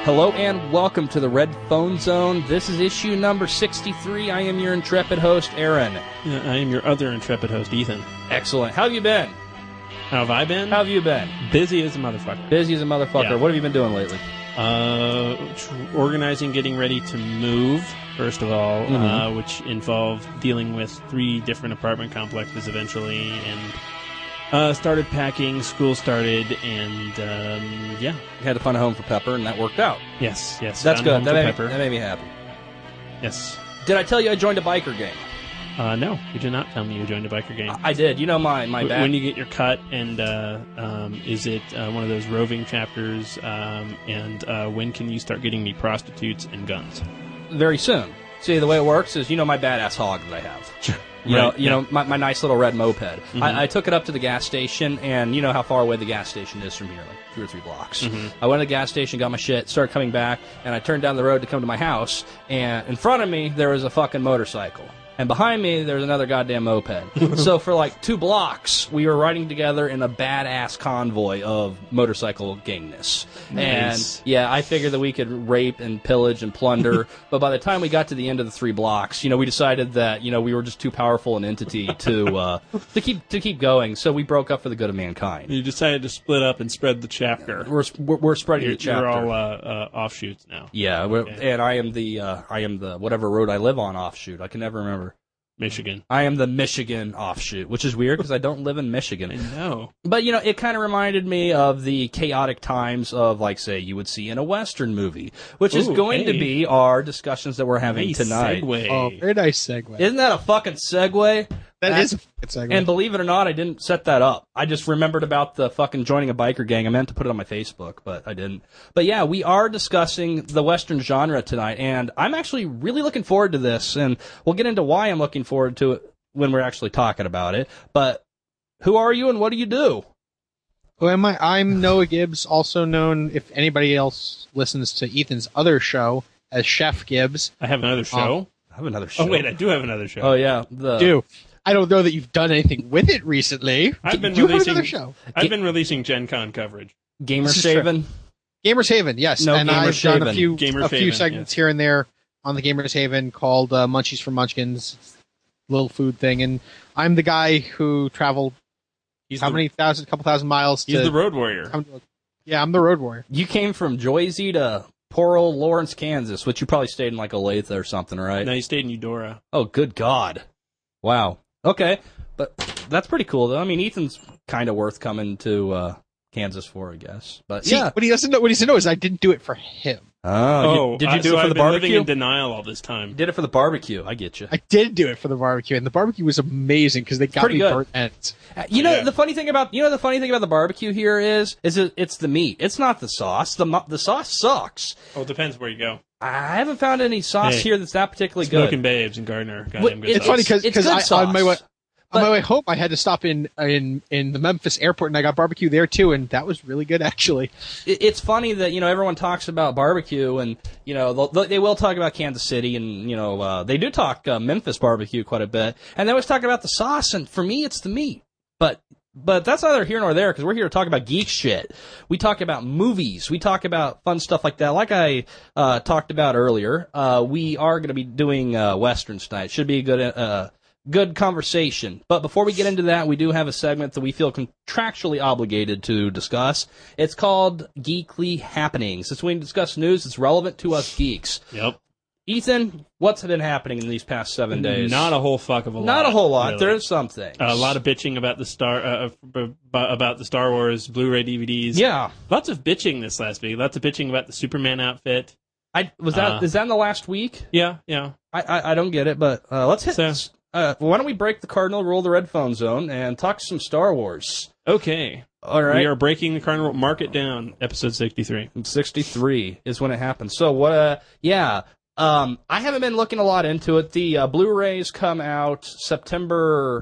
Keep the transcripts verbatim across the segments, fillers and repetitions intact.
Hello and welcome to the Red Phone Zone. This is issue number sixty-three. I am your intrepid host, Aaron. Yeah, I am your other intrepid host, Ethan. Excellent. How have you been? How have I been? How have you been? Busy as a motherfucker. Busy as a motherfucker. Yeah. What have you been doing lately? Uh, tr- organizing, getting ready to move, first of all, Mhm. uh, which involved dealing with three different apartment complexes eventually, and uh, started packing, school started, and um, yeah. You had to find a home for Pepper, and that worked out. Yes, yes. That's found good. home That for made, Pepper. that made me happy. Yes. Did I tell you I joined a biker gang? Uh, no, you did not tell me you joined a biker gang. I did. You know my, my W- back... When you get your cut, and uh, um, is it uh, one of those roving chapters? Um, and uh, when can you start getting me prostitutes and guns? Very soon. See, the way it works is, you know my badass hog that I have. Sure. You Right, know, you yeah. know my, my nice little red moped. Mhm. I, I took it up to the gas station, and you know how far away the gas station is from here, like two or three blocks. Mhm. I went to the gas station, got my shit, started coming back, and I turned down the road to come to my house, and in front of me, there was a fucking motorcycle. And behind me, there was another goddamn moped. So for like two blocks, we were riding together in a badass convoy of motorcycle gangness. Nice. And yeah, I figured that we could rape and pillage and plunder. But by the time we got to the end of the three blocks, you know, we decided that, you know, we were just too powerful an entity to uh, to keep to keep going. So we broke up for the good of mankind. You decided to split up and spread the chapter. We're we're, we're spreading You're, the chapter. you're all uh, uh, offshoots now. Yeah, we're, Okay. and I am the uh, I am the whatever road I live on offshoot. I can never remember. Michigan. I am the Michigan offshoot, which is weird because I don't live in Michigan. I know. But, you know, it kind of reminded me of the chaotic times of, like, say, you would see in a Western movie, which is Ooh, going to hey. be our discussions that we're having Nice tonight. segue. Oh, very nice segue. Isn't that a fucking segue? That that- is a good segue. And believe it or not, I didn't set that up. I just remembered about the fucking joining a biker gang. I meant to put it on my Facebook, but I didn't. But yeah, we are discussing the Western genre tonight, and I'm actually really looking forward to this, and we'll get into why I'm looking forward to it when we're actually talking about it. But who are you and what do you do? Who am I? I'm Noah Gibbs, also known, if anybody else listens to Ethan's other show, as Chef Gibbs. I have another show. I have another show. oh, wait, I do have another show. Oh, yeah. The, Do. I don't know that you've done anything with it recently. I've been Do you have releasing- another show? I've been releasing Gen Con coverage. Gamer This is true. Shaven. Gamers Haven, yes. No, and Gamers I've done Haven. a few Gamers a few Haven, segments yes. here and there on the Gamers Haven called uh, Munchies for Munchkins, little food thing. And I'm the guy who traveled He's how the, many thousand, couple thousand miles to He's the road warrior. come to- yeah, I'm the road warrior. You came from Joyzy to poor old Lawrence, Kansas, which you probably stayed in like Olathe or something, right? No, he stayed in Eudora. Oh, good God. Wow. Okay. But that's pretty cool, though. I mean, Ethan's kind of worth coming to uh, Kansas for, I guess. But See, yeah. what he doesn't know, what he doesn't know is I didn't do it for him. Oh, you- did you uh, do so it for I've the been living barbecue? in denial all this time. Did it for the barbecue. I get you. I did do it for the barbecue, and the barbecue was amazing because they got pretty me good. burnt ends. Uh, You know Yeah. the funny thing about you know the funny thing about the barbecue here is is it, it's the meat. It's not the sauce. The mu- the sauce sucks. Oh, it depends where you go. I haven't found any sauce Hey, here that's that particularly Smoking good. Babes and Gardner. Goddamn Wait, good it's It's sauce. funny because It's good I on my way sauce, on my but- way home I had to stop in in in the Memphis airport and I got barbecue there too, and that was really good actually. It, it's funny that you know everyone talks about barbecue and you know they'll, they will talk about Kansas City and you know uh, they do talk uh, Memphis barbecue quite a bit, and they always talk about the sauce. And for me, it's the meat. But but that's neither here nor there because we're here to talk about geek shit. We talk about movies. We talk about fun stuff like that. Like I uh, talked about earlier, uh, we are going to be doing uh, westerns tonight. Should be a good. Uh, Good conversation. But before we get into that, we do have a segment that we feel contractually obligated to discuss. It's called Geekly Happenings. It's when we discuss news that's relevant to us geeks. Yep. Ethan, what's been happening in these past seven days? Not a whole fuck of a lot. Not a whole lot. really. There is some things. a lot of bitching about the Star uh, uh, about the Star Wars Blu-ray D V Ds. Yeah. Lots of bitching this last week. Lots of bitching about the Superman outfit. I was that Uh, is that in the last week? Yeah, yeah. I I, I don't get it, but uh, let's hit So- this. Uh, why don't we break the cardinal rule of the Red Phone Zone and talk some Star Wars? Okay. All right. We are breaking the cardinal. Mark it down. Episode sixty-three. sixty-three is when it happened. So what? Uh, yeah. Um, I haven't been looking a lot into it. The uh, Blu-rays come out September,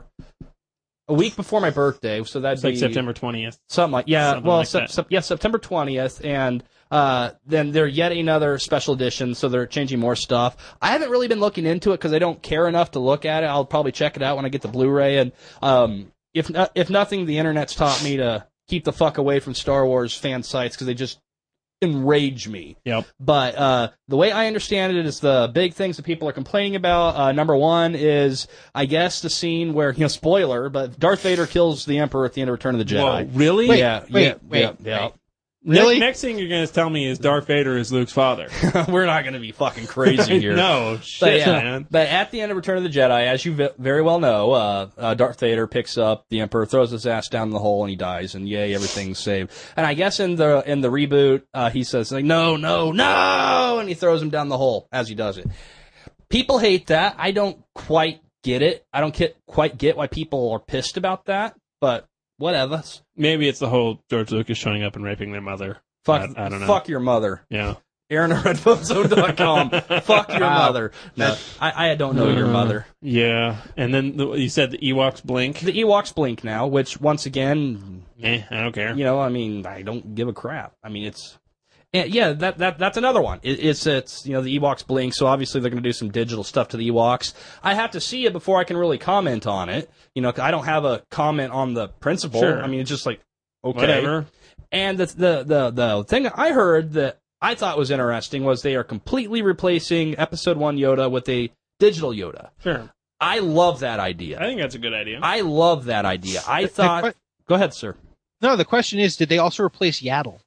a week before my birthday. So that'd It's be like September twentieth. something like yeah. something well, like sep- that. sep- yeah, September twentieth, and uh, then they're yet another special edition. So they're changing more stuff. I haven't really been looking into it because I don't care enough to look at it. I'll probably check it out when I get the Blu-ray. And um, if no- if nothing, the internet's taught me to keep the fuck away from Star Wars fan sites because they just enrage me. Yep. But uh, the way I understand it is the big things that people are complaining about. Uh, number one is, I guess, the scene where, you know, spoiler, but Darth Vader kills the Emperor at the end of Return of the Jedi. Whoa, really? Wait, yeah, wait, yeah, wait, yeah, yeah. wait. Really? Ne- next thing you're going to tell me is Darth Vader is Luke's father. We're not going to be fucking crazy here. No, shit, But, yeah, man. but at the end of Return of the Jedi, as you v- very well know, uh, uh, Darth Vader picks up the Emperor, throws his ass down the hole, and he dies. And yay, everything's saved. And I guess in the in the reboot, uh, he says like, "No, no, no," and he throws him down the hole as he does it. People hate that. I don't quite get it. I don't get, quite get why people are pissed about that. But whatever. Maybe it's the whole George Lucas showing up and raping their mother. Fuck, I, I don't know. Fuck your mother. Yeah. Aaron at red phone zone dot com. Fuck your Wow. mother. No, I, I don't know your mother. Yeah. And then the, you said the Ewoks blink. The Ewoks blink now, which once again, Eh, I don't care. you know, I mean, I don't give a crap. I mean, it's yeah, yeah that that that's another one. It, it's it's you know the Ewoks blink, so obviously they're going to do some digital stuff to the Ewoks. I have to see it before I can really comment on it. You know, 'cause I don't have a comment on the principle. Sure. I mean, it's just like okay, Whatever. And the the the the thing I heard that I thought was interesting was they are completely replacing Episode One Yoda with a digital Yoda. Sure. I love that idea. I think that's a good idea. I love that idea. I The- the thought. que- Go ahead, sir. No, the question is, did they also replace Yaddle?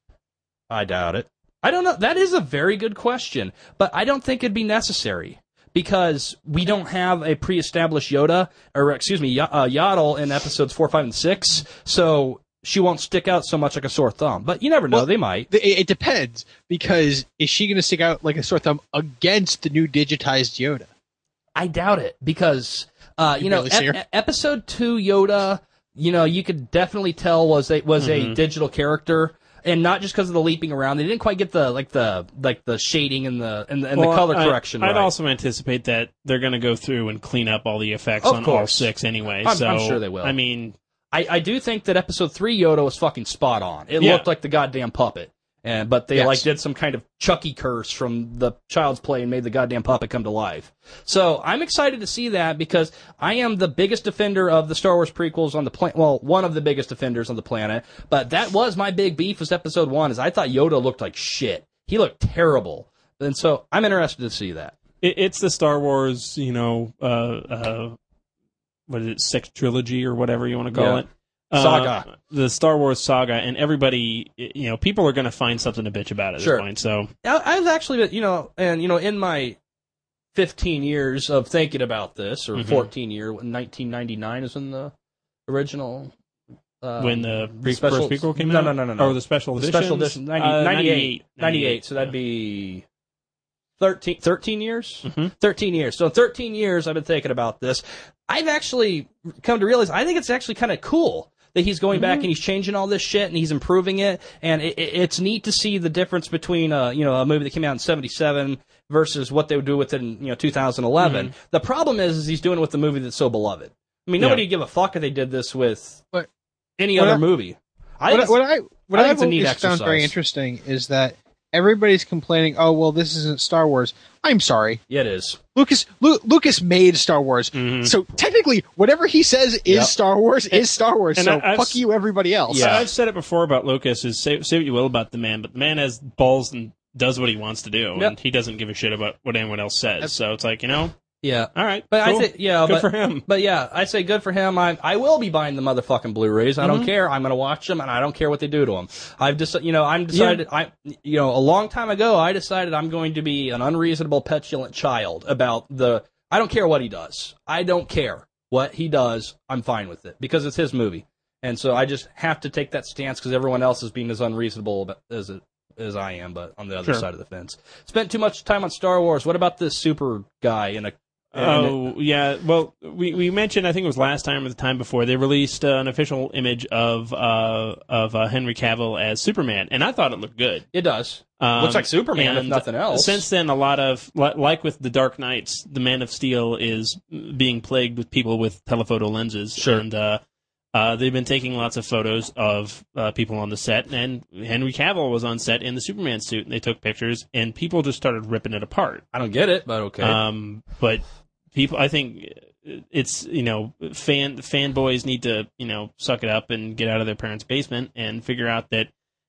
I doubt it. I don't know. That is a very good question, but I don't think it'd be necessary because we don't have a pre-established Yoda, or excuse me, y- uh, Yaddle in episodes four, five, and six. So she won't stick out so much like a sore thumb. But you never know; Well, they might. It, it depends, because is she going to stick out like a sore thumb against the new digitized Yoda? I doubt it because uh, you, You know, really see her? ep- episode two Yoda, you know, you could definitely tell was a was Mhm. a digital character. And not just because of the leaping around, they didn't quite get the like the like the shading and the and, the- and Well, the color I- correction. I'd right. also anticipate that they're going to go through and clean up all the effects Of on all course. six anyway. I'm- so I'm sure they will. I mean, I, I do think that episode three Yoda was fucking spot on. It Yeah. looked like the goddamn puppet. And but they Yes. like did some kind of Chucky curse from the Child's Play and made the goddamn puppet come to life. So I'm excited to see that because I am the biggest defender of the Star Wars prequels on the planet. Well, one of the biggest defenders on the planet. But that was my big beef with episode one. Is I thought Yoda looked like shit. He looked terrible. And so I'm interested to see that. it, it's the Star Wars, you know, uh, uh, what is it, sixth trilogy or whatever you want to call Yeah. it. Uh, Saga. The Star Wars saga, and everybody, you know, people are going to find something to bitch about at Sure. this point. So, I, I was actually, you know, and you know, in my fifteen years of thinking about this, or Mhm. fourteen year, nineteen ninety-nine is when the original. Uh, when the pre- special- first prequel came no, out? No, no, no, no. Or the special The edition? special edition, ninety, Uh, ninety-eight, ninety-eight. ninety-eight, so that'd yeah. be thirteen, thirteen years? Mhm. thirteen years. So in thirteen years, I've been thinking about this. I've actually come to realize, I think it's actually kind of cool that he's going back and he's changing all this shit and he's improving it. And it, it, it's neat to see the difference between, uh, you know, a movie that came out in seventy-seven versus what they would do with it in, you know, two thousand eleven. The problem is, is he's doing it with the movie that's so beloved. I mean, nobody Yeah. would give a fuck if they did this with But- any what other I- movie. I What, think I- what I what I think I've it's a neat always found very exercise. interesting is that everybody's complaining, "Oh, well, this isn't Star Wars." I'm sorry, it is. Lucas. Lu- Lucas made Star Wars, Mhm. so technically, whatever he says is Yep. Star Wars is Star Wars. and So I- I've fuck s- you, everybody else. Yeah. I've said it before about Lucas, is say, say what you will about the man, but the man has balls and does what he wants to do, Yep. and he doesn't give a shit about what anyone else says. Yep. So it's like, you know, Yeah. all right, But cool. I think, yeah, good but, for him. but yeah, I say good for him. I I will be buying the motherfucking Blu-rays. I Mm-hmm. don't care. I'm going to watch them, and I don't care what they do to them. I've just, you know, I'm decided. I, you know, a long time ago, I decided I'm going to be an unreasonable, petulant child about the. I don't care what he does. I don't care what he does. I'm fine with it because it's his movie, and so I just have to take that stance because everyone else is being as unreasonable about- as it. As I am, but on the other Sure. side of the fence. Spent too much time on Star Wars. What about this super guy in a? in a- Oh yeah, well we, we mentioned, I think it was last time or the time before, they released uh, an official image of uh, of uh, Henry Cavill as Superman, and I thought it looked good. It does. Um, Looks like Superman, if and nothing else. Since then, a lot of li- like with the Dark Knights, the Man of Steel is being plagued with people with telephoto lenses, Sure. and uh, uh, they've been taking lots of photos of uh, people on the set, and Henry Cavill was on set in the Superman suit, and they took pictures, and people just started ripping it apart. I don't get it, but okay. Um, but people, I think it's, you know, fan fanboys need to, you know, suck it up and get out of their parents' basement and figure out that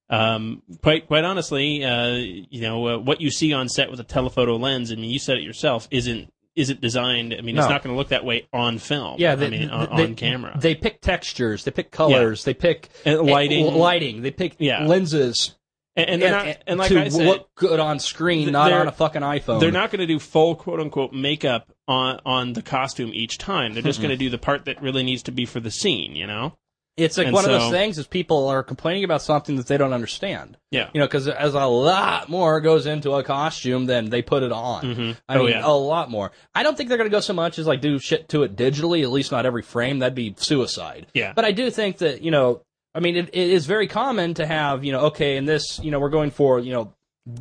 Um, quite, quite honestly, uh, you know, uh, what you see on set with a telephoto lens, I mean, you said it yourself, isn't, isn't designed. I mean, No. it's not going to look that way on film. Yeah, they, I mean, on, they, on camera. They pick textures, they pick colors, they pick And lighting. uh, lighting, they pick Yeah. lenses. and, and, they're not, and like to I said, look good on screen, not they're- on a fucking iPhone. they're not going to do full quote unquote makeup on, on the costume each time. They're just going to do the part that really needs to be for the scene, you know? It's like And one of so- those things is people are complaining about something that they don't understand. Yeah. You know, because as a lot more goes into a costume than they put it on. Mhm. I Oh, mean, yeah. a lot more. I don't think they're going to go so much as like do shit to it digitally, at least not every frame. That'd be suicide. Yeah. But I do think that, you know, I mean, it, it is very common to have, you know, okay, in this, you know, we're going for, you know,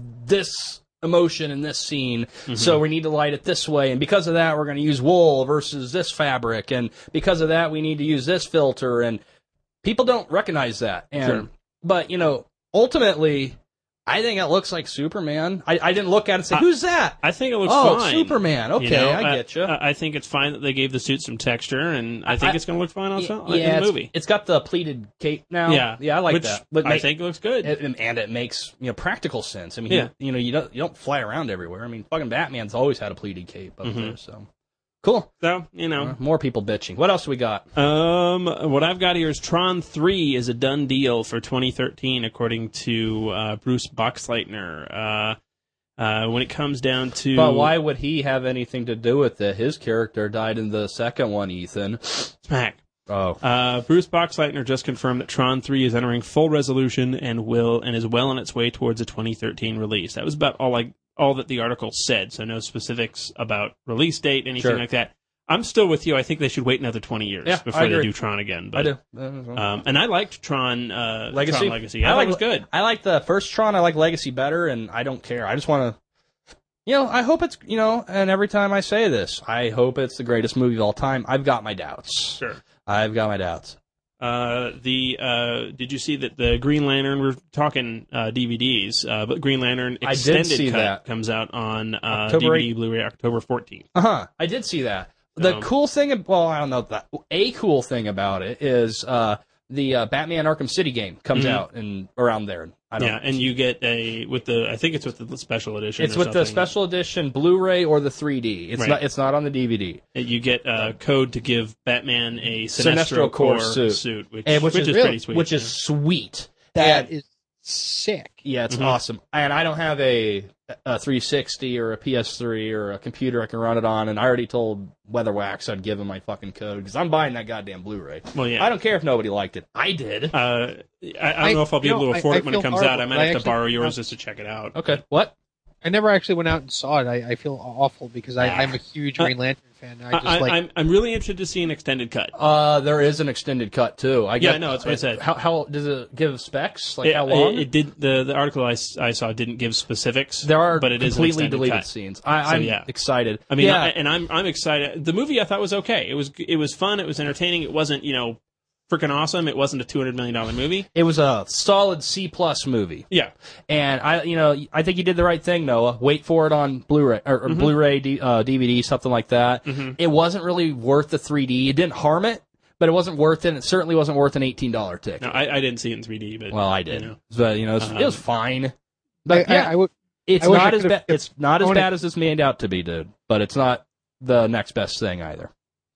this emotion in this scene, Mm-hmm. so we need to light it this way, and because of that, we're going to use wool versus this fabric, and because of that, we need to use this filter, and people don't recognize that. And Sure. but you know, ultimately, I think it looks like Superman. I, I didn't look at it and say, I- "Who's that?" I think it looks oh, fine. Superman. Okay, You know, I get you. I, I think it's fine that they gave the suit some texture, and I think I- it's going to look fine on film, in yeah, the it's, movie. it's got the pleated cape now. Yeah, yeah, I like which that. But I make- think looks good. it, and it makes you know practical sense. I mean, Yeah. you, you know, you don't you don't fly around everywhere. I mean, fucking Batman's always had a pleated cape up Mhm. there. So cool. so you know, Uh, more people bitching. What else we got? Um, what I've got here is Tron three is a done deal for twenty thirteen, according to uh, Bruce Boxleitner. Uh, uh, when it comes down to, But why would he have anything to do with it? His character died in the second one, Ethan. smack. Oh. Uh, Bruce Boxleitner just confirmed that Tron three is entering full resolution and will and is well on its way towards a twenty thirteen release. That was about all I all that the article said. So no specifics about release date, anything Sure. like that. I'm still with you. I think they should wait another twenty years Yeah, I before they agree. do Tron again. I But, do. Um, and I liked Tron uh, Legacy? Tron Legacy. I, I thought like- it was good. I like the first Tron. I like Legacy better, and I don't care. I just want to, you know, I hope it's, you know, and every time I say this, I hope it's the greatest movie of all time. I've got my doubts. Sure. I've got my doubts. Uh, the uh, did you see that the Green Lantern? We're talking uh, D V Ds, uh, but Green Lantern I did extended see cut that. comes out on uh, October D V D, Blu-ray, October fourteenth. Uh huh. I did see that. The Um, cool thing, ab- well, I don't know that. A cool thing about it is uh, the uh, Batman Arkham City game comes Mhm. out and around there. I don't. Yeah, and you get a with the I think it's with the special edition. It's or with the something. special edition Blu-ray or the three D. It's Right. not. It's not on the D V D. You get a code to give Batman a Sinestro Sinestro, Corps Corps suit. suit, which, And which, which is, is really- pretty sweet. Which is sweet. That And- is sick. Yeah, it's Mhm. awesome. And I don't have a, a three sixty or a P S three or a computer I can run it on, and I already told Weatherwax I'd give him my fucking code, because I'm buying that goddamn Blu-ray. well, yeah. I don't care if nobody liked it. I did. Uh, I, I don't I- know if I'll be you able know, to afford I- it when I it feel comes out. horrible, I might but I have to actually- borrow yours just to check it out. Okay. What? I never actually went out and saw it. I, I feel awful because I, I'm a huge Uh, Green Lantern fan. I just I, like. I'm I'm really interested to see an extended cut. Uh, there is an extended cut, too. I Yeah, get, I know, that's what I said. How, how does it give specs? Like, It, how long? It, it did the the article I, s- I saw didn't give specifics. there are but it is an completely extended deleted cut. scenes. I, So, I'm yeah. excited. I mean, yeah. I, and I'm I'm excited. The movie I thought was okay. It was it was fun. It was entertaining. It wasn't you know freaking awesome. It wasn't a two hundred million dollar movie. it was a solid C plus movie. Yeah, And I, you know, I think you did the right thing, Noah. Wait for it on Blu-ray or, or Mhm. Blu-ray, D, uh, D V D, something like that. Mhm. It wasn't really worth the three D. It didn't harm it, but it wasn't worth it. It certainly wasn't worth an eighteen dollar ticket. no, I, I didn't see it in three D, but Well, I did, You know. but you know, it's, it was Um, fine. I, But I, yeah, I would. it's I wish I not as could've- bad. It's not as Conan- bad as it's made out to be, dude. But it's not the next best thing either.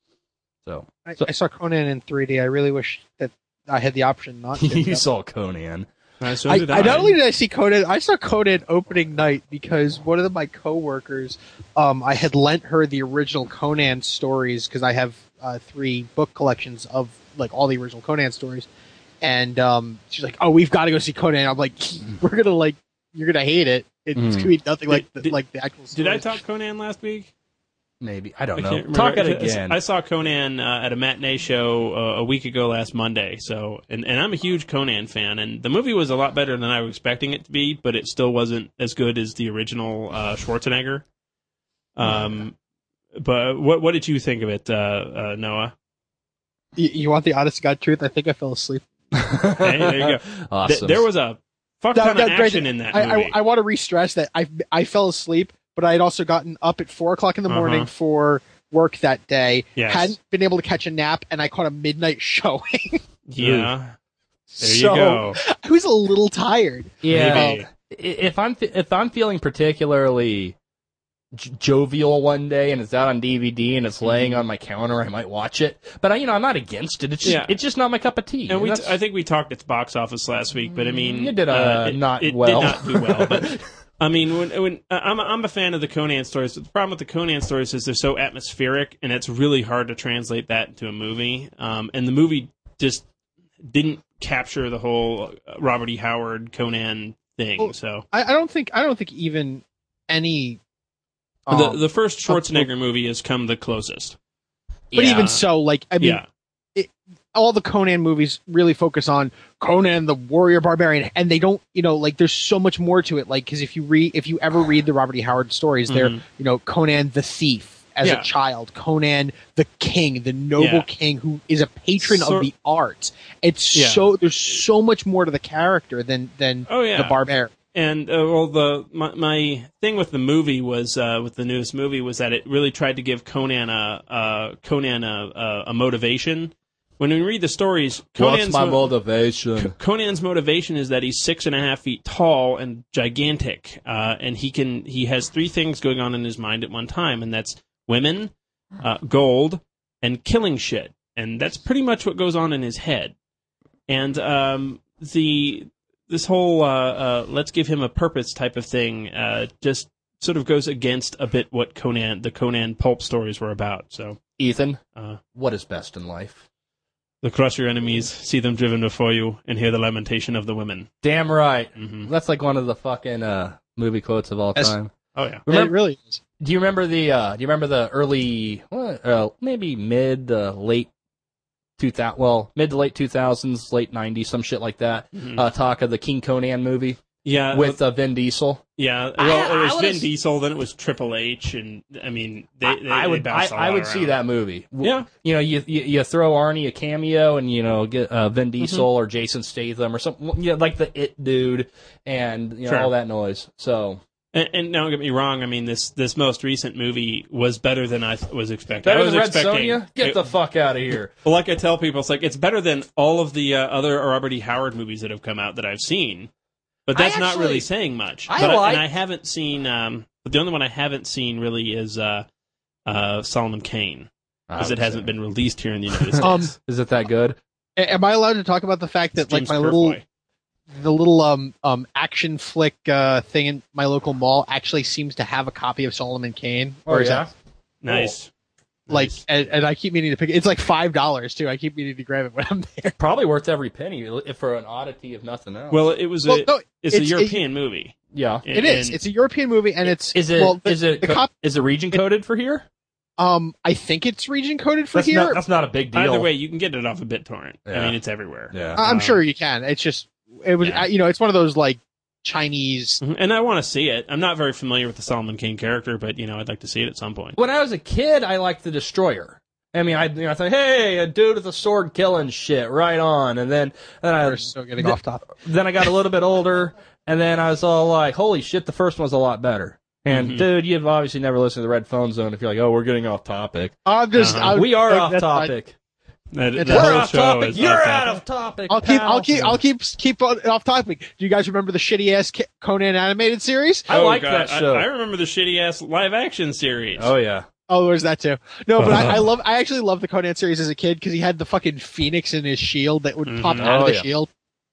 So I, So- I saw Conan in three D. I really wish that I had the option not to. you saw Conan. Uh, so I, did I not only did I see Conan, I saw Conan opening night because one of my coworkers, um, I had lent her the original Conan stories because I have uh, three book collections of like all the original Conan stories, and um, she's like, "Oh, we've got to go see Conan." I'm like, "We're gonna like, you're gonna hate it. It's Mm. gonna be nothing like the, Did- like the actual." Did I stories." talk Conan last week? Maybe I don't I know. can't Talk it remember. again. I saw Conan uh, at a matinee show uh, a week ago last Monday. So, and, and I'm a huge Conan fan, and the movie was a lot better than I was expecting it to be, but it still wasn't as good as the original uh, Schwarzenegger. Um, but what what did you think of it, uh, uh, Noah? You, you want the honest to God truth? I think I fell asleep. Hey, there you go. Awesome. Th- there was a fuck No, ton no, of great. action in that I, movie. I, I want to re-stress that I I fell asleep, but I had also gotten up at four o'clock in the morning Uh-huh. for work that day. Yes. Hadn't been able to catch a nap, and I caught a midnight showing. yeah. There so you go. I was a little tired. Yeah. Maybe. If I'm if I'm feeling particularly j- jovial one day and it's out on D V D and it's laying Mm-hmm. on my counter, I might watch it. But I, you know, I'm not against it. It's just Yeah. it's just not my cup of tea. And we, that's- I think we talked at the box office last week, but I mean, You did, uh, it, not it well. did not do well. But I mean, when, when uh, I'm a, I'm a fan of the Conan stories. The problem with the Conan stories is they're so atmospheric, and it's really hard to translate that into a movie. Um, and the movie just didn't capture the whole uh, Robert E. Howard Conan thing. Well, so I, I don't think I don't think even any. Um, the the first Schwarzenegger movie has come the closest. but yeah. even so, like I mean, Yeah. all the Conan movies really focus on Conan the warrior barbarian, and they don't, you know, like there's so much more to it. Like, because if you read, if you ever read the Robert E. Howard stories, they're, Mhm. you know, Conan the thief as Yeah. a child, Conan the king, the noble Yeah. king who is a patron So- of the arts. It's Yeah. so there's so much more to the character than than Oh yeah. the barbarian. And uh, well, the my, my thing with the movie was uh, with the newest movie was that it really tried to give Conan a uh, Conan a, a, a motivation. When we read the stories, Conan's What's my mo- motivation? Conan's motivation is that he's six and a half feet tall and gigantic, uh, and he can he has three things going on in his mind at one time, and that's women, uh, gold, and killing shit, and that's pretty much what goes on in his head. And um, the this whole uh, uh, let's give him a purpose type of thing uh, just sort of goes against a bit what Conan the Conan pulp stories were about. So Ethan, uh, what is best in life? to crush your enemies, see them driven before you, and hear the lamentation of the women. Damn right. hmm That's like one of the fucking uh, movie quotes of all That's- time. Oh yeah. it really is. Do you remember the? Uh, do you remember the early, what, uh, maybe mid, uh, late two thousand? Well, mid to late two thousands, late nineties, some shit like that. Mhm. Uh, talk of the King Conan movie Yeah, with uh, Vin Diesel. yeah. Well, I- it was I would've Vin s- Diesel, then it was Triple H, and I mean, they, they I, I they would, I, bounced a I lot would see around. that movie. W- Yeah. You know, you, you you throw Arnie a cameo, and you know get uh, Vin Diesel or Jason Statham or something, you know, like the It dude, and you know Sure. all that noise. So And, and don't get me wrong. I mean, this this most recent movie was better than I th- was expecting. I better was than Red expecting, Sonja? Get it- the fuck out of here. Well, like I tell people, it's like it's better than all of the uh, other Robert E. Howard movies that have come out that I've seen. But I that's not actually- really saying much. I but I, like- and I haven't seen. Um, the only one I haven't seen really is uh, uh, Solomon Kane, because it hasn't been released here in the United States. Um, Is it that good? A- Am I allowed to talk about the fact that It's like James my little Purefoy. the little um um action flick uh thing in my local mall actually seems to have a copy of Solomon Kane? Oh, Or is yeah? that- Nice. Like, Nice. and, and I keep meaning to pick it. It's like five dollars too. I keep meaning to grab it when I'm there. Probably worth every penny if for an oddity, if nothing else. Well, it was Well, a, no, it's, a it's- European movie. yeah. it is. And- It's a European movie, and it's Is it? well, the, is it? the co- cop? is it region coded for here? Um, I think it's region coded for That's here. not. That's not a big deal. Either way, you can get it off of BitTorrent. I Yeah. mean, it's everywhere. Yeah. I'm um, sure you can. It's just it was Yeah. uh, you know it's one of those like Chinese. Mhm. And I want to see it. I'm not very familiar with the Solomon Kane character, but you know, I'd like to see it at some point. When I was a kid, I liked the Destroyer. I mean, I, you know, I thought, hey, a dude with a sword killing shit, right on. And then, then I, We're still getting th- off topic. then I got a little bit older, and then I was all like, holy shit, the first one's a lot better. And Mhm. dude, you've obviously never listened to the Red Phone Zone if you're like, oh, we're getting off topic. I'm just. Uh-huh. I'm- we are like, off that's topic. That, It's the a- whole We're off show topic. is You're off out topic. of topic. I'll keep. pal. I'll keep. I'll keep. Keep on, off topic. Do you guys remember the shitty ass Conan animated series? I Oh, like God. that show. I, I remember the shitty ass live action series. Oh yeah. Oh, there's that too. No, but I, I love. I actually loved the Conan series as a kid because he had the fucking phoenix in his shield that would pop Mhm. out Oh, of the yeah. shield.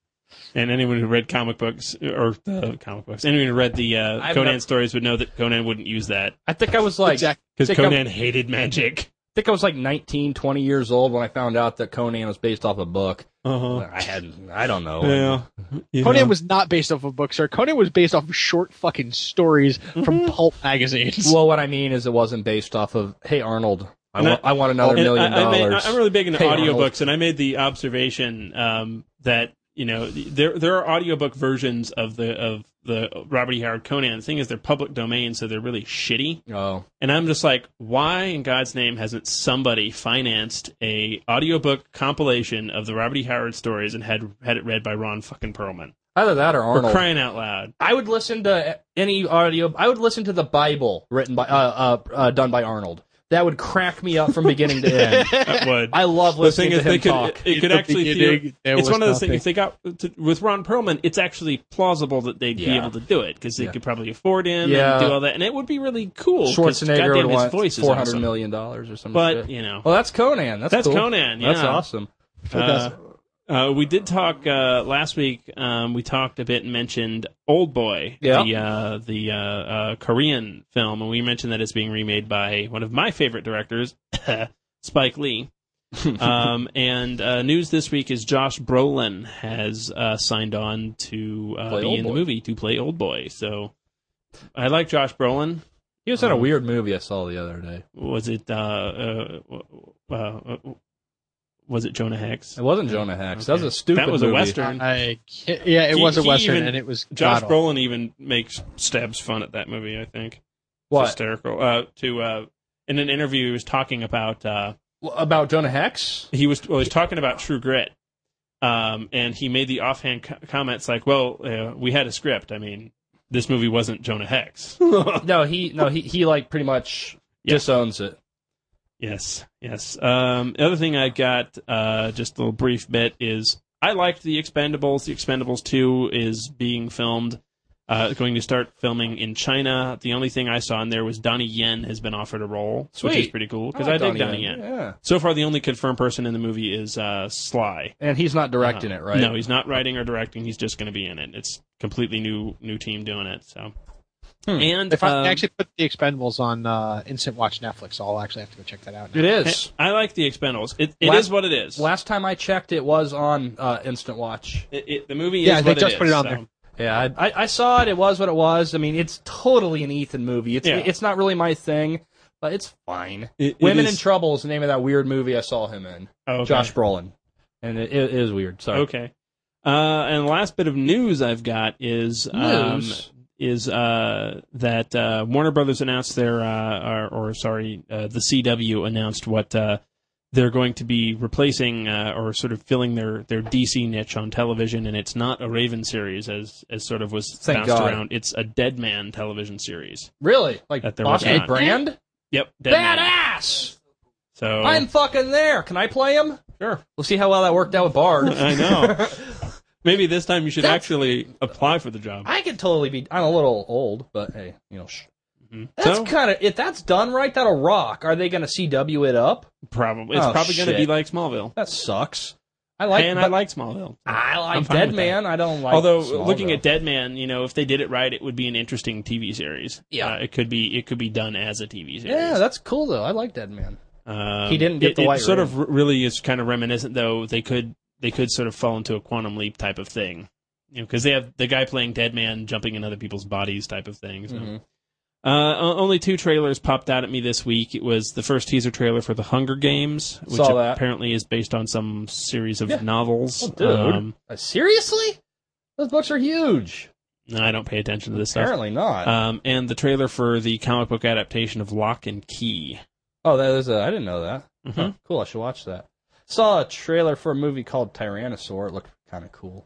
And anyone who read comic books or uh, comic books, anyone who read the uh, I've Conan never- stories would know that Conan wouldn't use that I think I was like, Exactly. because Think I'm- Conan hated magic. I think I was like nineteen, twenty years old when I found out that Conan was based off a book. Uh I had, I don't know. Yeah. You Conan know. was not based off of books, sir. Conan was based off of short fucking stories from pulp magazines. Well, what I mean is it wasn't based off of, hey, Arnold, I, And I- want, I want another And million I, I made, dollars. I'm really big into Hey, Arnold. audiobooks, and I made the observation um, that you know there there are audiobook versions of the of the Robert E. Howard Conan. The thing is, they're public domain, so they're really shitty. Oh. And I'm just like, why in God's name hasn't somebody financed a audiobook compilation of the Robert E. Howard stories and had had it read by Ron fucking Perlman? Either that or We're Arnold. crying out loud. I would listen to any audio. I would listen to the Bible written by, uh, uh, uh, done by Arnold. That would crack me up from beginning to end. That would. I love The listening thing to is, they him could talk. it, it could In the actually beginning, feel, there it's was one of those things. nothing. If they got to, with Ron Perlman, it's actually plausible that they'd be Yeah. able to do it because they Yeah. could probably afford him Yeah. and do all that, and it would be really cool. 'cause Schwarzenegger goddamn, would his want voice is four hundred awesome. million dollars or something. But you know, well, that's Conan. That's that's cool. Conan. Yeah, That's awesome. Uh, uh, we did talk uh, last week. Um, we talked a bit and mentioned Old Boy, Yeah. the uh, the uh, uh, Korean film, and we mentioned that it's being remade by one of my favorite directors, Spike Lee. um, and uh, news this week is Josh Brolin has uh, signed on to uh, Play be Old in Boy. the movie to play Old Boy. So I like Josh Brolin. He was in a weird movie I saw the other day. Was it uh, uh, uh, uh, was it Jonah Hex? It wasn't Jonah Hex. That was Okay. a stupid That was a movie. Western. I can't- yeah, it He- was a he western, even- and it was Josh god-awful. Brolin even makes stabs fun at that movie. I think it's What? hysterical. Uh, to uh, in an interview, he was talking about uh, About Jonah Hex? he was well, he was talking about True Grit, um, and he made the offhand co- comments like, "Well, uh, we had a script. I mean, this movie wasn't Jonah Hex." No, he no he he like pretty much Yeah. disowns it. Yes, yes. Um, the other thing I got, uh, just a little brief bit, is I liked The Expendables. The Expendables two is being filmed, uh, going to start filming in China. The only thing I saw in there was Donnie Yen has been offered a role, which is Sweet. pretty cool, because I I, like dig Donnie Yen. Yeah, So far, the only confirmed person in the movie is uh, Sly. and he's not directing Uh, it, right? No, he's not writing or directing. He's just going to be in it. It's completely new new team doing it. So, Hmm. and They, fin- um, they actually put the Expendables on uh, Instant Watch Netflix, so I'll actually have to go check that out now. It is. I like the Expendables. It, it Last- is what it is. Last time I checked, it was on uh, Instant Watch. It, it, the movie Yeah, is they what just it put is, it on so. there. Yeah, I, I, I saw it. It was what it was. I mean, it's totally an Ethan movie. It's Yeah. it's not really my thing, but it's fine. It- it Women is- in Trouble is the name of that weird movie I saw him in. Oh, okay. Josh Brolin, and it, it is weird. Sorry. Okay. Uh, and the last bit of news I've got is um, News. is uh, that uh, Warner Brothers announced their, uh, or, or sorry, uh, the C W announced what uh, they're going to be replacing uh, or sort of filling their, their D C niche on television, and it's not a Raven series as as sort of was Thank bounced God. around. It's a Dead Man television series. Really? Like That they're Oscar working on. Brand? Yep, Dead Man. Badass! So I'm fucking there. Can I play him? sure. We'll see how well that worked out with Bard. I know. Maybe this time you should That's- actually apply for the job. I could totally be. I'm a little old, but hey, you know. Sh- Mhm. that's So- kind of if that's done right, that'll rock. Are they going to C W it up? Probably. It's Oh, probably going to shit. be like Smallville. That sucks. I like. and but I like Smallville. I I'm like fine Dead with Man. I don't like. Although Smallville. looking at Dead Man, you know, if they did it right, it would be an interesting T V series. Yeah. Uh, it could be. It could be done as a T V series. yeah, that's cool though. I like Dead Man. Um, He didn't get it, the it white sort ring. of r- really is kind of reminiscent, though. They could they could sort of fall into a Quantum Leap type of thing, you know, because they have the guy playing Dead Man jumping in other people's bodies type of thing. So. Mhm. Uh, o- only two trailers popped out at me this week. It was the first teaser trailer for The Hunger Games, which Saw that. apparently is based on some series of Yeah. novels. Oh, dude. Um, Uh, seriously? Those books are huge. no, I don't pay attention to this stuff. Apparently not. Um, and the trailer for the comic book adaptation of Lock and Key. oh, that is. A, I didn't know that. Mhm. Huh, cool. I should watch that. Saw a trailer for a movie called Tyrannosaur. It looked kind of cool.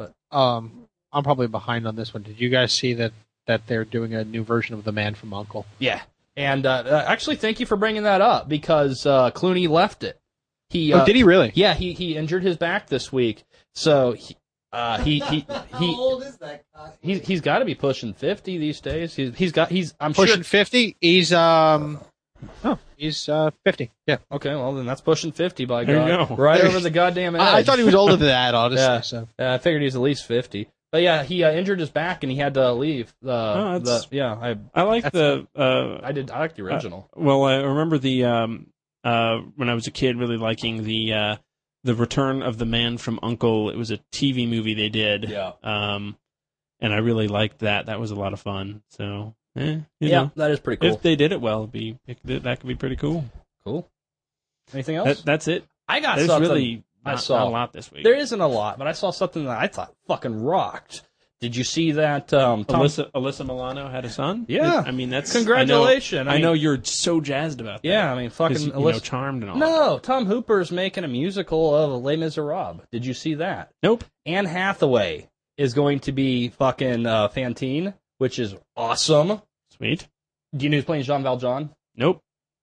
Um, I'm probably behind on this one. Did you guys see that that they're doing a new version of The Man from U N C L E? Yeah. And uh, uh, actually, thank you for bringing that up because uh, Clooney left it. He. Uh, Oh, did he really? Yeah, he he injured his back this week, so he uh, he he How he. old is that guy? He's he's got to be pushing fifty these days. He's he's got he's I'm Pushing sure. fifty. He's um. Oh, he's uh fifty. Yeah. Okay, well then that's pushing fifty by There you God, go. right over the goddamn edge. I, I thought he was older than that, honestly. Yeah. So Uh, I figured he was at least fifty. But yeah, he uh, injured his back and he had to leave. Uh, Oh, the that's- yeah, I I like the. Uh, I did I like the original. well, I remember the um, uh, when I was a kid, really liking the uh, the Return of the Man from U N C L E. It was a T V movie they did. yeah, Um, and I really liked that. That was a lot of fun. So, eh, you yeah, know, that is pretty cool. if they did it well, it'd be it, could- that could be pretty cool. Cool. Anything else? That, that's it. I got There's something. really I not, saw. not a lot this week. There isn't a lot, but I saw something that I thought fucking rocked. Did you see that? Um, Tom, Alyssa Alyssa Milano had a son. Yeah. I mean that's congratulations! I know, I mean, know you're so jazzed about that. Yeah, I mean, fucking 'Cause, you know, Alyssa- Charmed and all. that. No, Tom Hooper's making a musical of Les Miserables. Did you see that? Nope. Anne Hathaway is going to be fucking uh, Fantine, which is awesome. Sweet. Do you know who's playing Jean Valjean? Nope.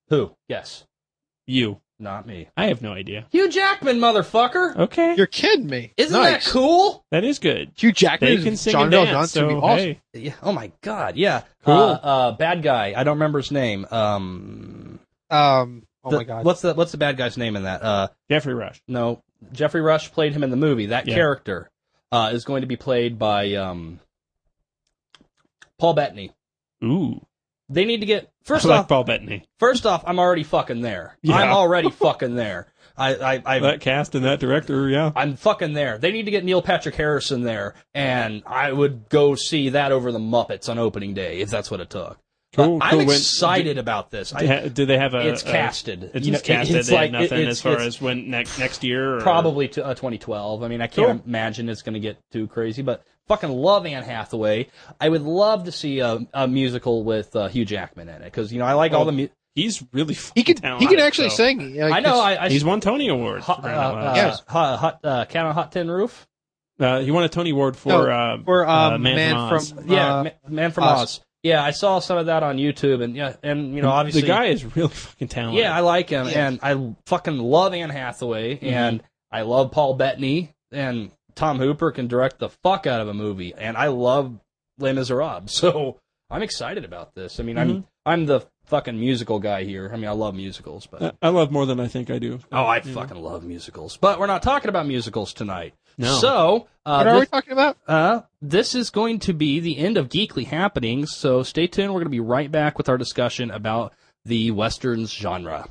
Who? Yes. You. Not me. I have no idea. Hugh Jackman, motherfucker. Okay. You're kidding me. Isn't Nice. that cool? That is good. Hugh Jackman They is can sing John and Bell dance, Johnson would so be awesome. hey. Yeah. Oh my God. Yeah. Cool. Uh, uh, bad guy. I don't remember his name. Um. Um. Oh the- my God. What's the What's the bad guy's name in that? Uh. Jeffrey Rush. No. Jeffrey Rush played him in the movie. That Yeah. character uh, is going to be played by um. Paul Bettany. Ooh. They need to get first I like off. Paul Bettany. First off, I'm already fucking there. Yeah. I'm already fucking there. I, I, I, That cast and that director, yeah. I'm fucking there. They need to get Neil Patrick Harris in there, and I would go see that over the Muppets on opening day if that's what it took. Cool, But cool. I'm When- excited about this. I, Ha- Do they have a? it's a- casted. It's You just know, it- casted. it's They like- have nothing it- as far it's- as when next next year. Or? Probably to, uh, twenty twelve. I mean, I can't Cool. imagine it's going to get too crazy, but fucking love Anne Hathaway. I would love to see a, a musical with uh, Hugh Jackman in it because you know I like all Well, the. Mu- He's really. He could. talented, He could actually so. sing. Like, I know. it's- I, I He's won Tony Awards. hot, for uh, crying out loud. uh, Yes. hot, hot, uh, Cat on Hot Tin Roof. Uh, he won a Tony Award for No, uh, for, um, uh, Man, Man from Oz. from- Yeah, Uh, Ma- Man from Oz. Oz. Yeah, I saw some of that on YouTube, and yeah, and you know, obviously, the guy is really fucking talented. yeah, I like him, Yeah. and I fucking love Anne Hathaway, Mm-hmm. and I love Paul Bettany, and Tom Hooper can direct the fuck out of a movie, and I love Les Miserables, so I'm excited about this. I mean, Mm-hmm. I'm I'm the fucking musical guy here. I mean, I love musicals, but Uh, I love more than I think I do. oh, I fucking love musicals. But we're not talking about musicals tonight. No. So, uh, What are this- we talking about? Uh, this is going to be the end of Geekly Happenings, so stay tuned. We're going to be right back with our discussion about the Westerns genre.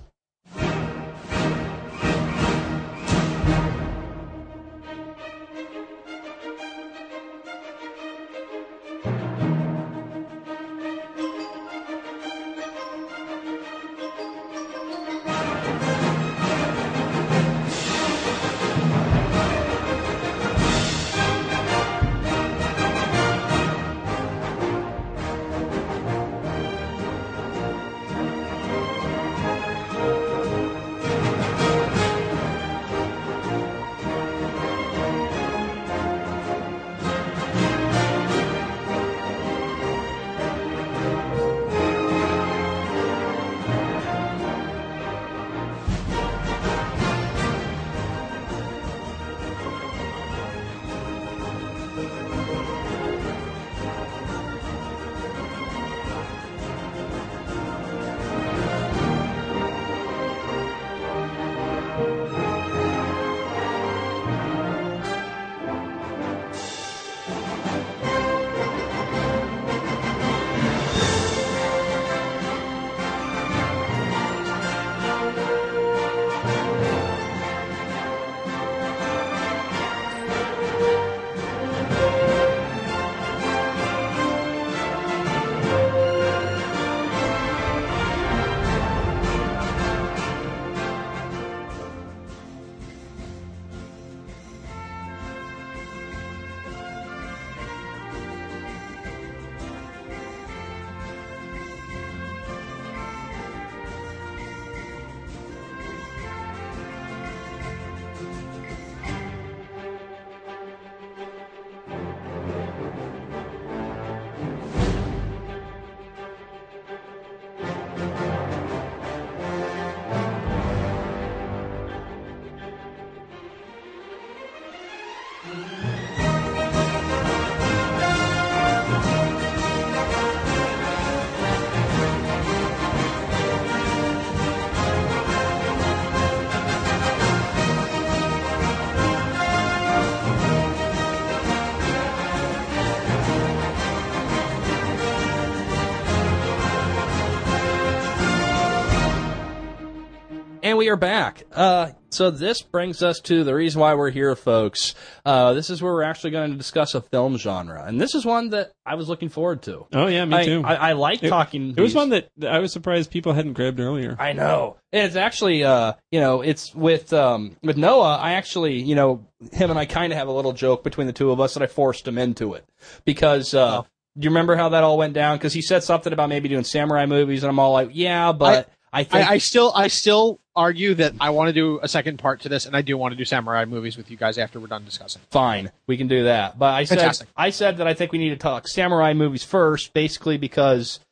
And we are back. Uh, so this brings us to the reason why we're here, folks. Uh, this is where we're actually going to discuss a film genre, and this is one that I was looking forward to. Oh yeah, me I, too. I, I like It- talking. it was these- one that I was surprised people hadn't grabbed earlier. I know. It's actually, uh, you know, it's with um, with Noah. I actually, you know, him and I kind of have a little joke between the two of us that I forced him into it because. Uh, Oh. Do you remember how that all went down? Because he said something about maybe doing samurai movies, and I'm all like, yeah, but I, think I, I still, I still argue that I want to do a second part to this, and I do want to do samurai movies with you guys after we're done discussing. fine, we can do that. But I said Fantastic. I said that I think we need to talk samurai movies first, basically because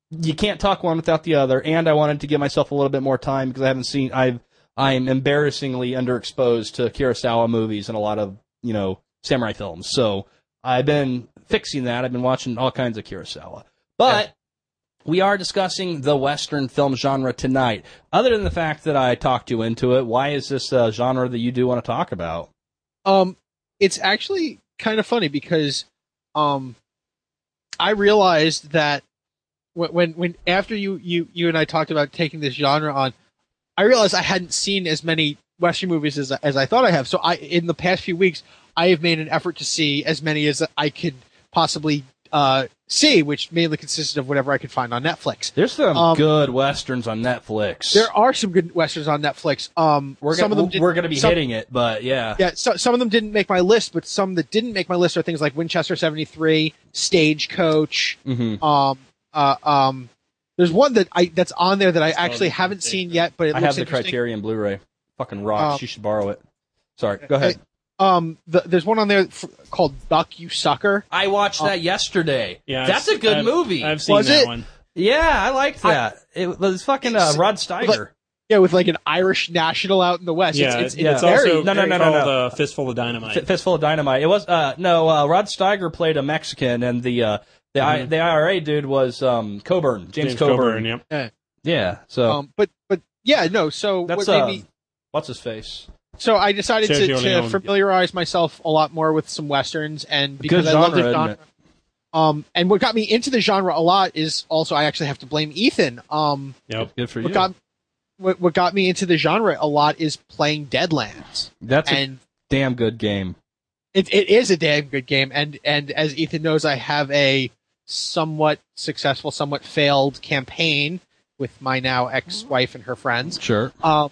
you can't talk one without the other, and I wanted to give myself a little bit more time because I haven't seen. I've I'm embarrassingly underexposed to Kurosawa movies and a lot of you know samurai films. So I've been fixing that. I've been watching all kinds of Kurosawa, but. Yeah. We are discussing the Western film genre tonight. Other than the fact that I talked you into it, why is this a genre that you do want to talk about? Um, it's actually kind of funny because um, I realized that when, when when after you, you you and I talked about taking this genre on, I realized I hadn't seen as many Western movies as as I thought I have. So I in the past few weeks, I have made an effort to see as many as I could possibly uh, see, which mainly consisted of whatever I could find on Netflix. There's some um, good westerns on Netflix. There are some good westerns on Netflix. Um, we're some gonna, of them we're going to be some, hitting it, but yeah, yeah. So, some of them didn't make my list, but some that didn't make my list are things like Winchester seventy-three, Stagecoach. Mm-hmm. Um, uh, um, there's one that I that's on there that I actually haven't seen yet, but it I looks have the Criterion Blu-ray. Fucking rocks. Um, you should borrow it. Sorry, go ahead. I, Um, the, there's one on there f- called Buck, You Sucker. I watched that um, yesterday. Yeah, that's a good I've, movie. I've seen was that it? one. Yeah, I liked that. I, it was fucking uh, Rod Steiger. Like, yeah, with like an Irish national out in the West. Yeah, it's, it's, yeah. it's it's very, also no, no, no, no, no. Uh, Fistful of Dynamite. F- Fistful of Dynamite. It was uh, no. Uh, Rod Steiger played a Mexican, and the uh, the mm-hmm. I, the I R A dude was um, Coburn, James, James Coburn. Coburn. Yep. Yeah. Yeah. So, um, but but yeah, no. So that's what made uh, me, what's his face? So I decided to, to Leone. familiarize myself a lot more with some westerns, and because Good I love genre, the genre. Um, and what got me into the genre a lot is also I actually have to blame Ethan. Um, yep. Good for what you. Got, what, what got me into the genre a lot is playing Deadlands. That's and a damn good game. It it is a damn good game, and and as Ethan knows, I have a somewhat successful, somewhat failed campaign with my now ex-wife and her friends. Sure. Um.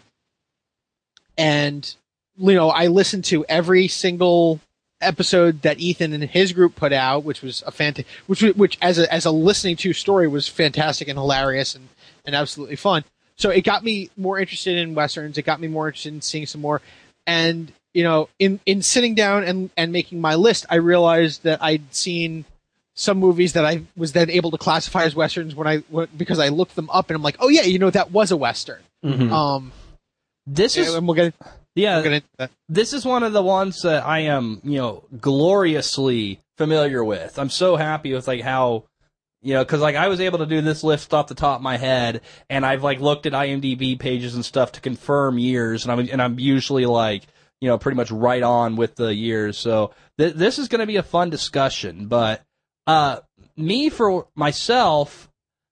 And, you know, I listened to every single episode that Ethan and his group put out, which was a fantastic, which, which as a, as a listening to story was fantastic and hilarious and, and absolutely fun. So it got me more interested in Westerns. It got me more interested in seeing some more. And, you know, in, in sitting down and, and making my list, I realized that I'd seen some movies that I was then able to classify as Westerns when I, because I looked them up and I'm like, oh yeah, you know, that was a Western. Mm-hmm. Um, This is and we'll get, yeah. we'll get this is one of the ones that I am, you know, gloriously familiar with. I'm so happy with like how, you know, because like I was able to do this list off the top of my head, and I've like looked at IMDb pages and stuff to confirm years, and I'm and I'm usually like, you know, pretty much right on with the years. So th- this is going to be a fun discussion. But uh, me for myself.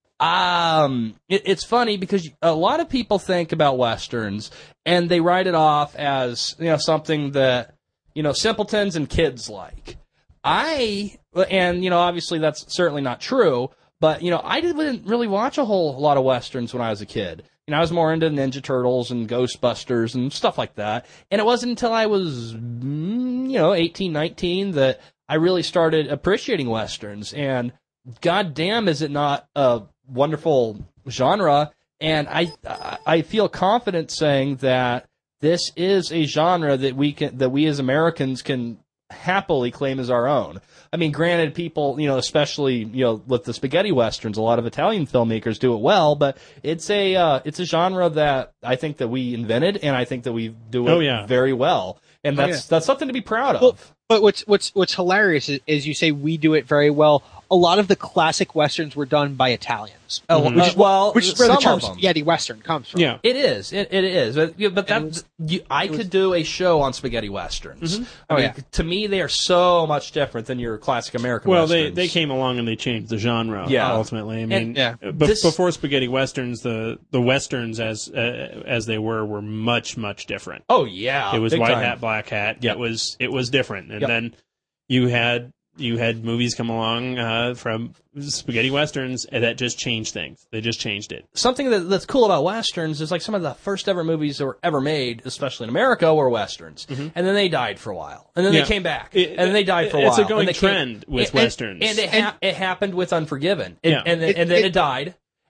Um, it, it's funny because a lot of people think about Westerns and they write it off as, you know, something that, you know, simpletons and kids like. I, and, you know, obviously that's certainly not true, but, you know, I didn't really watch a whole lot of Westerns when I was a kid. You know, I was more into Ninja Turtles and Ghostbusters and stuff like that. And it wasn't until I was, you know, eighteen, nineteen that I really started appreciating Westerns. And goddamn, is it not a wonderful genre, and I I feel confident saying that this is a genre that we can that we as Americans can happily claim as our own. I mean, granted, people, you know, especially, you know, with the spaghetti westerns, a lot of Italian filmmakers do it well, but it's a uh, it's a genre that I think that we invented, and I think that we do it oh, yeah. very well, and that's oh, yeah. that's something to be proud of. Well, but what's what's what's hilarious is, is you say we do it very well. A lot of the classic westerns were done by Italians. Oh, mm-hmm. which, well, which is where the term spaghetti western comes from. Yeah, it is. It, it is. But, but that was, you, I could do a show on spaghetti westerns. Mm-hmm. I oh, mean, yeah. to me, they are so much different than your classic American well, westerns. Well, they, they came along and they changed the genre. Yeah. ultimately. I mean, and, yeah. be- this, before spaghetti westerns, the the westerns as uh, as they were were much much different. Oh yeah, it was big white time. hat, black hat. Yep. It was it was different, and yep. then you had. You had movies come along uh, from spaghetti westerns and that just changed things. They just changed it. Something that, that's cool about westerns is like some of the first ever movies that were ever made, especially in America, were westerns. Mm-hmm. And then they died for a while. And then yeah. they came back. It, and then they died for a it's while. It's a going and trend came, with and, westerns. And, and, it, ha- it happened with Unforgiven. It, yeah. and, and, it, and then it, it died.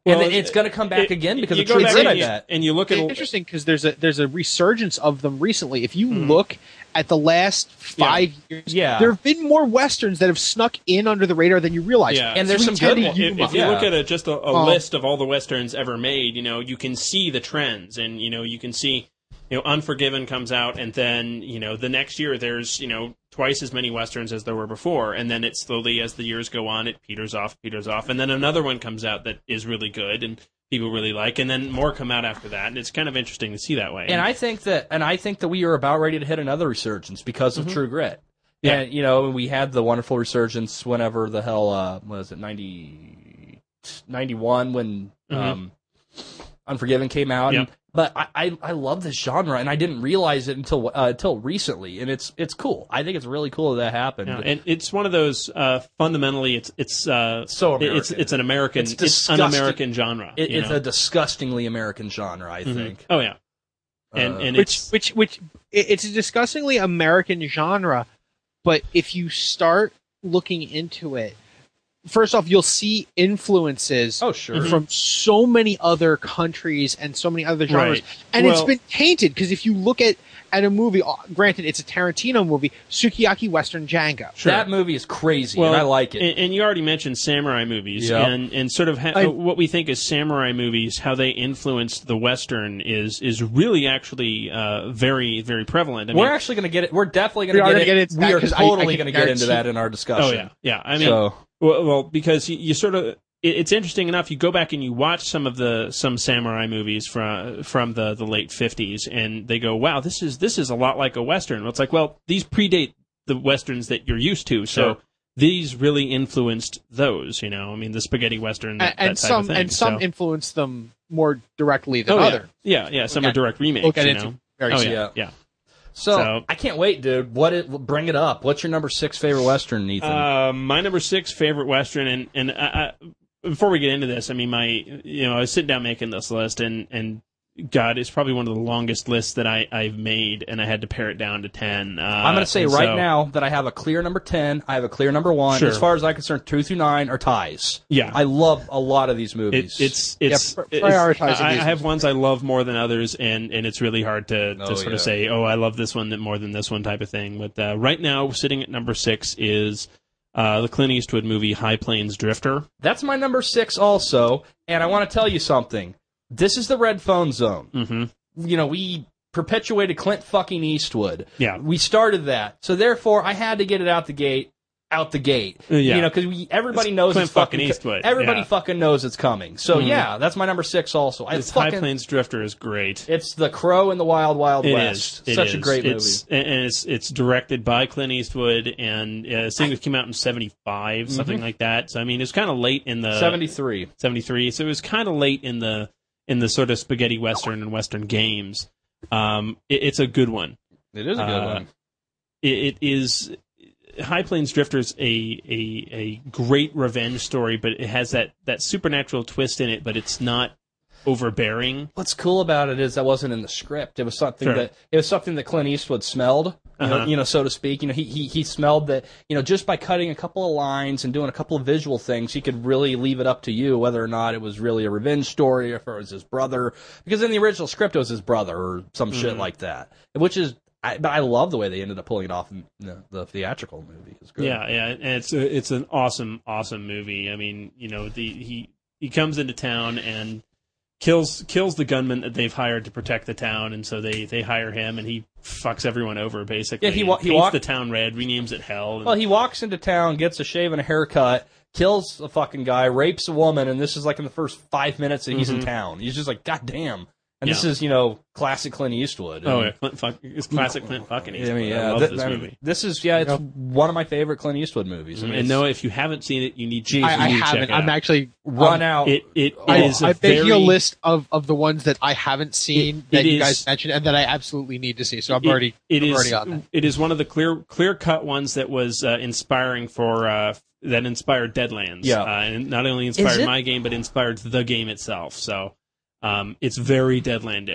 and Well, it's going to come back it- again because you of go True back Grit, and I you- bet. And you look at It's interesting because there's a there's a resurgence of them recently. If you Mhm. look at the last five years, Yeah. there have been more westerns that have snuck in under the radar than you realize. Yeah. And there's Sweet some good Teddy, ones. you- if, if you Yeah. look at a, just a, a Well- list of all the westerns ever made, you know, you can see the trends, and you know, you can see, you know, Unforgiven comes out, and then you know, the next year there's you know twice as many westerns as there were before, and then it slowly, as the years go on, it peters off, peters off, and then another one comes out that is really good and people really like, and then more come out after that, and it's kind of interesting to see that way. And I think that, and I think that we are about ready to hit another resurgence because of True Grit. Mm-hmm. Yeah. And you know, we had the wonderful resurgence whenever the hell uh, what was it ninety, ninety-one when Mhm. um, Unforgiven came out. Yep. And, but I, I I love this genre, and I didn't realize it until uh, until recently, and it's it's cool. I think it's really cool that that happened. Yeah, and it's one of those uh, fundamentally, it's it's uh, So it's American. it's an American, It's it's, an disgusting. American genre. It, you it's know? a disgustingly American genre, I Mhm. think. Oh yeah, and Uh, and which it's which which it- it's a disgustingly American genre, but if you start looking into it, first off, you'll see influences Oh sure. from so many other countries and so many other genres, Right. and Well- it's been tainted because if you look at at a movie, uh, granted it's a Tarantino movie, Sukiyaki Western Django. Sure. That movie is crazy, well, and I like it. And, and you already mentioned samurai movies, Yeah. and and sort of ha- I- what we think is samurai movies, how they influenced the Western is is really actually uh, very very prevalent. I we're mean, actually going to get it. We're definitely going We to are get, gonna it. get into we that are 'cause I- I totally can going to get into guarantee- that in our discussion. oh yeah, yeah. I mean, so Well, well, because you, you sort of, it, it's interesting enough. You go back and you watch some of the some samurai movies from from the, the late fifties, and they go, "Wow, this is this is a lot like a western." Well, it's like, well, these predate the westerns that you're used to, so Sure. these really influenced those. You know, I mean, the spaghetti western, that, and, and that type some of thing. and some so, influence them more directly than oh, yeah. others. yeah, yeah, some We'll are get- direct remakes. We'll get you into know? very Oh soon. yeah, Yeah. yeah. So, So- I can't wait, dude. What? It, bring it up. What's your number six favorite western, Ethan? Uh, my number six favorite western, and and I, I, before we get into this, I mean, my you know, I was sitting down making this list, and and God, it's probably one of the longest lists that I I've made, and I had to pare it down to ten. Uh, I'm going to say and right so- now that I have a clear number ten. I have a clear number one. Sure. As far as I'm concerned, two through nine are ties. Yeah. I love a lot of these It, movies. it's it's, pr- it's- prioritizing I, I these have ones I love more than others, and, and it's really hard to, to Oh, sort yeah. of say, oh, I love this one more than this one type of thing. But uh, right now, sitting at number six is uh, the Clint Eastwood movie High Plains Drifter. That's my number six also. And I want to tell you something. This is the red phone zone. Mm-hmm. You know, we perpetuated Clint fucking Eastwood. Yeah. We started that. So therefore, I had to get it out the gate. Out the gate, Uh, yeah. you know, because we everybody knows Clint it's fucking fucking Eastwood, Everybody yeah. fucking knows it's coming. So Mhm. yeah, that's my number six. Also, I This fucking, High Plains Drifter is great. It's the Crow in the Wild Wild It West. is. It Such a is. great it's, movie. And and it's it's directed by Clint Eastwood, and uh, this thing came out in seventy-five, something like that. So I mean, it's kind of late in the seventy-three. seventy-three. So it was kind of late in the in the sort of spaghetti western and western games. Um, it, it's a good one. It is a good Uh, one. It, it is. High Plains Drifter is a, a a great revenge story, but it has that, that supernatural twist in it, but it's not overbearing. What's cool about it is that wasn't in the script. It was something Sure. that it was something that Clint Eastwood smelled, you, know, Uh-huh. you know, so to speak. You know, he, he he smelled that. You know, just by cutting a couple of lines and doing a couple of visual things, he could really leave it up to you whether or not it was really a revenge story or if it was his brother. Because in the original script, it was his brother or some shit Mhm. like that. Which is, I, but I love the way they ended up pulling it off in the, the theatrical movie. It's good. Yeah, yeah, and it's a, it's an awesome, awesome movie. I mean, you know, the he he comes into town and kills kills the gunman that they've hired to protect the town, and so they, they hire him, and he fucks everyone over basically. Yeah, he wa- and he paints walk- the town red, renames it hell. And, Well, he walks into town, gets a shave and a haircut, kills a fucking guy, rapes a woman, and this is like in the first five minutes that he's in Mhm. town. He's just like, God damn. And this Yeah. is, you know, classic Clint Eastwood. oh And- yeah, Clint fuck, it's classic Clint fucking I Eastwood. mean, yeah, I love th- this I mean, movie. this is, yeah, it's Yep. one of my favorite Clint Eastwood movies. I mean, and it's- no, if you haven't seen it, you need to, Jeez, I, I you need to check haven't. it I'm out. actually run um, out. It it, I- it is a I'm making very, a list of, of the ones that I haven't seen It- that it you is- guys mentioned and that I absolutely need to see. So I'm it- already, it I'm is already on that. it is one of the clear clear cut ones that was uh, inspiring for uh, that inspired Deadlands. Yeah. uh, and not only inspired it? my game, but inspired the game itself. So um, it's very Deadlandish.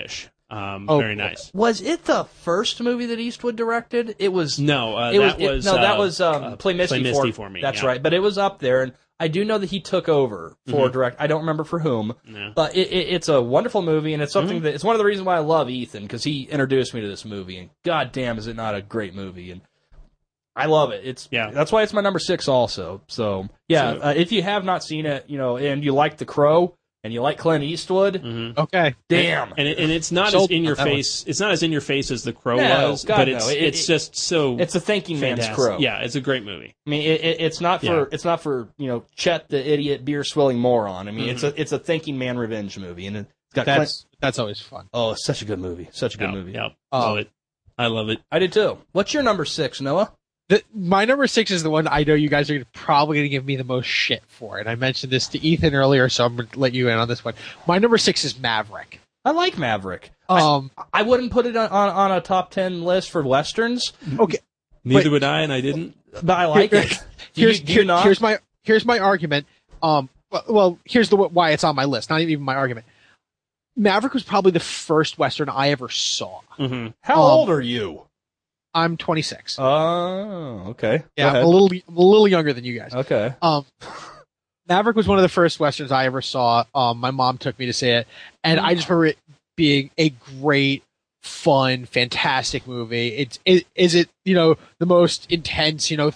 Um, Oh, very nice. Was it the first movie that Eastwood directed? It was. No, uh, it that was, it- was no, that uh, was um, uh, Play Misty, Play Misty for, for Me. That's yeah. right, but it was up there, and I do know that he took over for Mhm. direct. I don't remember for whom, Yeah. but it, it, it's a wonderful movie, and it's something Mhm. that it's one of the reasons why I love Ethan, because he introduced me to this movie, and goddamn, is it not a great movie? And I love it. It's Yeah. That's why it's my number six, also. So yeah, So- uh, if you have not seen it, you know, and you like The Crow and you like Clint Eastwood, Mhm. Okay. damn. And it, and it's not Sold as in your on that one. face. It's not as in your face as The Crow No, was, God, but no. it's It- it's it- just so It's a thinking fantastic. man's Crow. Yeah, it's a great movie. I mean, it, it, it's not for Yeah. it's not for you know Chet the idiot beer swilling moron. I mean, Mm-hmm. it's a it's a thinking man revenge movie, and it's got That's Clint. that's always fun. Oh, it's such a good movie, such a good Yep, movie. Yep. Um, love it. I love it. I did too. What's your number six, Noah? The, my number six is the one I know you guys are probably going to give me the most shit for, and I mentioned this to Ethan earlier, so I'm going to let you in on this one. My number six is Maverick. I like Maverick. Um, I wouldn't put it on, on, on a top ten list for westerns, okay, Neither would I, and I didn't. but I like Here- it. Do you, here's do you here- not? here's my here's my argument. Um, well, well, here's the why it's on my list. Not even my argument. Maverick was probably the first western I ever saw. Mm-hmm. How um, old are you? I'm twenty-six. Oh, okay. yeah, Go I'm ahead. a little I'm a little younger than you guys. Okay. Um, Maverick was one of the first westerns I ever saw. Um, my mom took me to see it, and I just remember it being a great, fun, fantastic movie. It's it, is it you know the most intense you know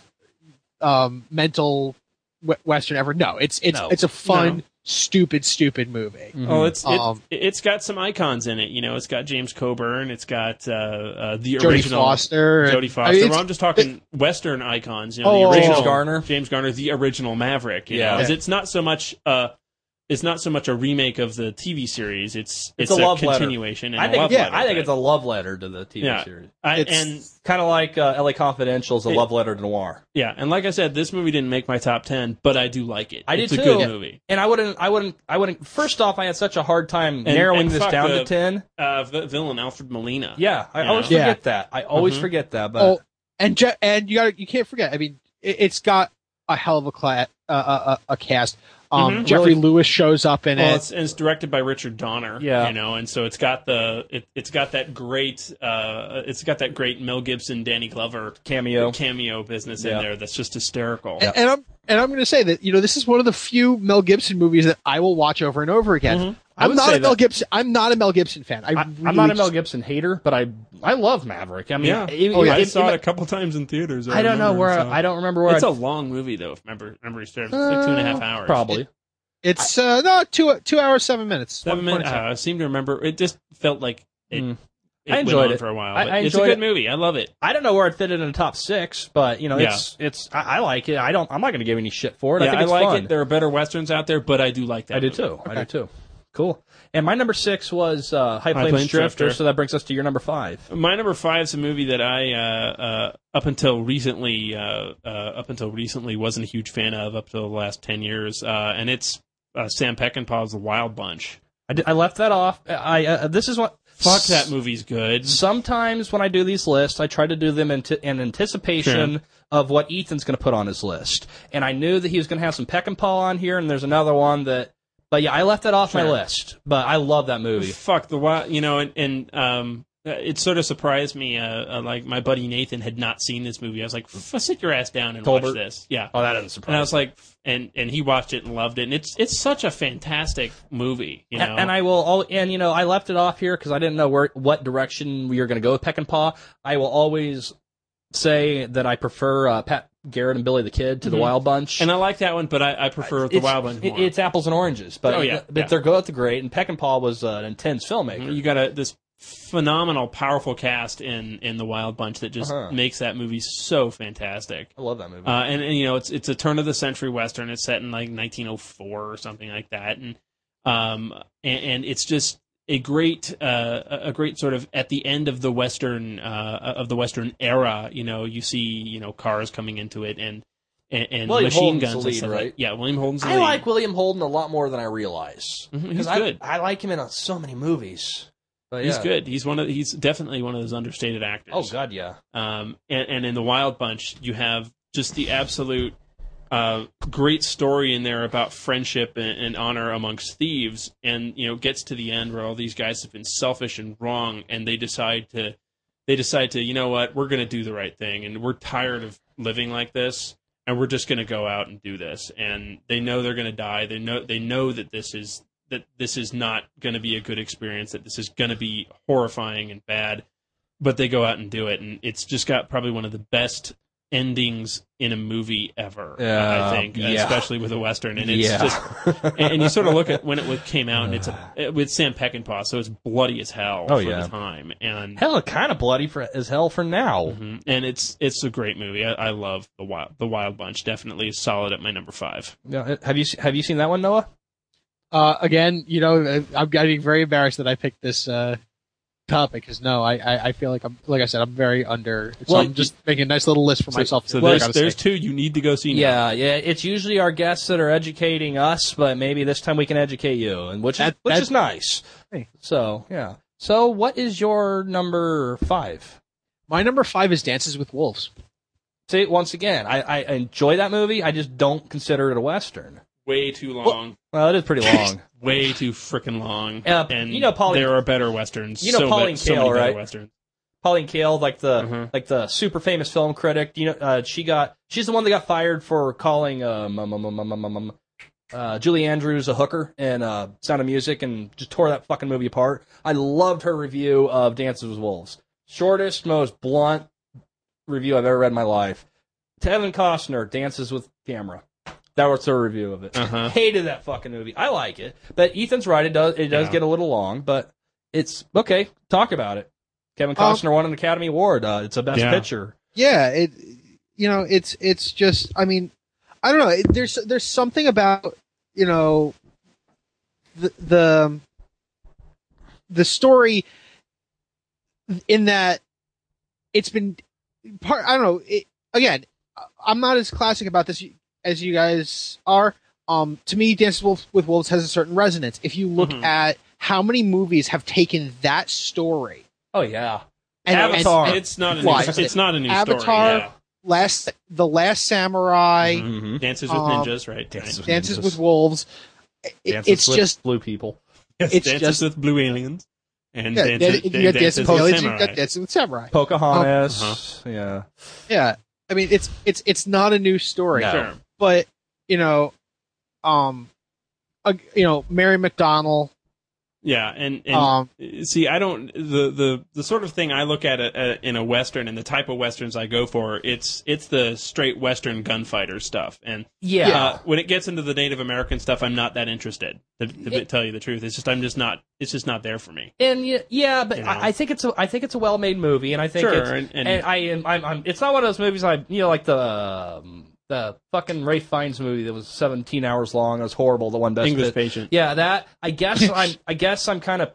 um, mental we- western ever? No, it's it's No. it's a fun, No. stupid, stupid movie. Mhm. Oh, it's it, Um, it's got some icons in it. You know, it's got James Coburn. It's got uh, uh, the Jodie original Foster, and- Jodie Foster. I mean, well, it's- I'm just talking Western icons. You know, Oh, the original James Garner. James Garner, the original Maverick. You Yeah. know, 'cause it's not so much. Uh, it's not so much a remake of the T V series. It's It's it's, a a, love letter. continuation. And I a think love yeah, letter, I think but- it's a love letter to the T V Yeah. series. I, it's- and Kind of like uh, L A Confidential is a It- love letter to noir. yeah, and like I said, this movie didn't make my top ten, but I do like it. I did it's a too. good Yeah. movie. And I wouldn't, I wouldn't, I wouldn't. First off, I had such a hard time And- narrowing and this fuck down the- to ten. Uh, v- villain Alfred Molina. Yeah, I You always know? forget Yeah. that. I always Mhm. forget that. But Oh, and Je- and you got you can't forget. I mean, it, it's got a hell of a cla- uh, uh, a cast. Um, Mhm. Jeffrey Really- Lewis shows up in Well, it. it's, and it's directed by Richard Donner. Yeah. you know, and so it's got the it, it's got that great uh, it's got that great Mel Gibson, Danny Glover cameo. cameo business Yeah. in there that's just hysterical. And, and I'm and I'm going to say that you know this is one of the few Mel Gibson movies that I will watch over and over again. Mhm. I I'm would not say a Mel that. Gibson. I'm not a Mel Gibson fan. I, I, really I'm not a Mel just- Gibson hater, but I I love Maverick. I mean, Yeah. it- Oh, yeah. I it- saw it- it a couple times in theaters. I don't know remember, where so- I don't remember where It's I, a long movie though. If remember, remember, it's like two and a half hours. probably. It's uh, no two two hours seven minutes. Seven One- minutes. one Uh, I seem to remember. It just felt like it. Mm. it I went enjoyed on it. for a while. I- But I it's a enjoyed good it. movie. I love it. I don't know where I'd fit it in the top six, but you know, Yeah. it's it's I, I like it. I don't. I'm not going to give any shit for it. Yeah, I think I it's like fun. it. There are better westerns out there, but I do like that. I do movie. too. I do too. Cool. And my number six was uh, High Plains, Plains Drifter, Drifter. so that brings us to your number five. My number five is a movie that I, uh, uh, up until recently, uh, uh, up until recently, wasn't a huge fan of up until the last ten years, uh, and it's uh, Sam Peckinpah's The Wild Bunch. I, did, I left that off. I uh, this is what Fuck, that movie's good. Sometimes when I do these lists, I try to do them in, t- in anticipation Sure. of what Ethan's going to put on his list. And I knew that he was going to have some Peckinpah on here, and there's another one that. But yeah, I left that off my Sure. list. But I love that movie. Fuck the wild, you know, and, and um, it sort of surprised me. Uh, uh, like my buddy Nathan had not seen this movie. I was like, F- "Sit your ass down and Tolbert? watch this." Yeah, Oh, that doesn't surprise and I was me. like, and and he watched it and loved it. And it's it's such a fantastic movie, you know. And, and I will, al- and you know, I left it off here because I didn't know where what direction we were going to go with Peckinpah. I will always say that I prefer uh, Pat Garrett and Billy the Kid to the Mhm. Wild Bunch. and I like that one, but I, I prefer the It's- Wild Bunch it- more. It's apples and oranges, but Oh, yeah, but yeah. they're both great. And Peckinpah was uh, an intense filmmaker. You got a this phenomenal, powerful cast in in the Wild Bunch that just Uh-huh. makes that movie so fantastic. I love that movie. Uh, and, and you know, it's it's a turn of the century western. It's set in like nineteen oh four or something like that, and um, and, and it's just a great uh, a great sort of at the end of the western uh, of the western era. You know, you see you know cars coming into it and and, and William machine Holden's guns the and lead, stuff right? like, yeah, William Holden's the I lead. like William Holden a lot more than I realize. Mhm, he's Because I, good. I like him in uh so many movies. But He's yeah. good. He's one of he's definitely one of those understated actors. Oh God, yeah. Um, and, and in the Wild Bunch, you have just the absolute uh, great story in there about friendship and, and honor amongst thieves, and you know gets to the end where all these guys have been selfish and wrong, and they decide to they decide to you know what, we're going to do the right thing, and we're tired of living like this, and we're just going to go out and do this. And they know they're going to die. They know they know that this is that this is not going to be a good experience. That this is going to be horrifying and bad. But they go out and do it, and it's just got probably one of the best endings in a movie ever. Yeah, I think, yeah. especially with a western. And it's Yeah. just, and, and you sort of look at when it came out, and it's a, with Sam Peckinpah, so it's bloody as hell Oh, for yeah. the time. And Hell, kind of bloody for as hell for now. mhm. and it's it's a great movie. I, I love the Wild the Wild Bunch. Definitely solid at my number five. Yeah, have you have you seen that one, Noah? Uh, again, you know, I'm getting very embarrassed that I picked this uh, topic because no, I, I, I feel like I'm like I said, I'm very under. So Well, I'm just making a nice little list for So, myself. so that I there's gotta there's say. two you need to go see now. Yeah, yeah. It's usually our guests that are educating us, but maybe this time we can educate you, and which is That- which that- is nice. Hey. So yeah. So what is your number five? My number five is Dances with Wolves. See, once again, I, I enjoy that movie. I just don't consider it a western. Way too long. Well, it is pretty long. Way too freaking long. Uh, and you know, Pauline- there are better westerns. you know so Pauline be- so Kael, many better right? Westerns. Pauline Kael, like the Mhm. like the super famous film critic. You know, uh, she got she's the one that got fired for calling um, um, um, um, um, um, um, uh, Julie Andrews a hooker in uh, Sound of Music, and just tore that fucking movie apart. I loved her review of Dances with Wolves. Shortest, most blunt review I've ever read in my life. Kevin Costner, Dances with Camera. That was her review of it. Uh-huh. Hated that fucking movie. I like it, but Ethan's right. It does it does Yeah. get a little long, but it's okay. Talk about it. Kevin Um, Costner won an Academy Award. Uh, it's a Best Yeah. Picture. Yeah, it. You know, it's it's just. I mean, I don't know. It, there's there's something about you know the the the story in that it's been part. I don't know. It, again, I'm not as classic about this as you guys are. Um, to me, Dances with, with Wolves has a certain resonance. If you look Mhm. at how many movies have taken that story Oh yeah. and, Avatar. and, It's not a Why? new, it's not a new Avatar, story. Yeah. last the Last Samurai, Mhm. Mm-hmm. Dances with Um, Ninjas, right? Dances with Dances Ninjas. with Wolves. It- Dances it's with just blue people. Yes, it's Dances just- with Blue Aliens. And yeah, dances, you got Dances Dances with with Aliens, you Samurai. got Dances with Samurai. Pocahontas. Uh-huh. Yeah. Yeah, I mean it's it's it's not a new story, No. Sure. but you know, um, uh, you know, Mary McDonnell. Yeah, and, and Um, see, I don't the, the the sort of thing I look at a, a, in a western and the type of westerns I go for. It's it's the straight western gunfighter stuff, and Yeah. uh, when it gets into the Native American stuff, I'm not that interested. To, to It- tell you the truth, it's just I'm just not. It's just not there for me. And yeah, yeah, but You know? I, I think it's a I think it's a well made movie, and I think Sure, it's, and- and, and- I am I'm, I'm it's not one of those movies I you know like the um, the fucking Ray Fiennes movie that was seventeen hours long. It was horrible. The one best English bit. Patient. Yeah, that I guess I'm I guess I'm kind of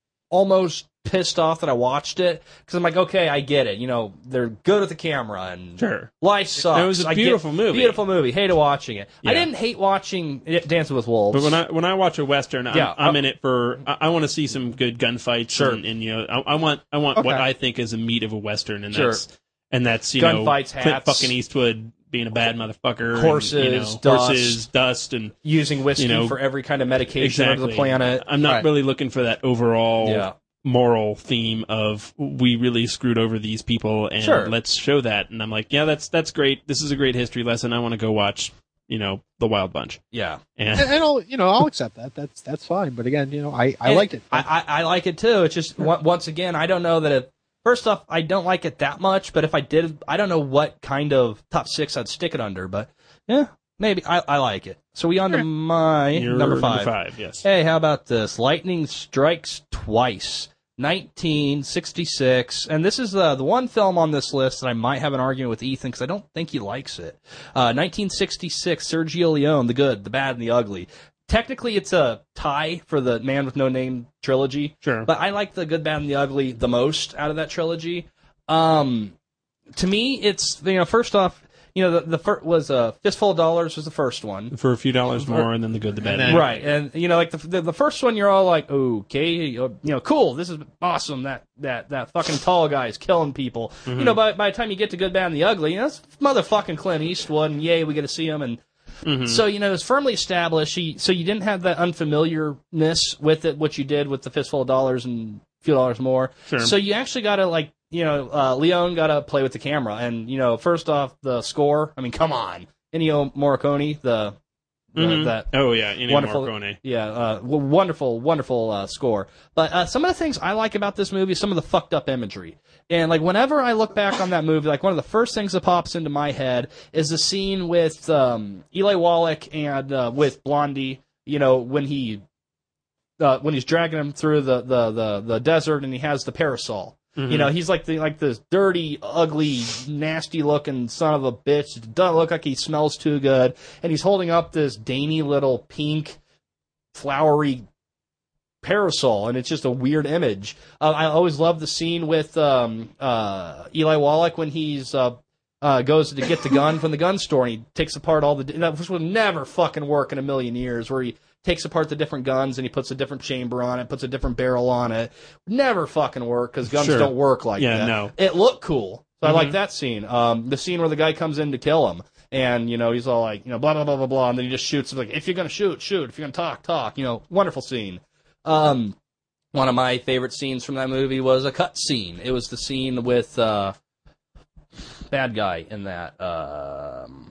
almost pissed off that I watched it because I'm like, okay, I get it. You know, they're good at the camera and Sure. life sucks. It was a I get- beautiful movie. Beautiful movie. Hated watching it. I Yeah. didn't hate watching Dancing with Wolves. But when I when I watch a western, I'm, Yeah, I'm uh, in it for. I, I want to see some good gunfights. Sure. and, and you know, I, I want I want what Okay. I think is a meat of a western, and Sure. that's and that's you Gunfights, know Clint hats. fucking Eastwood being a bad motherfucker, Horses, and, you know, dust. horses, dust, and using whiskey you know, for every kind of medication exactly. under the planet. I'm not Right. really looking for that overall Yeah. moral theme of we really screwed over these people, and Sure. let's show that. And I'm like, yeah, that's that's great. This is a great history lesson. I want to go watch, you know, The Wild Bunch. Yeah. And and, and I'll you know I'll accept that. That's that's fine. But again, you know, I, I And liked it. I, I, I like it too. It's just on- once again, I don't know that if first off, I don't like it that much. But if I did, I don't know what kind of top six I'd stick it under. But yeah, maybe I, I like it. So we on to my you're number five. Number five, yes. Hey, how about this? Lightning Strikes Twice, nineteen sixty-six, and this is uh, the one film on this list that I might have an argument with Ethan because I don't think he likes it. Uh, nineteen sixty-six, Sergio Leone, The Good, The Bad, and the Ugly. Technically, it's a tie for the Man with No Name trilogy, Sure. but I like The Good, Bad, and the Ugly the most out of that trilogy. Um, to me, it's, you know, first off, you know, the, the first was uh, Fistful of Dollars was the first one. For a few dollars more, and then the good, the bad, And and then- the Right, and you know, like the, the the first one, you're all like, okay, you know, cool, this is awesome. That that that fucking tall guy is killing people. You know, by by the time you get to Good, Bad, and the Ugly, you know, it's motherfucking Clint Eastwood, and yay, we get to see him. And Mhm. So, you know, it was firmly established. You, so you didn't have that unfamiliarness with it, what you did with the Fistful of Dollars and a few dollars more. Sure. So you actually got to, like, you know, uh, Leone got to play with the camera. And, you know, first off, the score, I mean, come on. Ennio Morricone, the, the Mhm. that Oh yeah, Ennio wonderful, Morricone. yeah, uh, w- wonderful, wonderful uh, score. But uh, some of the things I like about this movie, some of the fucked up imagery, and like whenever I look back on that movie, like one of the first things that pops into my head is the scene with um, Eli Wallach and uh, with Blondie. You know, when he uh, when he's dragging him through the, the, the, the desert and he has the parasol. Mhm. You know, he's like the like this dirty, ugly, nasty-looking son of a bitch. It doesn't look like he smells too good, and he's holding up this dainty little pink, flowery parasol, and it's just a weird image. Uh, I always love the scene with um, uh, Eli Wallach when he's uh, uh, goes to get the gun from the gun store, and he takes apart all the. This would never fucking work in a million years, where he takes apart the different guns and he puts a different chamber on it, puts a different barrel on it. Never fucking work because guns Sure. don't work like Yeah, that. no. It looked cool. So I Mhm. like that scene. Um, the scene where the guy comes in to kill him and, you know, he's all like, you know, blah, blah, blah, blah, blah. And then he just shoots him like, if you're going to shoot, shoot. If you're going to talk, talk. You know, wonderful scene. Um, one of my favorite scenes from that movie was a cut scene. It was the scene with, uh, bad guy in that, um,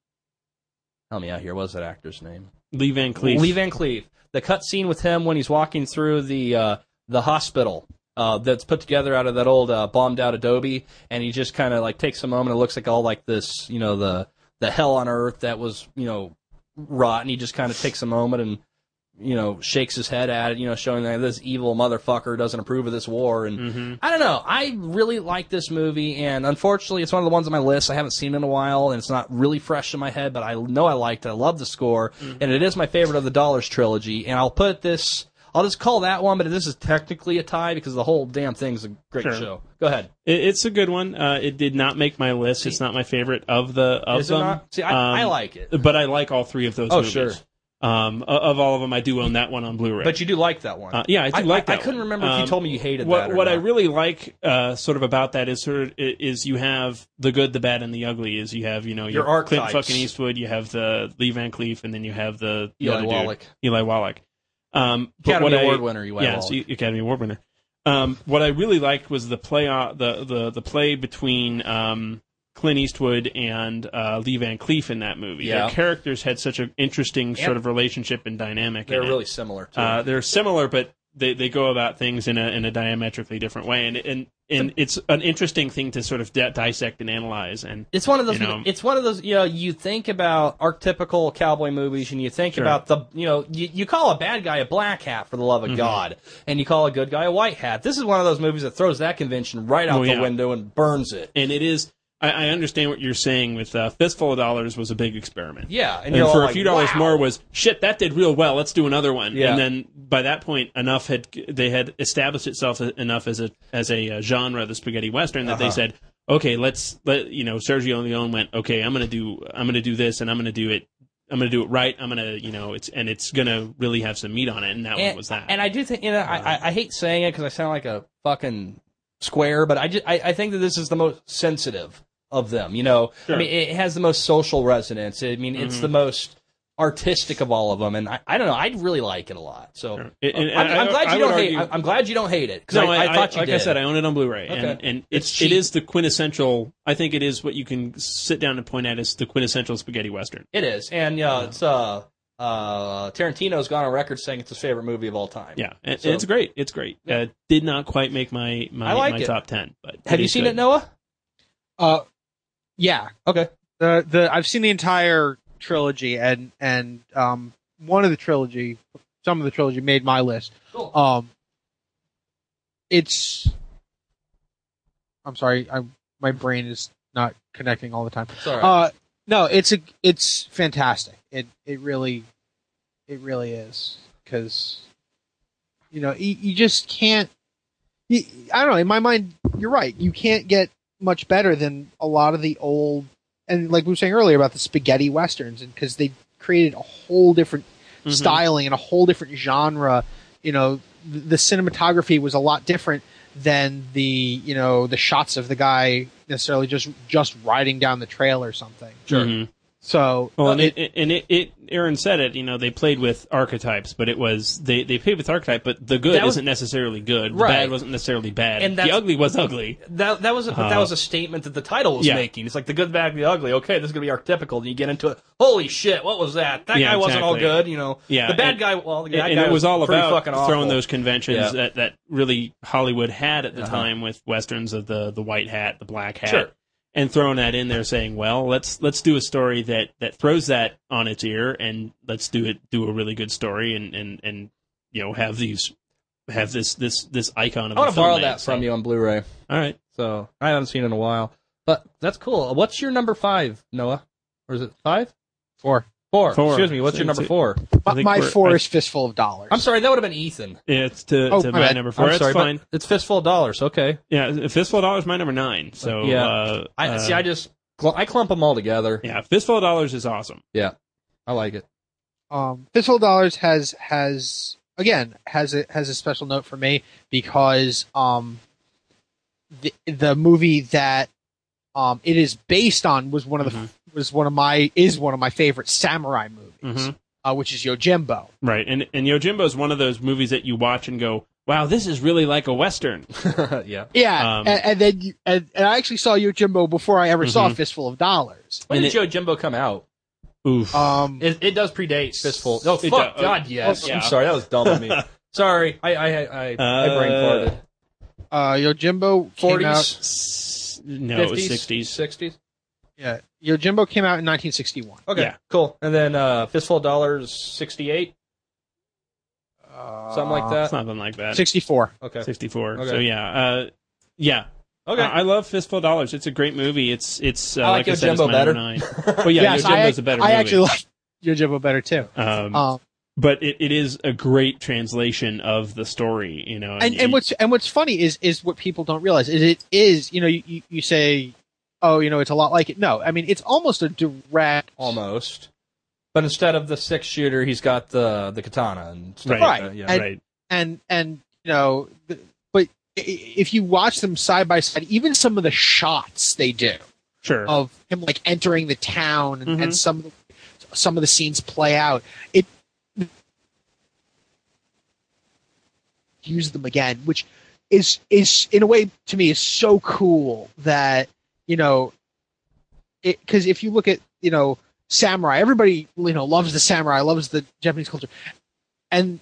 help me out here. What was that actor's name? Lee Van Cleef. Lee Van Cleef. The cut scene with him when he's walking through the uh, the hospital uh, that's put together out of that old uh, bombed out adobe, and he just kind of like takes a moment. It looks like all like this, you know, the the hell on earth that was, you know, rotten. He just kind of takes a moment and, you know, shakes his head at it, you know, showing that this evil motherfucker doesn't approve of this war. And Mm-hmm. I don't know. I really like this movie, and unfortunately, it's one of the ones on my list I haven't seen in a while, and it's not really fresh in my head, but I know I liked it. I love the score, Mm-hmm. and it is my favorite of the Dollars trilogy, and I'll put this... I'll just call that one, but this is technically a tie because the whole damn thing's a great Sure. show. Go ahead. It, it's a good one. Uh, it did not make my list. See- it's not my favorite of the of Is it them. not? See, I, I Um, like it. but I like all three of those Oh, movies. sure. Um, o- of all of them, I do own that one on Blu-ray. But you do like that one. Uh, yeah, I do like I, that I couldn't one. remember if you Um, told me you hated what that or what I not. really like, uh, sort of about that is sort of i- is you have the good, the bad, and the ugly. Is you have you know Your your Clint archetypes. fucking Eastwood, you have the Lee Van Cleef, and then you have the, the Eli other dude, Wallach. Eli Wallach. Um, but Academy what I- Award winner, Eli yeah, Wallach. so Academy Award winner. Um, what I really liked was the play, uh, the the the play between um, Clint Eastwood and uh, Lee Van Cleef in that movie. Yeah. Their characters had such an interesting sort And- of relationship and dynamic. They're in it. really similar, too. Uh, they're similar, but they, they go about things in a in a diametrically different way, and and and it's an interesting thing to sort of di- dissect and analyze. And It's one of those. You know. It's one of those. You know, you think about archetypical cowboy movies, and you think Sure. about the. You know, you, you call a bad guy a black hat for the love of Mm-hmm. God, and you call a good guy a white hat. This is one of those movies that throws that convention right out Oh, the yeah. window and burns it. and it is. I, I understand what you're saying with uh, Fistful of Dollars was a big experiment. Yeah, and, And, you're all for a like, few dollars wow. more was shit. That did real well. Let's do another one. Yeah. And then by that point, enough had they had established itself enough as a as a uh, genre, the spaghetti western, that Uh-huh. they said, okay, let's let you know. Sergio Leone went, okay, I'm gonna do I'm gonna do this, and I'm gonna do it. I'm gonna do it right. I'm gonna you know it's and it's gonna really have some meat on it, and that and, one was that. And I do think, you know, I, I, I hate saying it because I sound like a fucking square, but I, just, I, I think that this is the most sensitive of them. You know, Sure. I mean, it has the most social resonance. I mean, it's Mhm. the most artistic of all of them, and I, I don't know. I really like it a lot. So Sure. And- and I'm, I'm I- glad I you would don't hate. argue- I'm glad you don't hate it because No, I, I, thought you like did. I said, I own it on Blu-ray, and, Okay. and It's it's cheap. it is the quintessential. I think it is what you can sit down and point at as the quintessential spaghetti western. It is, and uh, it's uh, uh, Tarantino's gone on record saying it's his favorite movie of all time. Yeah, and, So- and it's great. It's great. Uh, did not quite make my my, I like my it. top ten, but Have you is seen good. it, Noah? Uh, yeah. Okay. The the I've seen the entire trilogy, and and um one of the trilogy, some of the trilogy made my list. Cool. Um, it's. I'm sorry, I my brain is not connecting all the time. It's all right. Uh, no, it's a it's fantastic. It it really, it really is because, you know, you, you just can't. You, I don't know. In my mind, you're right. You can't get much better than a lot of the old, and like we were saying earlier about the spaghetti westerns, and because they created a whole different Mhm. styling and a whole different genre. You know, the, the cinematography was a lot different than the you know the shots of the guy necessarily just just riding down the trail or something. Sure. Mhm. So Well, uh, and it, it, and it, it, Aaron said it. You know, they played with archetypes, but it was they, they played with archetype, but the good That was- isn't necessarily good. The Right. bad wasn't necessarily bad. And the that's- ugly was ugly. That that was a, but that Uh, was a statement that the title was yeah. making. It's like the good, bad, the ugly. Okay, this is gonna be archetypical. And you get into it. Holy shit! What was that? That Yeah, guy wasn't all exactly. good. You know. Yeah, The bad and- guy. Well, the bad and guy it was all pretty about fucking throwing awful. those conventions Yeah. that, that really Hollywood had at the Uh-huh. time with westerns of the, the white hat, the black hat, Sure. and throwing that in there, saying, "Well, let's let's do a story that, that throws that on its ear, and let's do it do a really good story, and, and, and you know have these have this this this icon of I a want to film borrow made, that so- from you on Blu-ray. All right, So I haven't seen it in a while, but that's cool. What's your number five, Noah? Or is it five? four. Four. Four. Excuse me. What's your number It's- four? I My, think my we're- four I- is Fistful of Dollars. I'm sorry, that would have been Ethan. it's to, Oh, to my my bad. number four. I'm That's sorry, but fine. it's Fistful of Dollars. Okay. Yeah, Fistful of Dollars is my number nine. So Yeah. uh, I uh, see. I just cl- I clump them all together. yeah, Fistful of Dollars is awesome. Yeah, I like it. Um, Fistful of Dollars has has again has a has a special note for me because um, the the movie that um it is based on was one of the Mhm. was one of my is one of my favorite samurai movies, Mhm. uh, which is Yojimbo. Right, and and Yojimbo is one of those movies that you watch and go, "Wow, this is really like a western." Yeah. Yeah, Um, and, and then you, and, and I actually saw Yojimbo before I ever saw Mhm. Fistful of Dollars. When And did Joe Jimbo come out? Oof. Um, It, it does predate Fistful. Oh It fuck, does. God, yes. Yeah. I'm sorry, that was dumb of me. Sorry, I I I, I, I brain Uh, farted. uh, Yojimbo came out. Forties, S- no, it was fifties, sixties. sixties. Yeah, Yojimbo came out in nineteen sixty-one. Okay, Yeah. cool. And then uh, Fistful of Dollars, sixty-eight, Uh, something like that. Something like that. sixty-four. Okay. sixty-four. Okay. So yeah, uh, yeah. Okay. Uh, I love Fistful of Dollars. It's a great movie. It's it's uh, I like I said, it's Yojimbo my better. number nine. Well, yeah, Yes, I, Yojimbo's a better I movie. actually like Yojimbo better too. um, Um, but it, it is a great translation of the story. You know, and, and what's and what's funny is is what people don't realize is it is you know you, you- you say oh you know it's a lot like it. No, I mean it's almost a direct Almost. But instead of the six shooter, he's got the the katana and stuff Right. like Right. that. Yeah. And- right. and and you know the- but i- if you watch them side by side, even some of the shots they do Sure. of him like entering the town and, Mhm. and some of the, some of the scenes play out. It use them again, which is is in a way to me is so cool that you know it because if you look at you know samurai, everybody you know loves the samurai, loves the Japanese culture, and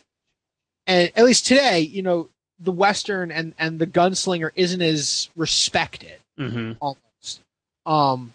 and at least today, you know the Western and and the gunslinger isn't as respected hmm almost. Um,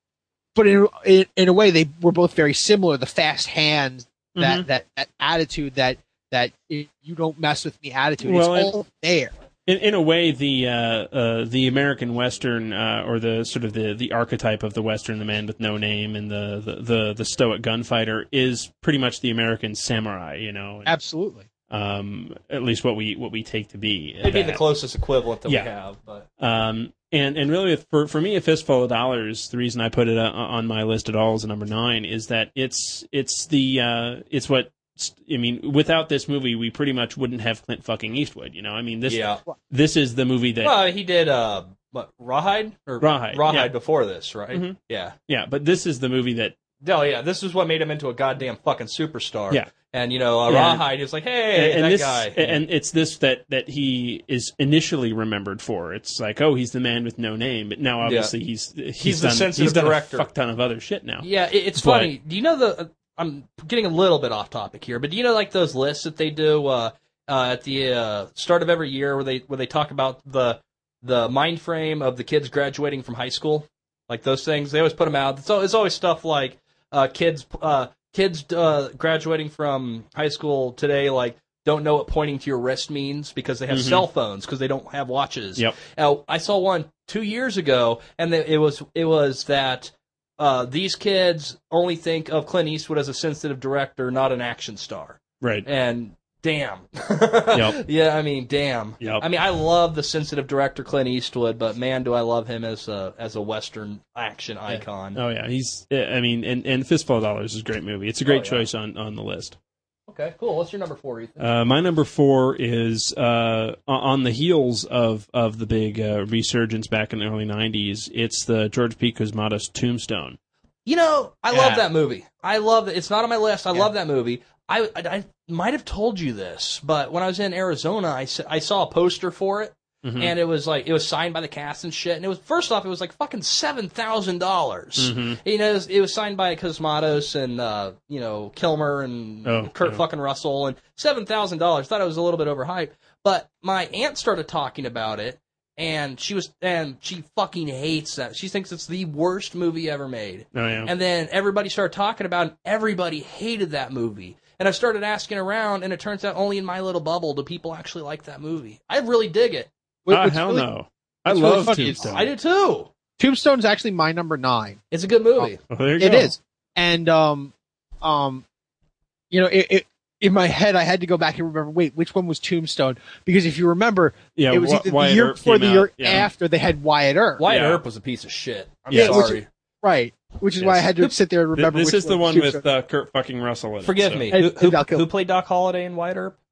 but in, in in a way, they were both very similar. The fast hand, that Mhm. that, that attitude, that that it, you don't mess with me attitude. Well, it's and- all there. In, in a way, the uh, uh, the American Western, uh, or the sort of the, the archetype of the Western, the man with no name, and the, the, the, the stoic gunfighter, is pretty much the American samurai. You know, and, Absolutely. um, at least what we what we take to be. It'd be the that. closest equivalent that Yeah. we have, but Um, and and really, for for me, a fistful of dollars. The reason I put it uh, on my list at all as a number nine is that it's it's the uh, it's what. I mean, without this movie, we pretty much wouldn't have Clint fucking Eastwood. You know, I mean, this yeah. this is the movie that Well, he did uh, what Rawhide or Rawhide, Rawhide yeah. before this, right? Mhm. Yeah. yeah, but this is the movie that Oh yeah, this is what made him into a goddamn fucking superstar. Yeah. And you know, uh, Yeah. Rawhide is like, hey, and, and that this guy. and it's this that that he is initially remembered for. It's like, oh, he's the man with no name, but now obviously he's he's, He's the done, sensitive he's done director. a fuck ton of other shit now. Yeah, it, it's But- funny. Do you know the? Uh, I'm getting a little bit off topic here, but do you know like those lists that they do uh, uh, at the uh, start of every year, where they where they talk about the the mind frame of the kids graduating from high school, like those things. They always put them out. It's, al- it's always stuff like uh, kids uh, kids uh, graduating from high school today, like don't know what pointing to your wrist means because they have Mhm. cell phones because they don't have watches. Yep. Now, I saw one two years ago, and it was it was that uh, these kids only think of Clint Eastwood as a sensitive director, not an action star. Right. And damn, Yep. yeah, I mean, damn. Yep. I mean, I love the sensitive director Clint Eastwood, but man, do I love him as a as a Western action icon. Oh yeah, he's. I mean, and and Fistful of Dollars is a great movie. It's a great Oh, yeah. choice on on the list. Okay, cool. What's your number four, Ethan? Uh, my number four is uh, on the heels of of the big uh, resurgence back in the early nineties. It's the George P. Cosmatos Tombstone. You know, I Yeah. love that movie. I love it. It's not on my list. I Yeah. love that movie. I, I, I might have told you this, but when I was in Arizona, I, s- I saw a poster for it, Mhm. and it was like it was signed by the cast and shit. And it was first off, it was like fucking seven thousand dollars. Mhm. You know, it was, it was signed by Cosmatos and uh, you know Kilmer and Oh, Kurt yeah. fucking Russell, and seven thousand dollars. Thought it was a little bit overhyped, but my aunt started talking about it. And she was, and she fucking hates that. She thinks it's the worst movie ever made. Oh yeah. And then everybody started talking about it. Everybody hated that movie. And I started asking around, and it turns out only in my little bubble do people actually like that movie. I really dig it. What- Ah, what's hell really- no. I what's really love funny is- Tombstone. I do too. Tombstone's actually my number nine. It's a good movie. Oh, there you It go. is, and um, um, you know, it, it in my head I had to go back and remember. Wait, which one was Tombstone? Because if you remember, Yeah, it was Wy- either the Wyatt year Earp before came the year out, yeah. after they had Wyatt Earp. Wyatt Yeah. Earp was a piece of shit. I'm Yeah, which- sorry. Right, which is why I Yes. had to sit there and Th- remember. This which is the one was with uh, Kurt fucking Russell in it. Forgive so. me. And- Who, and who, Val Kilmer. who played Doc Holliday in Wyatt Earp?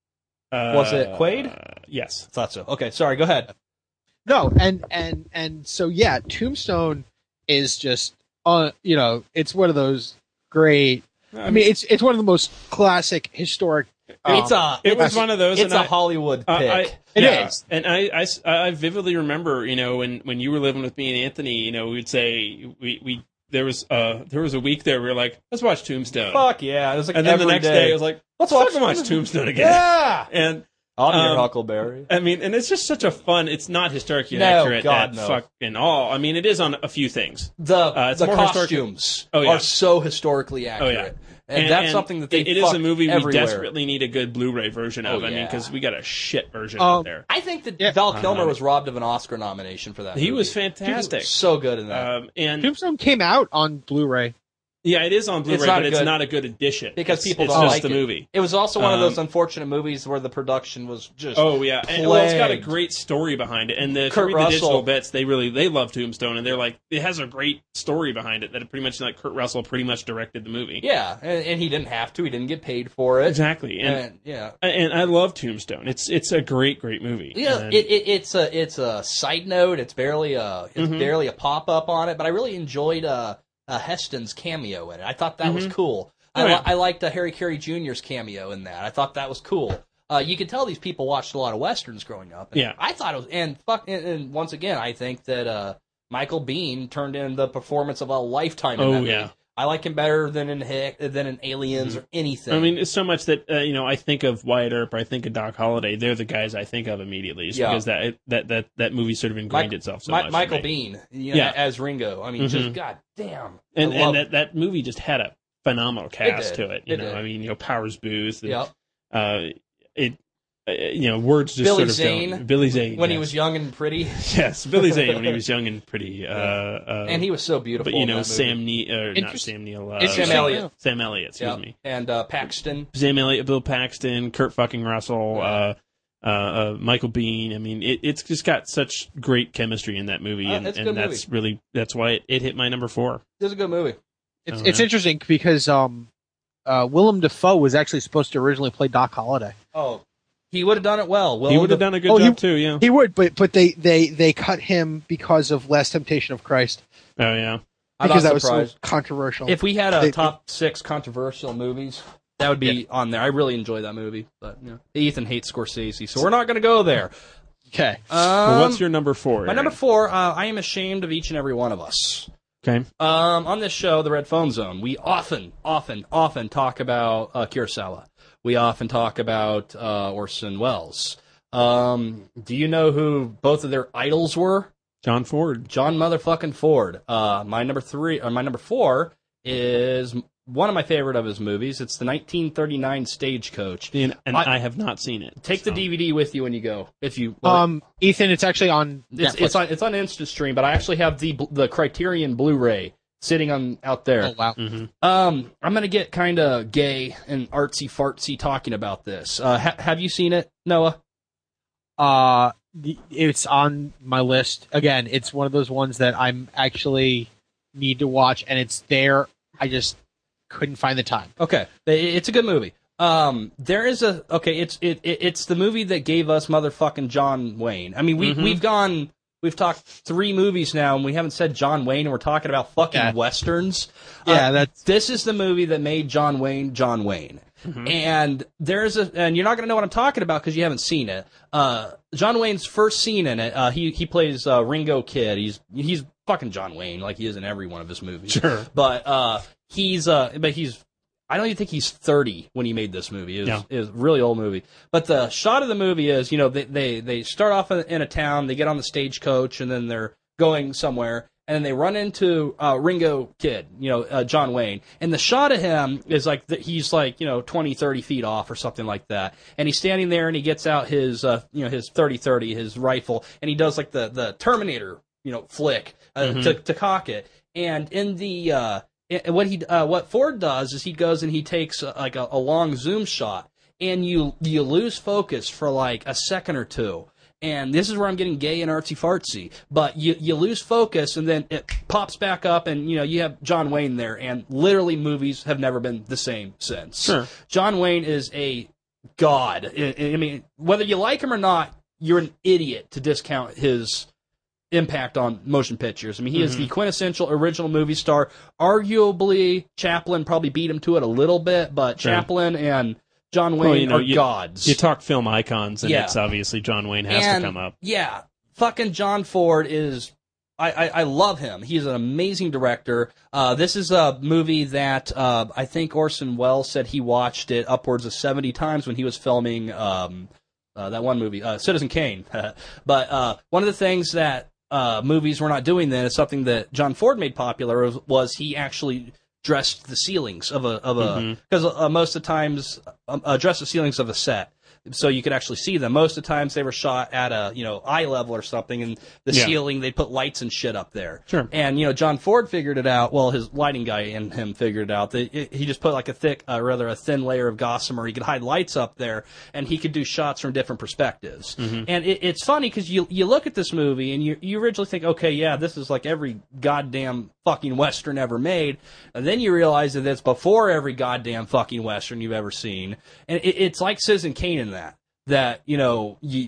Uh, Was it Quaid? Yes. Thought so. Okay, sorry. Go ahead. No, and and and so yeah, Tombstone is just uh, you know, it's one of those great. I mean, it's it's one of the most classic historic. um, it's a. it it's, was one of those. It's and a I- Hollywood pick. Uh, I, It yeah. is. And I, I, I vividly remember, you know, when, when you were living with me and Anthony, you know, we'd say, we, we there was uh there was a week there we were like, let's watch Tombstone. Fuck yeah! It was like and then the every next day. day it was like, Let's let's watch fucking watch Tombstone. Tombstone again. Yeah. And I'll be your Um, Huckleberry. I mean, and it's just such a fun. It's not historically No, accurate God, at no. fucking all. I mean, it is on a few things. The Uh, it's the more historic- costumes Oh, yeah. are so historically Oh accurate, yeah, and, that's something that they. it, it is fuck a movie we everywhere. desperately need a good Blu-ray version of. Oh, I mean, yeah. because we got a shit version Um, out there. I think that Yeah. Val Kilmer Um, was robbed of an Oscar nomination for that. He movie. was He was fantastic. so good in that. Um, and Tombstone came out on Blu-ray. yeah, it is on Blu-ray, It's not but a it's good- not a good edition because It's- people it's don't just like the it. movie. It was also one of those Um, unfortunate movies where the production was just. Oh yeah, and well, it's got a plagued. great story behind it. And the, if Kurt you read the digital Russell. bits, they really they love Tombstone, and they're like, it has a great story behind it that it pretty much like Kurt Russell pretty much directed the movie. Yeah, and, and he didn't have to. He didn't get paid for it. Exactly, and And, yeah, and I love Tombstone. It's it's a great great movie. yeah. And- It, it, it's a it's a side note. It's barely a it's Mhm. barely a pop up on it. But I really enjoyed uh, uh Heston's cameo in it. I thought that was Mhm. cool. I, Oh, li- yeah. I liked uh, Harry Carey Junior's cameo in that. I thought that was cool. Uh, you could tell these people watched a lot of westerns growing up. And Yeah. I thought it was, and fuck, and, and once again, I think that uh, Michael Biehn turned in the performance of a lifetime. In Oh, that movie. yeah. I like him better than in Hick, than in Aliens or anything. I mean, it's so much that uh, you know. I think of Wyatt Earp, or I think of Doc Holliday. They're the guys I think of immediately, just Yeah. because that it, that that that movie sort of ingrained Mike- itself so Mi- much. for Michael me. Biehn, you know, Yeah. as Ringo. I mean, Mhm. just god damn. and I love and that that movie just had a phenomenal cast did. to it. You It know, did. I mean, you know, Powers Booth. And, Yep. Uh, it. Uh, you know, words just Billy sort of Zane. don't. Billy Zane. When he yes. was young and pretty, yes, Billy Zane when he was young and pretty. Uh, uh, and he was so beautiful. but you in know, that movie. Sam Neill, or not Interest- Sam Neill. Uh, Interesting. Sam Elliott. Sam Elliott. Excuse Yep. me. and uh, Paxton. Sam Elliott, Bill Paxton, Kurt fucking Russell, Yeah. uh, uh, uh, Michael Biehn. I mean, it, it's just got such great chemistry in that movie, Uh, and, it's a and good that's really that's why it, it hit my number four. It was a good movie. It's Oh, it's yeah. interesting because um, uh, Willem Dafoe was actually supposed to originally play Doc Holliday. Oh, he would have done it well. Will he would have done a good Oh, job he- too. Yeah. He would, but but they they they cut him because of Last Temptation of Christ Oh yeah. I'm because not that was so surprised. controversial. If we had a They- top six controversial movies, that would be on there. I really enjoy that movie, but you know, Ethan hates Scorsese, so we're not going to go there. okay, Um, Well, what's your number four? my Aaron? number four? Uh, I am ashamed of each and every one of us. Okay. Um, on this show, the Red Phone Zone, we often, often, often talk about uh, Kurosawa. We often talk about uh, Orson Welles. Um, do you know who both of their idols were? John Ford. John motherfucking Ford. Uh, my number three, or my number four, is one of my favorite of his movies. It's the nineteen thirty-nine Stagecoach. And, and I- I, have not seen it. Take the so. D V D with you when you go. If you well, um, Ethan, it's actually on. it's Netflix. it's on it's on InstaStream, but I actually have the the Criterion Blu-ray sitting on out there. Oh wow. Mhm. Um, I'm gonna get kind of gay and artsy fartsy talking about this. Uh, ha- have you seen it, Noah? Uh, the- it's on my list again. It's one of those ones that I'm actually need to watch, and it's there. I just couldn't find the time. Okay, I- it's a good movie. Um, there is a okay. It's it, it it's the movie that gave us motherfucking John Wayne. I mean, we Mhm. we've gone we've talked three movies now, and we haven't said John Wayne, and we're talking about fucking Yeah. westerns. Yeah, Uh, that's This is the movie that made John Wayne John Wayne. Mm-hmm. And there's a, and you're not going to know what I'm talking about because you haven't seen it. Uh, John Wayne's first scene in it, uh, he he plays uh, Ringo Kid. He's he's fucking John Wayne, like he is in every one of his movies. Sure. But uh, he's uh, but he's. I don't even think he's thirty when he made this movie. It was, Yeah. it was a really old movie. But the shot of the movie is, you know, they they, they start off in, in a town, they get on the stagecoach, and then they're going somewhere, and then they run into uh, Ringo Kid, you know, uh, John Wayne. And the shot of him is like, the, he's like, you know, twenty, thirty feet off or something like that. And he's standing there, and he gets out his, uh, you know, his thirty thirty, his rifle, and he does like the, the Terminator, you know, flick uh, Mhm. to, to cock it. And in the... Uh, And what he, uh, what Ford does is he goes and he takes uh, like a, a long zoom shot, and you you lose focus for like a second or two. And this is where I'm getting gay and artsy fartsy. But you you lose focus, and then it pops back up, and you know you have John Wayne there, and literally movies have never been the same since. Sure. John Wayne is a god. I, I mean, whether you like him or not, you're an idiot to discount his impact on motion pictures. I mean, he is the quintessential original movie star. Arguably, Chaplin probably beat him to it a little bit, but Sure. Chaplin and John Wayne Well, you know, are you- gods. You talk film icons, and Yeah. it's obviously John Wayne has and, to come up. Yeah, fucking John Ford is. I, I, I love him. He's an amazing director. Uh, this is a movie that uh, I think Orson Welles said he watched it upwards of seventy times when he was filming um, uh, that one movie, uh, Citizen Kane. But uh, one of the things that uh, movies were not doing then is something that John Ford made popular was, was he actually dressed the ceilings of a of a because uh, most of the times um, uh, dressed the ceilings of a set so you could actually see them. Most of the times they were shot at a you know eye level or something, and the Yeah. ceiling they'd put lights and shit up there. Sure. And you know John Ford figured it out. Well, his lighting guy and him figured it out. That it, he just put like a thick, uh, rather a thin layer of gossamer. He could hide lights up there, and he could do shots from different perspectives. And it, it's funny because you you look at this movie and you you originally think, okay, yeah, this is like every goddamn fucking western ever made, and then you realize that it's before every goddamn fucking western you've ever seen. And it, it's like Citizen Kane in that that you know you.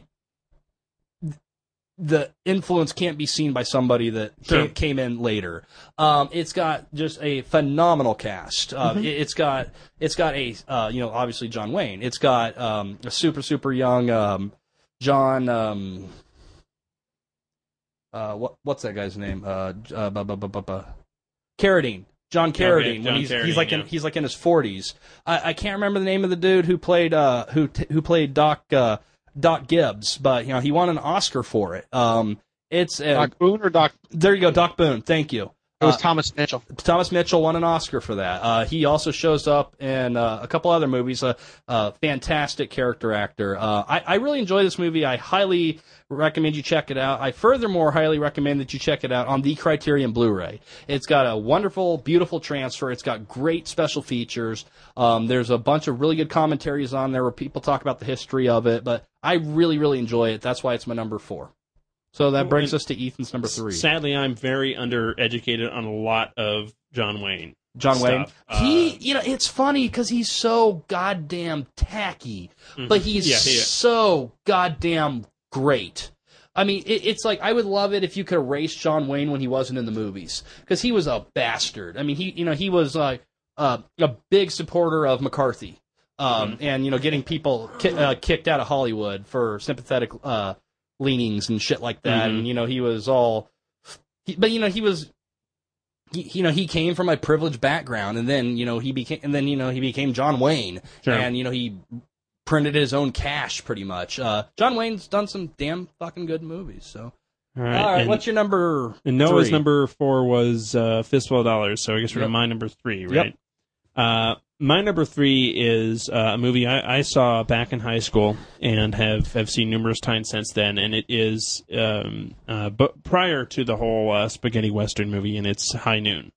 The influence can't be seen by somebody that Sure. came, came in later. Um, it's got just a phenomenal cast. Uh, it, it's got it's got a uh, you know obviously John Wayne. It's got um, a super super young um, John. Um, uh, what what's that guy's name? Uh, uh, bu- bu- bu- bu- bu- Carradine. John Carradine. John when he's, he's Carradine, like in, yeah. he's like in his forties. I, I can't remember the name of the dude who played uh, who t- who played Doc. Uh, Doc Gibbs, but you know he won an Oscar for it. Um, it's uh, Doc Boone or Doc. there you go, Doc Boone. Thank you. It was Uh, Thomas Mitchell. Thomas Mitchell won an Oscar for that. Uh, he also shows up in uh, a couple other movies. A uh, uh, fantastic character actor. Uh, I, I really enjoy this movie. I highly recommend you check it out. I furthermore highly recommend that you check it out on the Criterion Blu-ray. It's got a wonderful, beautiful transfer. It's got great special features. Um, there's a bunch of really good commentaries on there where people talk about the history of it. But I really, really enjoy it. That's why it's my number four. So that brings us to Ethan's number three. Sadly, I'm very undereducated on a lot of John Wayne. John Wayne. stuff. He, Uh, you know, it's funny because he's so goddamn tacky, but he's Yeah, he is. so goddamn great. I mean, it, it's like I would love it if you could erase John Wayne when he wasn't in the movies because he was a bastard. I mean, he, you know, he was like uh, a big supporter of McCarthy, um, Mm-hmm. and you know, getting people ki- uh, kicked out of Hollywood for sympathetic uh, leanings and shit like that. Mhm. And you know, he was all, he, but you know, he was. He, you know, he came from a privileged background, and then you know he became, and then you know he became John Wayne, Sure. and you know he printed his own cash pretty much. Uh, John Wayne's done some damn fucking good movies. So, all right. all right, and, what's your number? and Noah's three? number four was uh, Fistful of Dollars, so I guess we're Yep. to my number three, Yep. right? Uh, my number three is uh, a movie I, I saw back in high school and have, have seen numerous times since then, and it is um, uh, but prior to the whole uh, spaghetti western movie, and it's High Noon.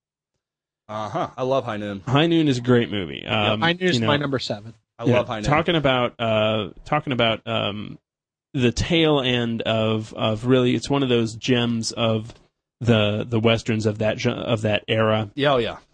Uh huh. I love High Noon. High Noon is a great movie. Um, I knew it's you know, my number seven. I yeah, love High Noon. Talking about uh, talking about um, the tail end of of really, it's one of those gems of the the westerns of that gen- of that era. yeah, oh yeah.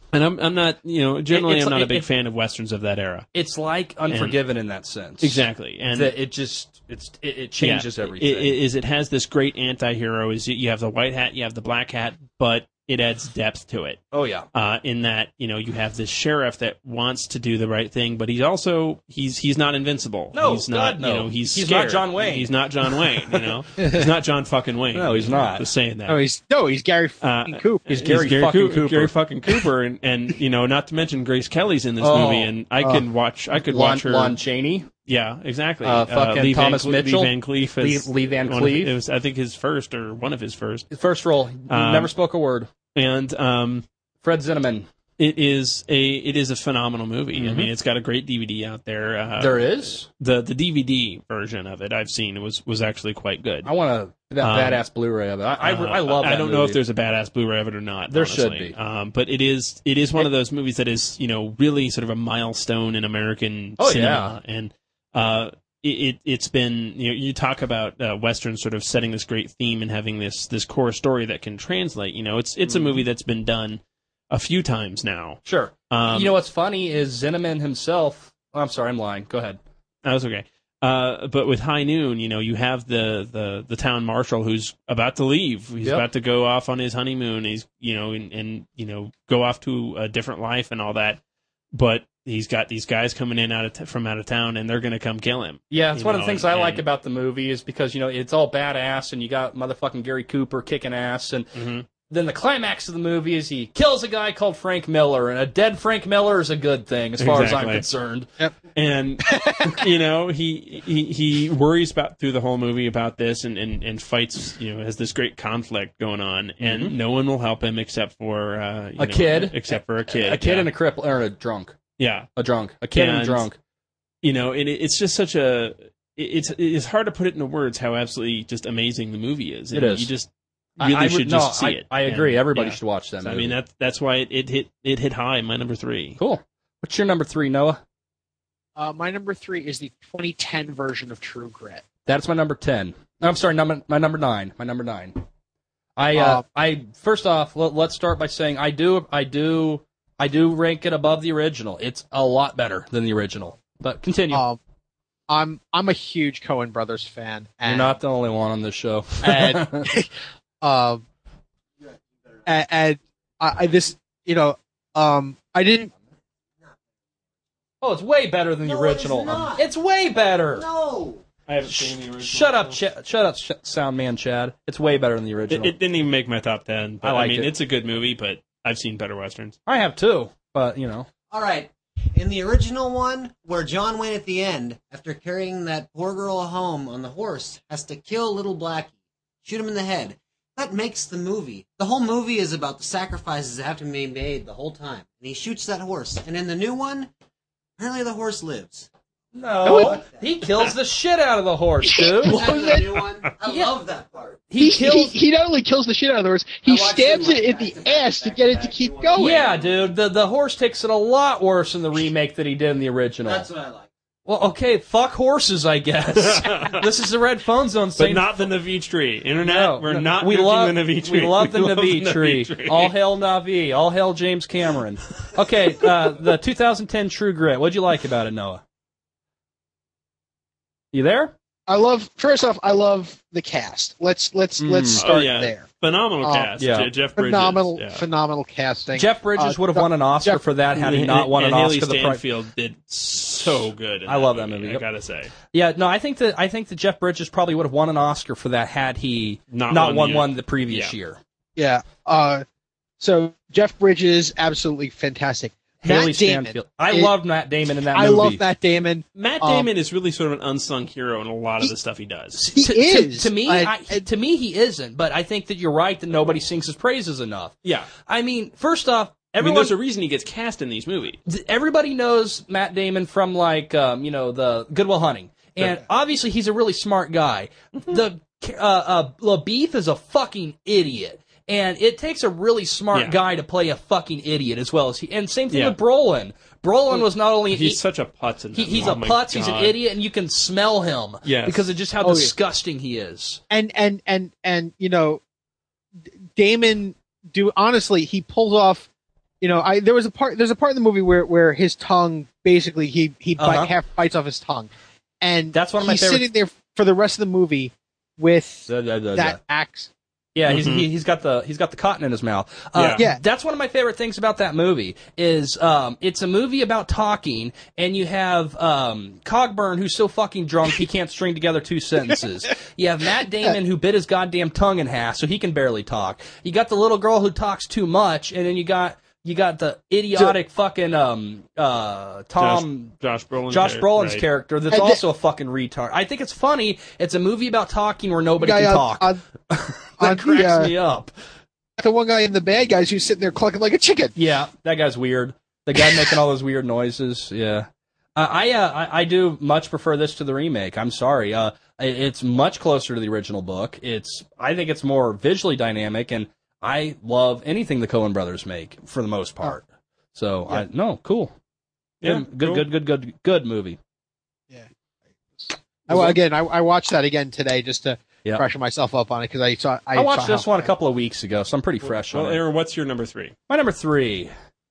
And I'm I'm not you know generally It- it's I'm not like- a big it- fan of westerns of that era. It's like Unforgiven in that sense. Exactly, and That it just it's it, it changes yeah, everything. It, it, is it has this great anti-hero. Is you have the white hat, you have the black hat, but it adds depth to it. oh yeah. Uh, in that, you know, you have this sheriff that wants to do the right thing, but he's also he's he's not invincible. No, he's not. God, no. You know, he's He's scared. not John Wayne. He's not John Wayne. You know, he's not John fucking Wayne. No, he's not. Just saying that. No, he's no, he's Gary Uh, fucking Cooper. He's Gary fucking Coo- Cooper. Gary fucking Cooper, and, and you know, not to mention Grace Kelly's in this Oh, movie, and I can watch. I could Lon, watch her. Lon Chaney. Yeah, exactly. Uh, fucking Lee Thomas Van Cle- Mitchell. Lee Van Cleef. Lee- is Lee Van one of- Cleef. It was, I think, his first or one of his first. First role. Um, Never spoke a word. And um, Fred Zinnemann. it is a it is a phenomenal movie. I Mhm. mean, it's got a great D V D out there. Uh, There is. the the D V D version of it I've seen was was actually quite good. I want a that Um, badass Blu-ray of it. I I, Uh, I love. I that don't know movie. if there's a badass Blu-ray of it or not. There honestly. should be. um, but it is it is one of those movies that is you know really sort of a milestone in American Oh, cinema, and uh, it, it it's been you know you talk about uh, westerns sort of setting this great theme and having this this core story that can translate. You know, it's it's a Mhm. movie that's been done a few times now. Sure. Um, you know what's funny is Zinnemann himself. Oh, I'm sorry, I'm lying. Go ahead. That was okay. Uh, but with High Noon, you know, you have the, the, the town marshal who's about to leave. He's Yep. about to go off on his honeymoon. He's, you know, and, and, you know, go off to a different life and all that. But he's got these guys coming in out of t- from out of town, and they're going to come kill him. Yeah, it's You one of know, the things and- I like and- about the movie is because you know it's all badass and you got motherfucking Gary Cooper kicking ass and Mm-hmm. then the climax of the movie is he kills a guy called Frank Miller and a dead Frank Miller is a good thing as far as I'm Exactly. concerned. And you know, he, he he worries about through the whole movie about this, and, and, and fights. You know, has this great conflict going on, and Mhm. no one will help him except for uh, you A know, kid. except for a kid, A kid yeah. and a cripple or a drunk, yeah. a drunk, a kid and, a And- drunk. You know, it, it's just such a. It's it's hard to put it into words how absolutely just amazing the movie is. It And is. You just I- really I, should would- just no, see I, it. I agree. And, Everybody yeah. should watch that So, I movie. mean, that's that's why it, it hit it hit high. My number three. cool. What's your number three, Noah? Uh, my number three is the twenty ten version of True Grit. That's my number ten. No, I'm sorry, number my number nine. My number nine. I uh, Uh, I first off, let, let's start by saying I do I do I do rank it above the original. It's a lot better than the original. But continue. Um, I'm I'm a huge Coen Brothers fan, You're and not the only one on this show. and um, and, and I, I this you know um I didn't oh, it's way better than the No, it is original. not. It's way better. No. I haven't seen the original. Shut up, Ch- shut up, Ch- sound man, Chad. It's way better than the It, original. it didn't even make my top ten. But I I, liked mean, it. it's a good movie, but I've seen better westerns. I have too, but you know. All right. In the original one, where John Wayne at the end, after carrying that poor girl home on the horse, has to kill little Blackie, shoot him in the head. That makes the movie. The whole movie is about the sacrifices that have to be made the whole time. And he shoots that horse. And in the new one, apparently the horse lives. No, he kills the shit out of the horse, dude. Is that the new one? I Yeah. love that part. He he, kills. he he not only kills the shit out of the horse, he I watched stabs it it in like the back to back ass to to get it back to to keep back. going. Yeah, dude. The the horse takes it a lot worse in the remake than he did in the original. That's what I like. Well, okay, fuck horses, I guess. This is the Red Phone Zone But saying not the Navi tree. Internet, no, we're no, not we nuking love the Navi tree. We love the love Navi tree. tree. All hail Navi. All hail James Cameron. Okay, uh, the two thousand ten True Grit. What'd you like about it, Noah? You there? I love. First off, I love the cast. Let's let's Mm. let's Oh, start yeah. there. Phenomenal Uh, cast. yeah. Je- Jeff Bridges. Phenomenal, yeah. phenomenal casting. Jeff Bridges Uh, would have won an Oscar Jeff- for that had he not won an and Oscar. Haley The pri- Stanfield did so good. in I love that movie, I yep. gotta say, Yeah, no, I think that I think that Jeff Bridges probably would have won an Oscar for that had he Not not, won won the- one the previous yeah. year. Yeah. Uh, so Jeff Bridges, absolutely fantastic. Haley Matt Damon. Stanfield. I It- loved Matt Damon in that I movie. love Matt Damon. Matt Um, Damon is really sort of an unsung hero in a lot of he- the stuff he does. He to, is. to, to me. I- I, to me, he isn't. But I think that you're right that nobody sings his praises enough. Yeah, I mean, first off, I mean, everyone, there's a reason he gets cast in these movies. everybody knows Matt Damon from like um, you know the Good Will Hunting, and obviously he's a really smart guy. the uh, uh, LaBeef is a fucking idiot. And it takes a really smart Yeah. guy to play a fucking idiot as well as he. And same thing Yeah. with Brolin. Brolin was not only He's he- such a putz in He, that he's movie. a Oh my putz. He's an God. idiot, and you can smell him Yes. because of just how Oh, yeah. disgusting he is. and and and and you know, D- Damon do honestly he pulls off you know, I there was a part there's a part in the movie where where his tongue basically he he bite, Uh-huh. half bites off his tongue, and That's one of my he's favorite- sitting there for the rest of the movie with Da, da, da, da. that axe. Yeah, he's Mhm. he, he's got the he's got the cotton in his mouth. Uh, Yeah. Yeah. That's one of my favorite things about that movie is um, it's a movie about talking, and you have um, Cogburn who's so fucking drunk he can't string together two sentences. You have Matt Damon who bit his goddamn tongue in half so he can barely talk. You got the little girl who talks too much, and then you got you got the idiotic fucking um uh Tom. Josh, Josh Brolin. Josh Brolin's right. character that's And the- also a fucking retard. I think it's funny. It's a movie about talking where nobody Guy can on- talk. on- that on cracks the, uh, me up. the one guy in the bad guys who's sitting there clucking like a chicken. Yeah, that guy's weird. The guy making all those weird noises. Yeah, uh, I, uh, I I do much prefer this to the remake. I'm sorry. Uh, it- it's much closer to the original book. It's I think it's more visually dynamic, and I love anything the Coen brothers make for the most part. So I no cool. Yeah, good, good, cool. good, good, good, good movie. I, well, again, I, I watched that again today just to Yeah. freshen myself up on it because I saw. I, I watched saw this how- one a couple of weeks ago, so I'm pretty fresh Well, on it. Aaron, what's your number three? My number three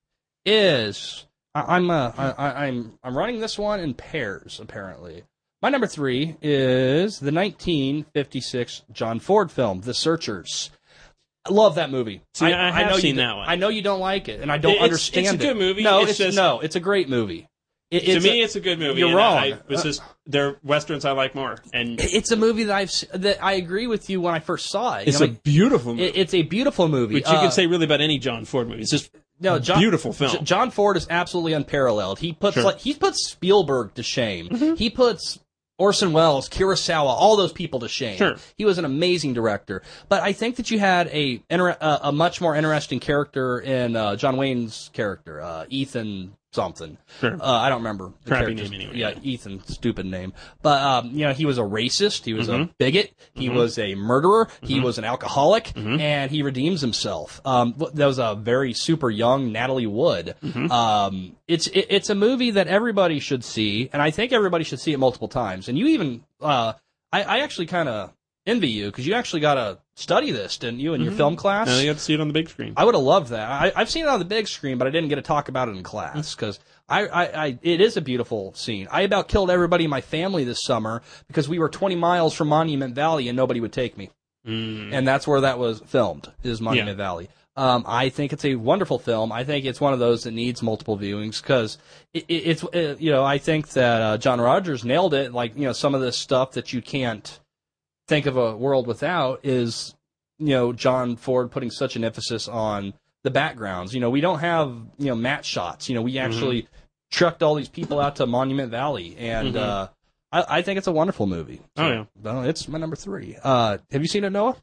is I, I'm uh, I, I- I'm I'm running this one in pairs apparently. My number three is the nineteen fifty-six John Ford film, The Searchers. I love that movie. See, I have know seen you, that one. I know you don't like it, and I don't It's- understand it's a it. good movie. No, It's it's, just- no, it's a great movie. It, to it's me, a, it's a good movie. you're and wrong. I, it's just they're westerns I like more, and it's a movie that I've s- that I agree with you when I first saw it. it's You a know, beautiful movie. it, it's a beautiful movie. which you Uh, can say really about any John Ford movie. It's just No, John, beautiful film. J- John Ford is absolutely unparalleled. He puts Sure. like he puts Spielberg to shame. He puts Orson Welles, Kurosawa, all those people to shame. Sure. He was an amazing director. But I think that you had a inter- uh, a much more interesting character in uh, John Wayne's character, uh, Ethan something. Sure. Uh, I don't remember. the Crappy character's- name anyway, Yeah, yeah. Ethan, stupid name. But um, you know, he was a racist. He was a Mhm. bigot. He Mhm. was a murderer. He Mhm. was an alcoholic, Mhm. and he redeems himself. Um, that was a very super young Natalie Wood. Mhm. Um, it's it, it's a movie that everybody should see, and I think everybody should see it multiple times. And you even, uh, I, I actually kind of envy you because you actually got to study this, didn't you, in your Mhm. film class? Now you have to see it on the big screen. I would have loved that. I, I've seen it on the big screen, but I didn't get to talk about it in class because I, I, I, it is a beautiful scene. I about killed everybody in my family this summer because we were twenty miles from Monument Valley and nobody would take me. Mm. And that's where that was filmed, is Monument Valley. Um, I think it's a wonderful film. I think it's one of those that needs multiple viewings because it, it, it's, uh you know, I think that uh, John Rogers nailed it. Like, you know, some of this stuff that you can't think of a world without is, you know, John Ford putting such an emphasis on the backgrounds. You know, we don't have, you know, matte shots. You know, we actually trucked all these people out to Monument Valley. And Mhm. uh, I, I think it's a wonderful movie. Oh, yeah. No, it's my number three. Uh, have you seen it, Noah?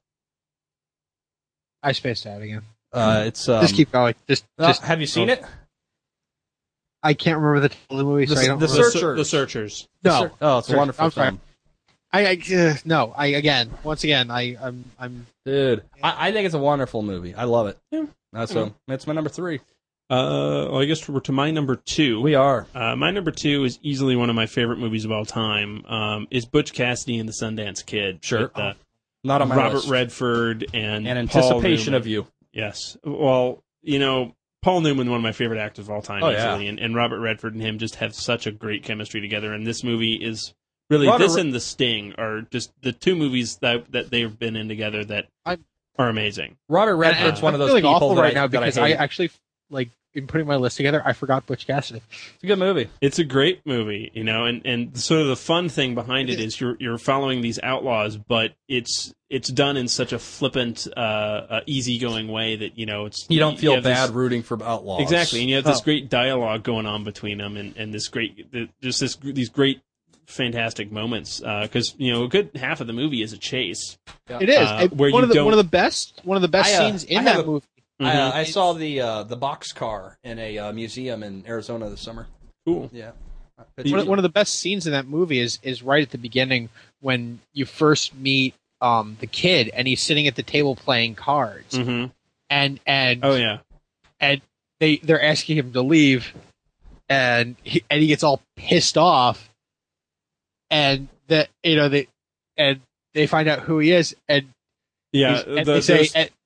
I spaced out again. Uh, it's um, just keep going. Just, uh, just. have you seen oh. it? I can't remember the title of the movie, so The- I don't. the remember. The, Searchers. the Searchers. No. Oh, it's a Search- wonderful I'm sorry. film, I, I uh, no. I again, once again, I, I'm, I'm. dude. I, I think it's a wonderful movie. I love it. Yeah. That's a, that's my number three. Uh, well, I guess we're to my number two. We are. Uh, my number two is easily one of my favorite movies of all time. Um, is Butch Cassidy and the Sundance Kid. Sure. With, uh, Not on my Robert list. Redford and And Paul anticipation Newman. of you. Yes. Well, you know, Paul Newman, one of my favorite actors of all time, Oh, easily, yeah. and, and Robert Redford and him just have such a great chemistry together. And this movie is really Robert this Re- and The Sting are just the two movies that that they've been in together that I'm- are amazing. Robert Redford's I'm one of those feeling people awful that right I, now that because I I, hate. actually like in putting my list together, I forgot Butch Cassidy. It's a good movie. It's a great movie, you know, and, and sort of the fun thing behind it is you're you're following these outlaws, but it's it's done in such a flippant, uh, uh easygoing way that you know it's You don't feel have this- bad rooting for outlaws. exactly, and you have this Oh. great dialogue going on between them, and, and this great the, just this these great fantastic moments because you know a good half of the movie is a chase. It is Uh, It- where one you of the don't- one of the best one of the best I, uh, scenes in I have that a- movie. I, uh, Mhm. I saw the uh, the boxcar in a uh, museum in Arizona this summer. Cool. Yeah. One of, one of the best scenes in that movie is is right at the beginning when you first meet um, the kid and he's sitting at the table playing cards hmm and and Oh yeah. and they they're asking him to leave and he, and he gets all pissed off and that you know they and they find out who he is and Yeah, he's- and the- they say there's- and,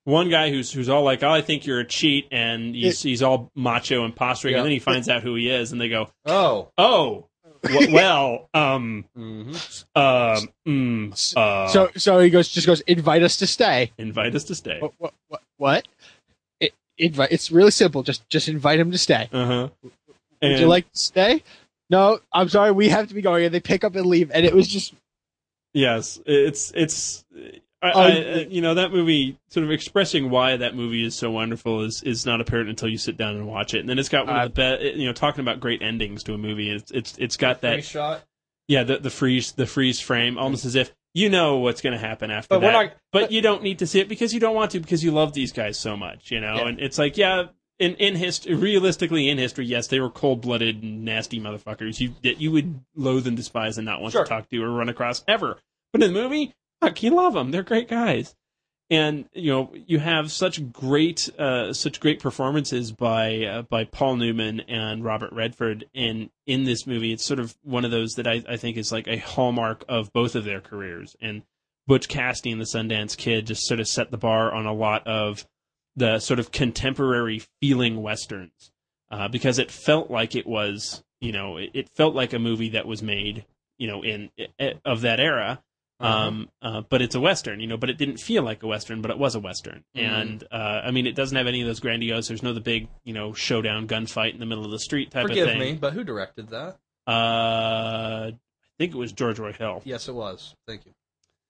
one guy who's who's all like, "Oh, I think you're a cheat," and he's It- he's all macho and posturing, Yeah. and then he finds out who he is, and they go, Oh. "Oh, w- well, um, Mm-hmm. um, mm, uh, so so he goes just goes invite us to stay. invite us to stay." What what what? what? It, invite. It's really simple. Just just invite him to stay. Uh huh. Would you like to stay? No, I'm sorry. We have to be going. And they pick up and leave, and it was just Yes, it's it's. I, Oh, I, yeah. you know, that movie, sort of expressing why that movie is so wonderful is, is not apparent until you sit down and watch it. And then it's got one Uh, of the best, you know, talking about great endings to a movie. It's it's it's got that, shot. yeah, the the freeze the freeze frame, almost as if you know what's going to happen after But we're that, not- but, but- you don't need to see it because you don't want to because you love these guys so much, you know. Yeah. And it's like, yeah, in in history, realistically in history, yes, they were cold blooded, nasty motherfuckers you that you would loathe and despise and not want Sure. to talk to or run across ever. But in the movie, fuck, you love them. They're great guys. And you know you have such great, uh, such great performances by uh, by Paul Newman and Robert Redford in in this movie. It's sort of one of those that I, I think is like a hallmark of both of their careers. And Butch Cassidy and the Sundance Kid just sort of set the bar on a lot of the sort of contemporary feeling westerns uh, because it felt like it was, you know, it, it felt like a movie that was made, you know, in, in of that era. Um, uh, but it's a Western, you know, but it didn't feel like a Western, but it was a Western. Mhm. And, uh, I mean, it doesn't have any of those grandiose, there's no the big, you know, showdown gunfight in the middle of the street type Forgive of thing. me, but who directed that? Uh, I think it was George Roy Hill. Yes, it was. Thank you.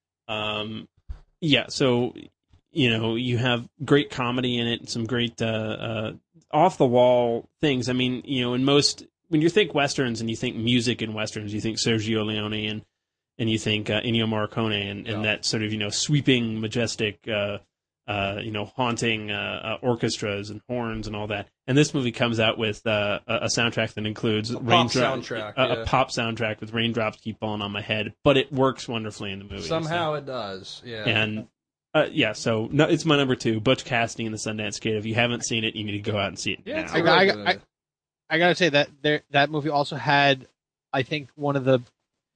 Um, yeah, so, you know, you have great comedy in it, some great, uh, uh, off the wall things. I mean, you know, in most, when you think Westerns and you think music in Westerns, you think Sergio Leone and, and you think uh, Ennio Morricone and, and Yeah. that sort of, you know, sweeping, majestic, uh, uh, you know, haunting uh, uh, orchestras and horns and all that. And this movie comes out with uh, a, a soundtrack that includes A pop raindrop- soundtrack, a, yeah. a pop soundtrack with raindrops keep falling on my head, but it works wonderfully in the movie. Somehow it does. Yeah. so. And uh, yeah, so no, it's my number two, Butch Cassidy and the Sundance Kid. If you haven't seen it, you need to go out and see it yeah, now. it's I, a really I, good I, movie. I gotta say that there that movie also had, I think, one of the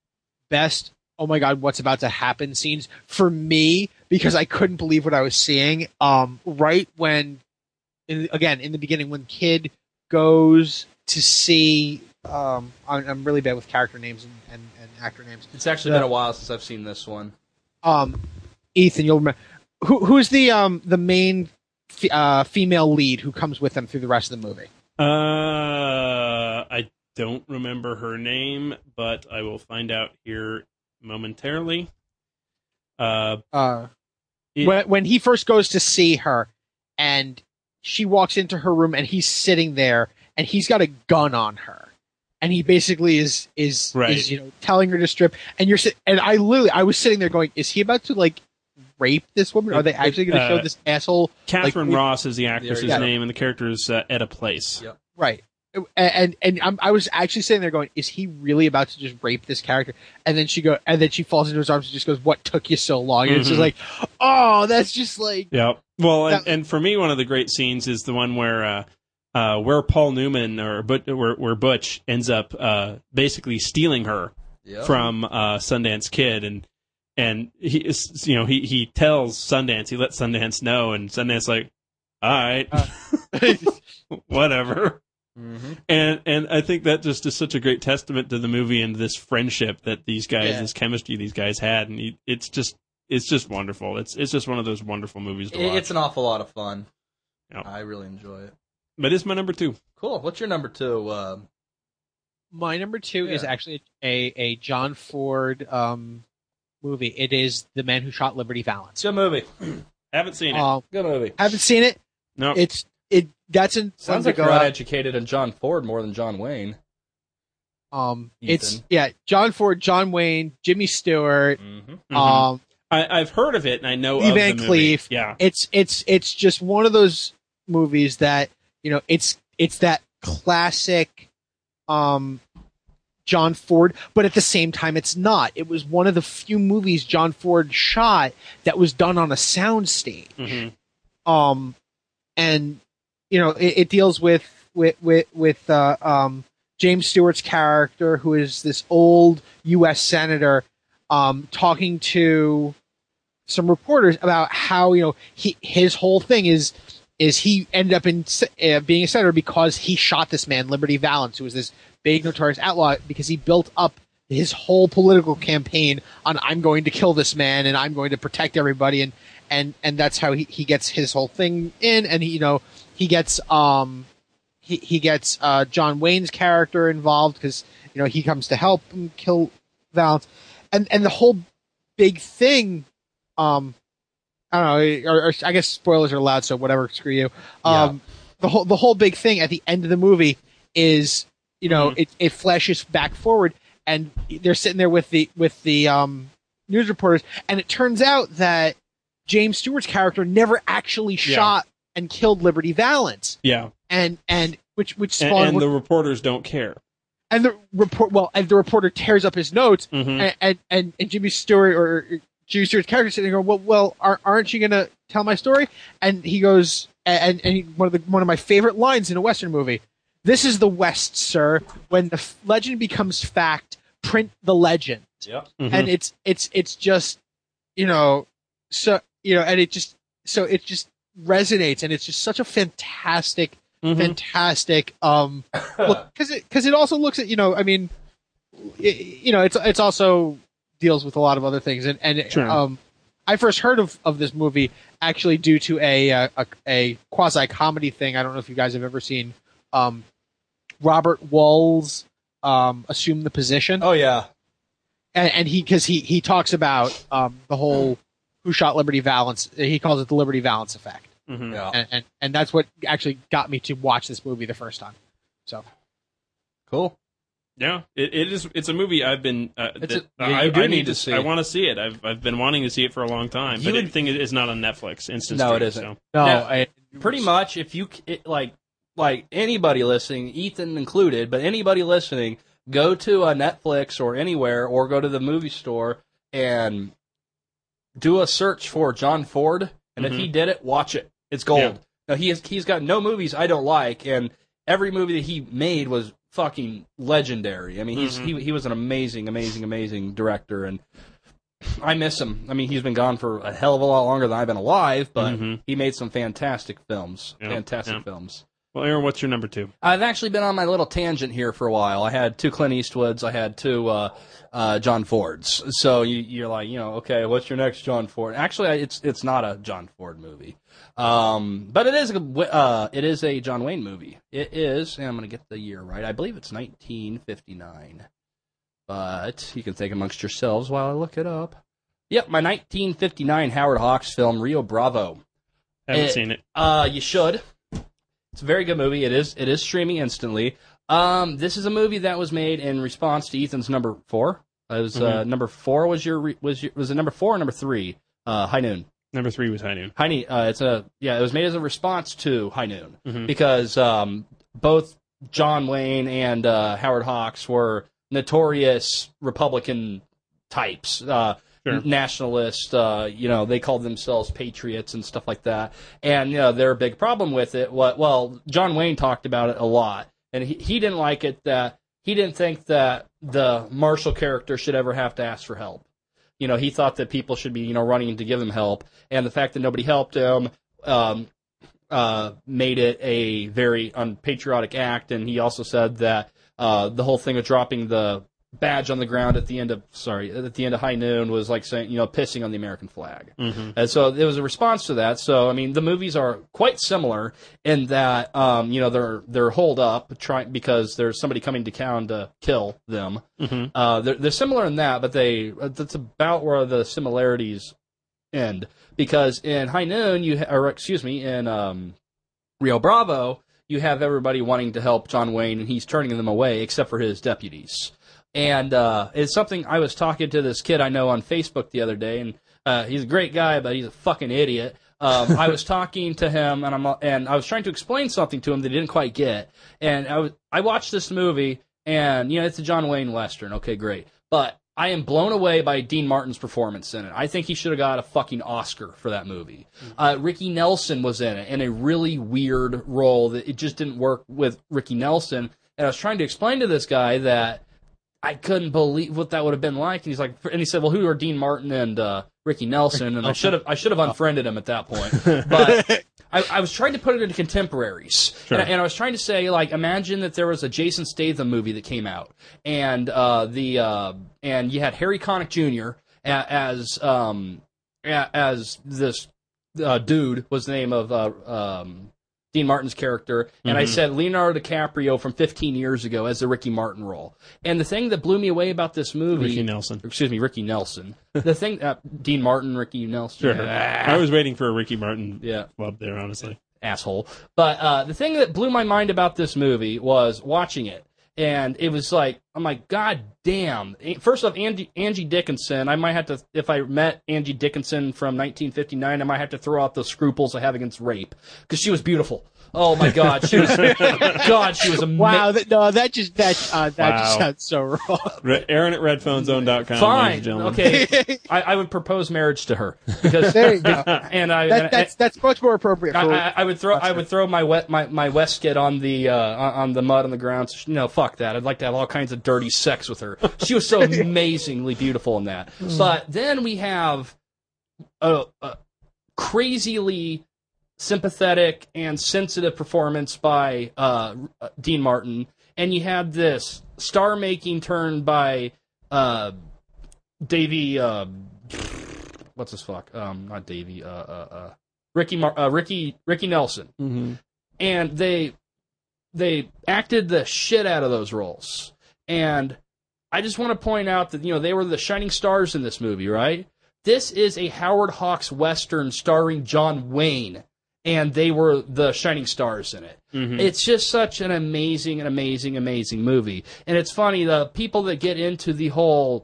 best oh my god what's about to happen scenes for me because I couldn't believe what I was seeing. Um, right when, in, again in the beginning when Kid goes to see, um, I'm, I'm really bad with character names and, and, and actor names. It's actually the- been a while since I've seen this one. Um, Ethan, you'll remember who who's the um the main f- uh, female lead who comes with them through the rest of the movie. Uh, I don't remember her name, but I will find out here momentarily. Uh, Uh, it- when when he first goes to see her, and she walks into her room, and he's sitting there, and he's got a gun on her, and he basically is is Right. is you know telling her to strip, and you're sit- and I literally I was sitting there going, is he about to like rape this woman? Are they actually going to Uh, show this asshole? Catherine like, Ross is the actress's Yeah. name, and the character is uh, Etta Place. Yep. Right. And and, and I'm, I was actually sitting there going, is he really about to just rape this character? And then she go, and then she falls into his arms and just goes, "What took you so long?" And it's just Mhm. like, oh, that's just like, Yep. Well, and, That- and for me, one of the great scenes is the one where uh, uh, where Paul Newman or but where, where Butch ends up uh, basically stealing her Yep. from uh, Sundance Kid, and and he is, you know he he tells Sundance, he lets Sundance know, and Sundance like, all right, Uh. whatever. Mm-hmm. And and I think that just is such a great testament to the movie and this friendship that these guys, Yeah. this chemistry these guys had, and he, it's just it's just wonderful. It's it's just one of those wonderful movies to watch. It's an awful lot of fun. Yep. I really enjoy it. But it's my number two. Cool. What's your number two? Uh, my number two is Yeah. actually a a John Ford um movie. It is The Man Who Shot Liberty Valance. good movie. Haven't seen it. Um, Good movie. haven't seen it. no. It's it. That's in Sounds to like go you're out. uneducated in John Ford more than John Wayne. Um, Ethan. it's yeah, John Ford, John Wayne, Jimmy Stewart. Mm-hmm. Mhm. Um, I, I've heard of it, and I know Lee of Van the movie. Cleef. Yeah. it's it's it's just one of those movies that you know it's it's that classic um John Ford, but at the same time it's not. It was one of the few movies John Ford shot that was done on a soundstage. hmm Um, and you know it, it deals with with with with uh, um James Stewart's character, who is this old U S senator, um, talking to some reporters about how you know he his whole thing is is he ended up in uh, being a senator because he shot this man Liberty Valance, who was this big notorious outlaw, because he built up his whole political campaign on I'm going to kill this man and I'm going to protect everybody, and and and that's how he, he gets his whole thing in, and he, you know he gets um he he gets uh, John Wayne's character involved because you know he comes to help him kill Valance, and and the whole big thing, um I don't know, or, or I guess spoilers are allowed, so whatever, screw you. Um, yeah. the whole the whole big thing at the end of the movie is you know mm-hmm. it it flashes back forward. And they're sitting there with the with the um, news reporters, and it turns out that James Stewart's character never actually yeah. shot and killed Liberty Valance. Yeah, and and which which spawned, and, and the reporters don't care. And the report, well, and the reporter tears up his notes, mm-hmm. and, and and and Jimmy Stewart or Jimmy Stewart's character sitting there going, well, well, aren't you going to tell my story? And he goes, and and he, one of the one of my favorite lines in a Western movie. This is the West, sir. When the f- legend becomes fact, print the legend. Yep. Mm-hmm. And it's it's it's just, you know, so you know, and it just so it just resonates, and it's just such a fantastic, mm-hmm. fantastic um, look, because it because it also looks at you know, I mean, it, you know, it's it's also deals with a lot of other things, and and sure. um, I first heard of, of this movie actually due to a a, a, a quasi comedy thing. I don't know if you guys have ever seen. Um, Robert Wall's um, Assume the Position. Oh yeah, and, and he because he he talks about um, the whole who shot Liberty Valance. He calls it the Liberty Valance effect. Mm-hmm. Yeah, and, and and that's what actually got me to watch this movie the first time. So cool. Yeah, it, it is. It's a movie I've been. Uh, it's that, a, yeah, I, you do I need, need to see. I it. want to see it. I've I've been wanting to see it for a long time, You but would, the thing is not on Netflix. Instant no, stream, it isn't. So. no, Now, I, pretty much if you it, like. Like anybody listening, Ethan included, but anybody listening, go to a Netflix or anywhere, or go to the movie store and do a search for John Ford. And mm-hmm. if he did it, watch it. It's gold. Yeah. Now he has he's got no movies I don't like, and every movie that he made was fucking legendary. I mean, he's mm-hmm. he he was an amazing, amazing, amazing director, and I miss him. I mean, he's been gone for a hell of a lot longer than I've been alive, but mm-hmm. he made some fantastic films. Yep. Fantastic Yep. films. Well, Aaron, what's your number two? I've actually been on my little tangent here for a while. I had two Clint Eastwoods. I had two uh, uh, John Fords. So you, you're like, you know, okay, what's your next John Ford? Actually, it's it's not a John Ford movie, um, but it is a uh, it is a John Wayne movie. It is, and I'm going to get the year right. I believe it's nineteen fifty-nine, but you can think amongst yourselves while I look it up. Yep, my nineteen fifty-nine Howard Hawks film Rio Bravo. Haven't it, seen it. Uh, you should. It's a very good movie. It is. It is streaming instantly. Um, this is a movie that was made in response to Ethan's number four. It was mm-hmm. uh, number four. Was your re- was your, was it number four or number three? Uh, High Noon. Number three was High Noon. High Noon. Uh, it's a yeah. It was made as a response to High Noon mm-hmm. because um, both John Wayne and uh, Howard Hawks were notorious Republican types. Uh, Sure. Nationalists, uh, you know, they called themselves patriots and stuff like that. And, you know, their big problem with it, what, well, John Wayne talked about it a lot. And he, he didn't like it that, he didn't think that the Marshall character should ever have to ask for help. You know, he thought that people should be, you know, running to give him help. And the fact that nobody helped him, um, uh, made it a very unpatriotic act. And he also said that, uh, the whole thing of dropping the badge on the ground at the end of sorry at the end of High Noon was like saying, you know, pissing on the American flag. Mm-hmm. And so there was a response to that. So I mean, the movies are quite similar in that um, you know, they're they're holed up trying because there's somebody coming to town to kill them. Mm-hmm. Uh, they're, they're similar in that, but they that's about where the similarities end, because in High Noon you ha- or excuse me in um, Rio Bravo you have everybody wanting to help John Wayne and he's turning them away except for his deputies. And uh, it's something I was talking to this kid I know on Facebook the other day, and uh, he's a great guy, but he's a fucking idiot. Um, I was talking to him, and I'm and I was trying to explain something to him that he didn't quite get. And I was I watched this movie, and you know it's a John Wayne Western. Okay, great, but I am blown away by Dean Martin's performance in it. I think he should have got a fucking Oscar for that movie. Uh, Ricky Nelson was in it in a really weird role that it just didn't work with Ricky Nelson. And I was trying to explain to this guy that I couldn't believe what that would have been like. And he's like, and he said, well, who are Dean Martin and uh, Ricky Nelson? And I should have, I should have unfriended him at that point. But I, I was trying to put it into contemporaries, Sure. and, I, and I was trying to say, like, imagine that there was a Jason Statham movie that came out, and uh, the uh, and you had Harry Connick Junior as um, as this uh, dude was the name of uh, um, Dean Martin's character, and I Mhm. said Leonardo DiCaprio from fifteen years ago as the Ricky Martin role. And the thing that blew me away about this movie, Ricky Nelson. excuse me, Ricky Nelson. The thing, uh, Dean Martin, Ricky Nelson. Sure. Ah, I was waiting for a Ricky Martin yeah, flub there, honestly. asshole. But uh, the thing that blew my mind about this movie was watching it. And it was like, I'm like, God damn. First off, Angie, Angie Dickinson, I might have to, if I met Angie Dickinson from nineteen fifty-nine, I might have to throw out the scruples I have against rape. Because she was beautiful. Oh my God. She was, God, she was amazing. Wow, that, no, that just that uh, that just Wow. sounds so wrong. Re- Aaron at red phone zone dot com, ladies Fine. and gentlemen. Okay. I, I would propose marriage to her. Because, There you go. and I, That, and, that's that's much more appropriate. I, For, I, I would throw I would throw my wet my, my Westgate on the uh, on on the mud on the ground. No, fuck that. I'd like to have all kinds of dirty sex with her. She was so amazingly beautiful in that. But then we have a, a crazily sympathetic and sensitive performance by uh, Dean Martin, and you had this star-making turn by uh, Davey. Uh, what's his fuck? Um, not Davey. Uh, uh, uh, Ricky. Mar- uh, Ricky. Ricky Nelson. Mm-hmm. And they they acted the shit out of those roles. And I just want to point out that, you know, they were the shining stars in this movie, right? This is a Howard Hawks Western starring John Wayne, and they were the shining stars in it. Mm-hmm. It's just such an amazing, an amazing, amazing movie. And it's funny, the people that get into the whole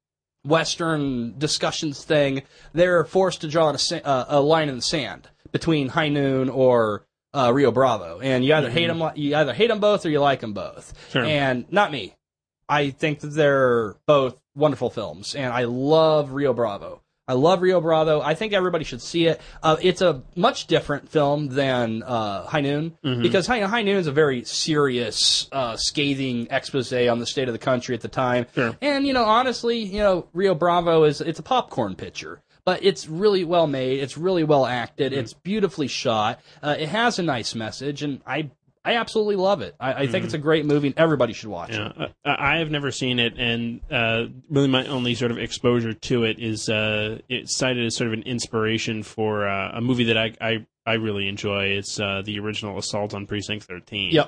Western discussions thing, they're forced to draw a, sa- uh, a line in the sand between High Noon or uh, Rio Bravo, and you either Mm-hmm. hate them, you either hate them both or you like them both. Sure. And not me. I think that they're both wonderful films, and I love Rio Bravo. I love Rio Bravo. I think everybody should see it. Uh, it's a much different film than uh, High Noon, Mhm. because High, High Noon is a very serious, uh, scathing expose on the state of the country at the time. Sure. And, you know, honestly, you know, Rio Bravo is it's a popcorn picture. But it's really well made. It's really well acted. Mm-hmm. It's beautifully shot. Uh, it has a nice message, and I I absolutely love it. I, I think it's a great movie, and everybody should watch it. Yeah, I I have never seen it, and uh, really my only sort of exposure to it is uh, it's cited as sort of an inspiration for uh, a movie that I, I, I really enjoy. It's uh, the original Assault on Precinct thirteen. Yep.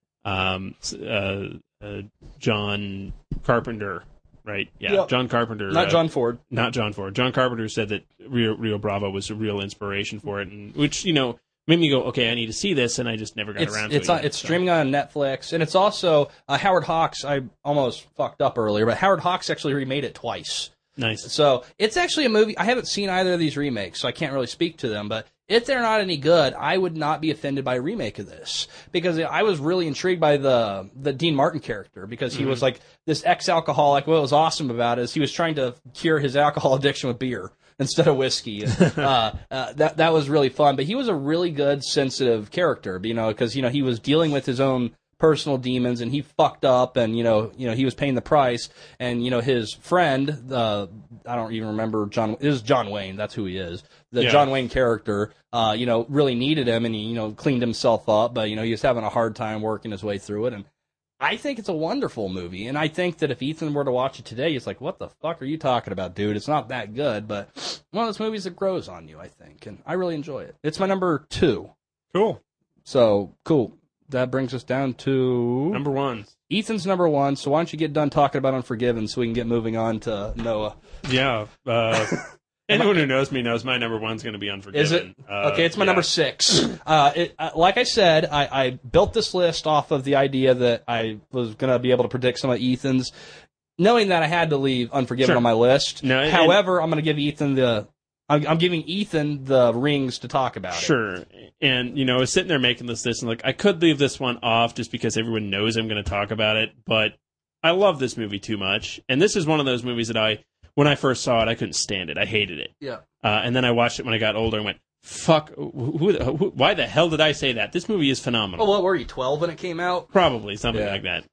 Um, s- uh, uh, John Carpenter, right? Yeah, Yep. John Carpenter. Not uh, John Ford. Not John Ford. John Carpenter said that Rio, Rio Bravo was a real inspiration for it, and which, you know, made me go, okay, I need to see this, and I just never got It's around to it's it. on, yet, it's so. streaming on Netflix, and it's also uh, Howard Hawks. I almost fucked up earlier, but Howard Hawks actually remade it twice. Nice. So it's actually a movie. I haven't seen either of these remakes, so I can't really speak to them. But if they're not any good, I would not be offended by a remake of this, because I was really intrigued by the the Dean Martin character, because he Mm-hmm. was like this ex-alcoholic. What was awesome about it is he was trying to cure his alcohol addiction with beer instead of whiskey. And, uh, uh, that that was really fun. But he was a really good, sensitive character, you know, because you know he was dealing with his own personal demons, and he fucked up, and you know, you know, he was paying the price, and you know, his friend, uh, I don't even remember John, it was John Wayne, that's who he is. The Yeah. John Wayne character, uh, you know, really needed him, and he, you know, cleaned himself up, but you know, he was having a hard time working his way through it, and I think it's a wonderful movie, and I think that if Ethan were to watch it today, he's like, "What the fuck are you talking about, dude? It's not that good," but one of those movies that grows on you, I think, and I really enjoy it. It's my number two. Cool. So cool. That brings us down to Number one. Ethan's number one. So why don't you get done talking about Unforgiven so we can get moving on to Noah? Yeah. Uh, anyone who knows me knows my number one's going to be Unforgiven. Is it? Uh, Okay, it's my yeah. number six. Uh, it, uh, like I said, I, I built this list off of the idea that I was going to be able to predict some of Ethan's, knowing that I had to leave Unforgiven Sure. on my list. No, and- However, I'm going to give Ethan the. I'm, I'm giving Ethan the rings to talk about it. Sure. And, you know, I was sitting there making this list, and like, I could leave this one off just because everyone knows I'm going to talk about it, but I love this movie too much. And this is one of those movies that I, when I first saw it, I couldn't stand it. I hated it. Yeah. Uh, and then I watched it when I got older and went, fuck, who, who, who, why the hell did I say that? This movie is phenomenal. Well, what were you, twelve when it came out? Probably something Yeah. like that.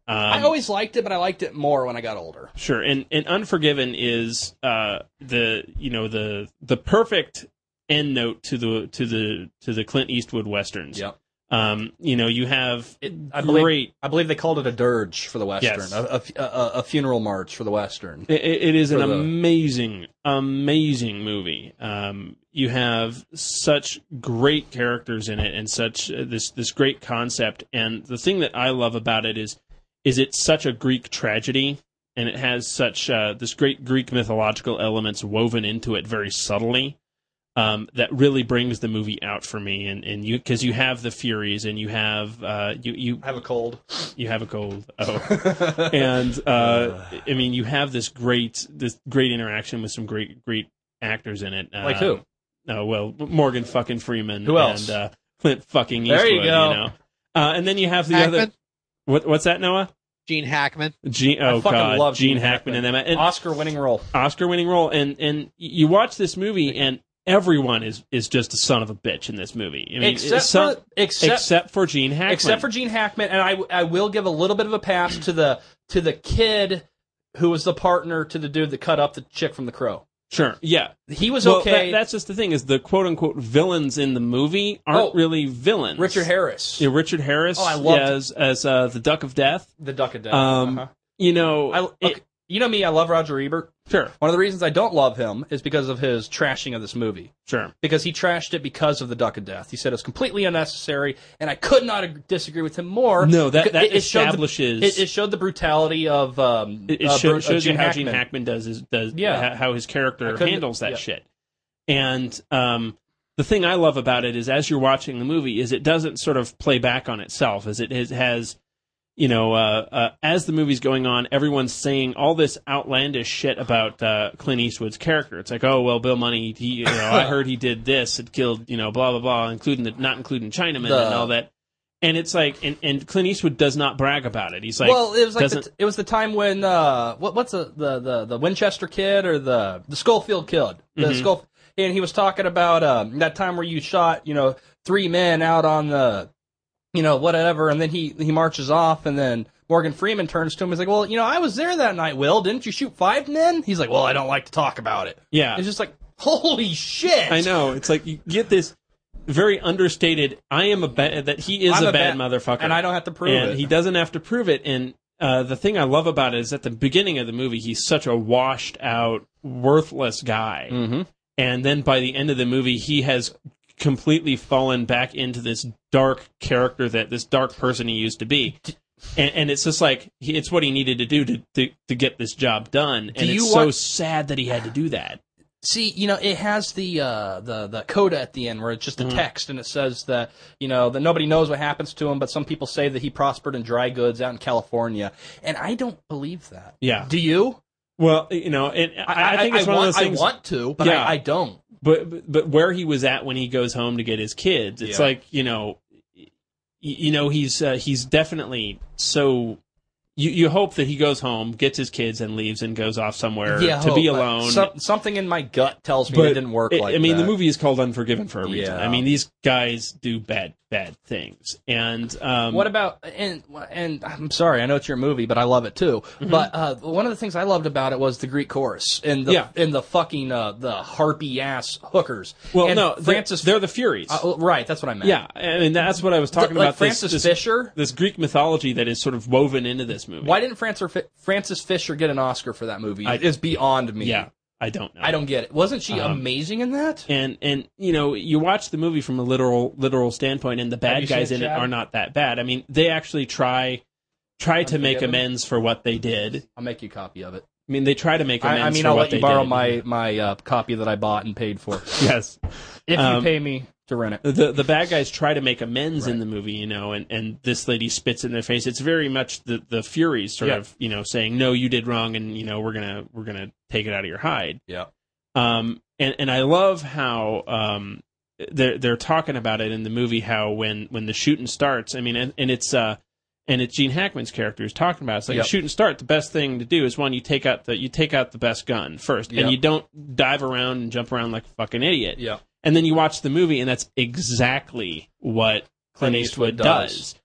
Um, I always liked it, but I liked it more when I got older. Sure, and and Unforgiven is uh, the you know the the perfect end note to the to the to the Clint Eastwood westerns. Yep. Um, you know, you have It, I great. believe I believe they called it a dirge for the western, Yes. a, a, a, a funeral march for the western. It, it is an For the- amazing, amazing movie. Um, you have such great characters in it, and such uh, this this great concept. And the thing that I love about it is, is it's such a Greek tragedy, and it has such uh, this great Greek mythological elements woven into it very subtly. Um, that really brings the movie out for me, and, and you because you have the Furies, and you have uh, you you I have a cold. you have a cold. Oh, and uh, I mean, you have this great this great interaction with some great great actors in it. Uh, Like who? Oh well, Morgan fucking Freeman. Who else? And uh, Clint fucking Eastwood. There you go. know? Uh, and then you have the Hackman? other. What, what's that, Noah? Gene Hackman. Gene, I oh fucking God, love Gene Gene Hackman, Hackman. and them. And Oscar-winning role. Oscar-winning role, and and you watch this movie, and everyone is is just a son of a bitch in this movie. I mean, Except some- for except, except for Gene Hackman. except for Gene Hackman, and I I will give a little bit of a pass to the to the kid who was the partner to the dude that cut up the chick from The Crow. Sure, yeah. He was Well, okay. that- that's just the thing is the quote unquote villains in the movie aren't Oh, really villains. Richard Harris, Yeah, Richard Harris. Oh, I loved yeah, as as uh, the Duck of Death. the Duck of Death. Um, uh-huh. You know, I, it- okay, you know me, I love Roger Ebert. sure, One of the reasons I don't love him is because of his trashing of this movie. sure. Because he trashed it because of the Duck of Death. He said it was completely unnecessary, and I could not ag- disagree with him more. No, that that It- it showed the- establishes. It, it showed the brutality of um, It, it uh, show- Bru- shows uh, you how Hackman. Gene Hackman does is does Yeah. how, how his I character couldn't- handles that yeah. shit. And um, the thing I love about it is, as you're watching the movie, is it doesn't sort of play back on itself. As it has, has you know, uh, uh, as the movie's going on, everyone's saying all this outlandish shit about uh, Clint Eastwood's character. It's like, oh well, Bill Money, he, you know, I heard he did this, it killed, you know, blah blah blah, including the not including Chinaman The- and all that. And it's like, and, and Clint Eastwood does not brag about it. He's like, well, it was like the, doesn't- it was the time when uh, what what's the, the the the Winchester kid or the the Schofield kid, the Mhm. Schof- and he was talking about um, that time where you shot you know three men out on the you know whatever, and then he he marches off, and then Morgan Freeman turns to him. He's like, well, you know, I was there that night. Will, didn't you shoot five men? He's like, well, I don't like to talk about it. yeah, It's just like, holy shit! I know. It's like you get this very understated. I am a bad that he is I'm a, a bad, bad- motherfucker, and I don't have to prove and it. he doesn't have to prove it. And uh, the thing I love about it is at the beginning of the movie, he's such a washed out, worthless guy, Mm-hmm. and then by the end of the movie, he has completely fallen back into this dark character that this dark person he used to be. And, and it's just like he, it's what he needed to do to, to to get this job done, and Do you it's so want- sad that he had to do that. See, you know, it has the uh, the the coda at the end where it's just a Mhm. text, and it says that you know that nobody knows what happens to him, but some people say that he prospered in dry goods out in California, and I don't believe that. Yeah. Do you? Well, you know, and I, I think it's one want, of those things. I want to, but Yeah. I, I don't. But, but but where he was at when he goes home to get his kids, it's Yeah. like you know, y- you know he's uh, he's definitely so. You you hope that he goes home, gets his kids, and leaves, and goes off somewhere Yeah, to be hope, but alone. some- something in my gut tells me But it didn't work it- like I mean, that. the movie is called Unforgiven for a reason. Yeah. I mean, these guys do bad bad things, and um, What about and and I'm sorry, I know it's your movie, but I love it too. But uh, one of the things I loved about it was the Greek chorus and the Yeah. and the fucking uh, the harpy ass hookers. Well, and no, Francis. they're, they're the Furies. uh, right, that's what I meant. yeah, I mean that's what I was talking like about. Francis this, this, Fisher. this Greek mythology that is sort of woven into this movie. Why didn't Francis Francis Fisher get an Oscar for that movie? I- It's beyond me. Yeah, I don't know. I don't get it. Wasn't she Um, amazing in that? And and you know you watch the movie from a literal literal standpoint, and the Have bad you seen guys it, in it Chad? are not that bad. I mean, they actually try try to make Unforgiven? amends for what they did. I'll make you a copy of it. I mean, they try to make amends. I, I mean, for I'll what let you they borrow did. my my uh, copy that I bought and paid for yes. if Um, you pay me to rent it. The the bad guys try to make amends in Right. the movie, you know, and, and this lady spits in their face. It's very much the, the Furies sort Yeah. of, you know, saying, no, you did wrong, and you know we're gonna we're gonna take it out of your hide. Yeah. Um, and and I love how um they're they're talking about it in the movie, how when when the shooting starts, I mean, and, and it's uh and it's Gene Hackman's character who's talking about it. It's like Yep. a shoot and start. The best thing to do is one, you take out the you take out the best gun first, Yep. and you don't dive around and jump around like a fucking idiot. Yeah. And then you watch the movie, and that's exactly what Clint Clint Eastwood Eastwood does. does.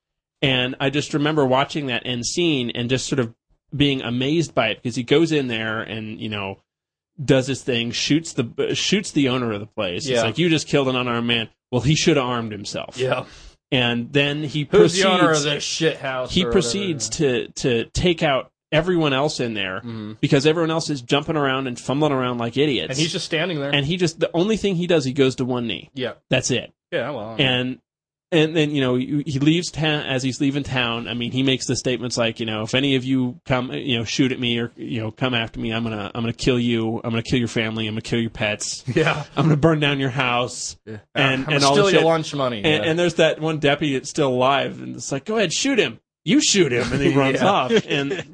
And I just remember watching that end scene and just sort of being amazed by it because he goes in there and, you know, does his thing, shoots the shoots the owner of the place. Yeah. It's like, you just killed an unarmed man. Well, he should have armed himself. Yeah. And then he Who's proceeds, the owner of this shit house? he or proceeds whatever? to, to take out everyone else in there Mhm. because everyone else is jumping around and fumbling around like idiots. And he's just standing there. And he just, the only thing he does, he goes to one knee. yeah. That's it. Yeah, well. And and then, you know, he he leaves town. As he's leaving town, I mean, he makes the statements like, you know, if any of you come, you know, shoot at me or, you know, come after me, I'm gonna I'm gonna kill you. I'm gonna kill your family. I'm gonna kill your pets. yeah. I'm gonna burn down your house. yeah. And I'm and gonna all steal this your shit. lunch money. And, yeah. and there's that one deputy that's still alive, and it's like, go ahead, shoot him. You shoot him, and he runs Yeah. off. And it-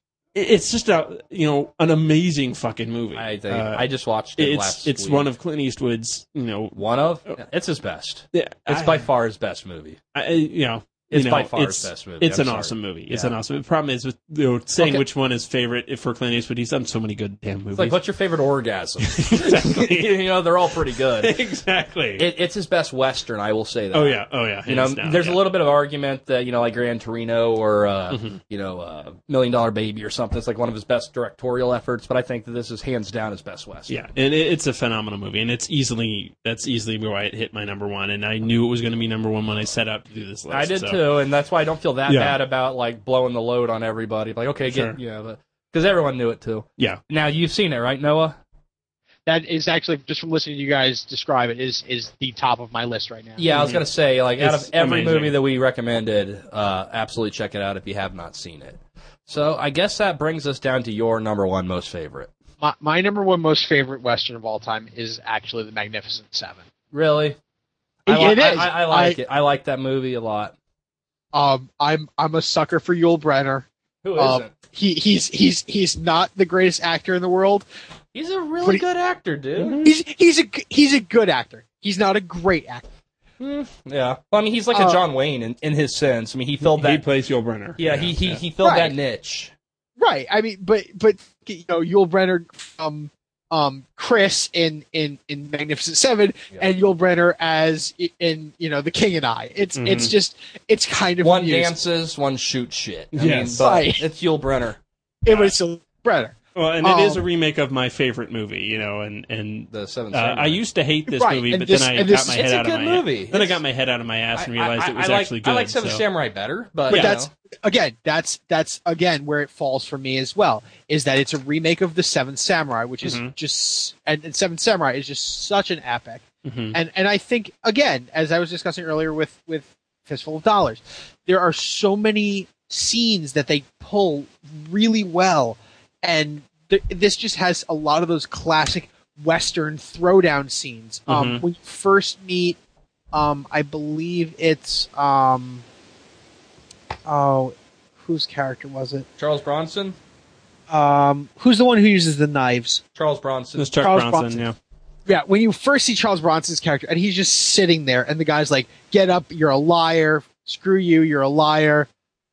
it's just a, you know, an amazing fucking movie. I think Uh, I just watched it it's last it's week. one of Clint Eastwood's, you know, one of. It's his best. yeah, It's I- by far his best movie. I, you know, It's you know, by far it's, his best movie. It's I'm an sorry. awesome movie. It's Yeah. an awesome. The problem is with you know, saying Okay. which one is favorite for Clint Eastwood. He's done so many good damn movies. It's like, what's your favorite orgasm? Exactly. you know, they're all pretty good. exactly. It, it's his best Western, I will say that. oh yeah. Oh yeah. You know, hands down, there's yeah. a little bit of argument that, you know, like Gran Torino or, uh, Mm-hmm. you know, uh, Million Dollar Baby or something. It's like one of his best directorial efforts, but I think that this is hands down his best Western. Yeah, and it, it's a phenomenal movie, and it's easily that's easily why it hit my number one, and I knew it was going to be number one when I set out to do this list. I did so. too, and that's why I don't feel that Yeah. bad about, like, blowing the load on everybody. Like, okay, Sure. get, you know, because everyone knew it too. Yeah, Now, you've seen it, right, Noah? That is actually, just from listening to you guys describe it, is is the top of my list right now. Yeah, I was going to say, like, out It's of every amazing. movie that we recommended, uh, absolutely check it out if you have not seen it. So I guess that brings us down to your number one most favorite. My, my number one most favorite Western of all time is actually The Magnificent Seven. Really? I, li- It is. I, I, I like I- it. I like that movie a lot. Um, I'm I'm a sucker for Yul Brynner. Who Um, isn't? he he's he's he's not the greatest actor in the world. He's a really but he- good actor, dude. He's he's a g- he's a good actor. He's not a great actor. Hmm, yeah. Well, I mean, he's like a Uh, John Wayne in, in his sense. I mean, he filled he that. plays Yul Brynner. Yeah, he he, he filled Right. that niche. Right. I mean, but but you know, Yul Brynner, um, um, Chris in in in Magnificent Seven, Yeah. and Yul Brynner as i- in you know The King and I. It's Mhm. it's just it's kind of One amusing. dances, one shoots shit. I Yes. mean, but Right. it's Yul Brynner. It was still Brynner. Well, and it is Um, a remake of my favorite movie, you know, and and The Seven uh, Samurai. I used to hate this Right, movie, and but this- then I and this got my is- head it's a out of good my movie. then I It's- got my head out of my ass and I- realized I, it was I like, actually good. I like Seven so. Samurai better, but, But you that's know. again, that's that's again where it falls for me as well. Is that it's a remake of the Seventh Samurai, which is Mhm. just and, and Seventh Samurai is just such an epic. Mhm. And and I think again, as I was discussing earlier with with Fistful of Dollars, there are so many scenes that they pull really well, and th- this just has a lot of those classic Western throwdown scenes. Um, Mhm. when you first meet, um, I believe it's um, oh, whose character was it? Charles Bronson. Um, who's the one who uses the knives? Charles Bronson. It's Chuck Charles Bronson, Bronson. yeah. Yeah, when you first see Charles Bronson's character, and he's just sitting there, and the guy's like, "Get up! You're a liar! Screw you! You're a liar!"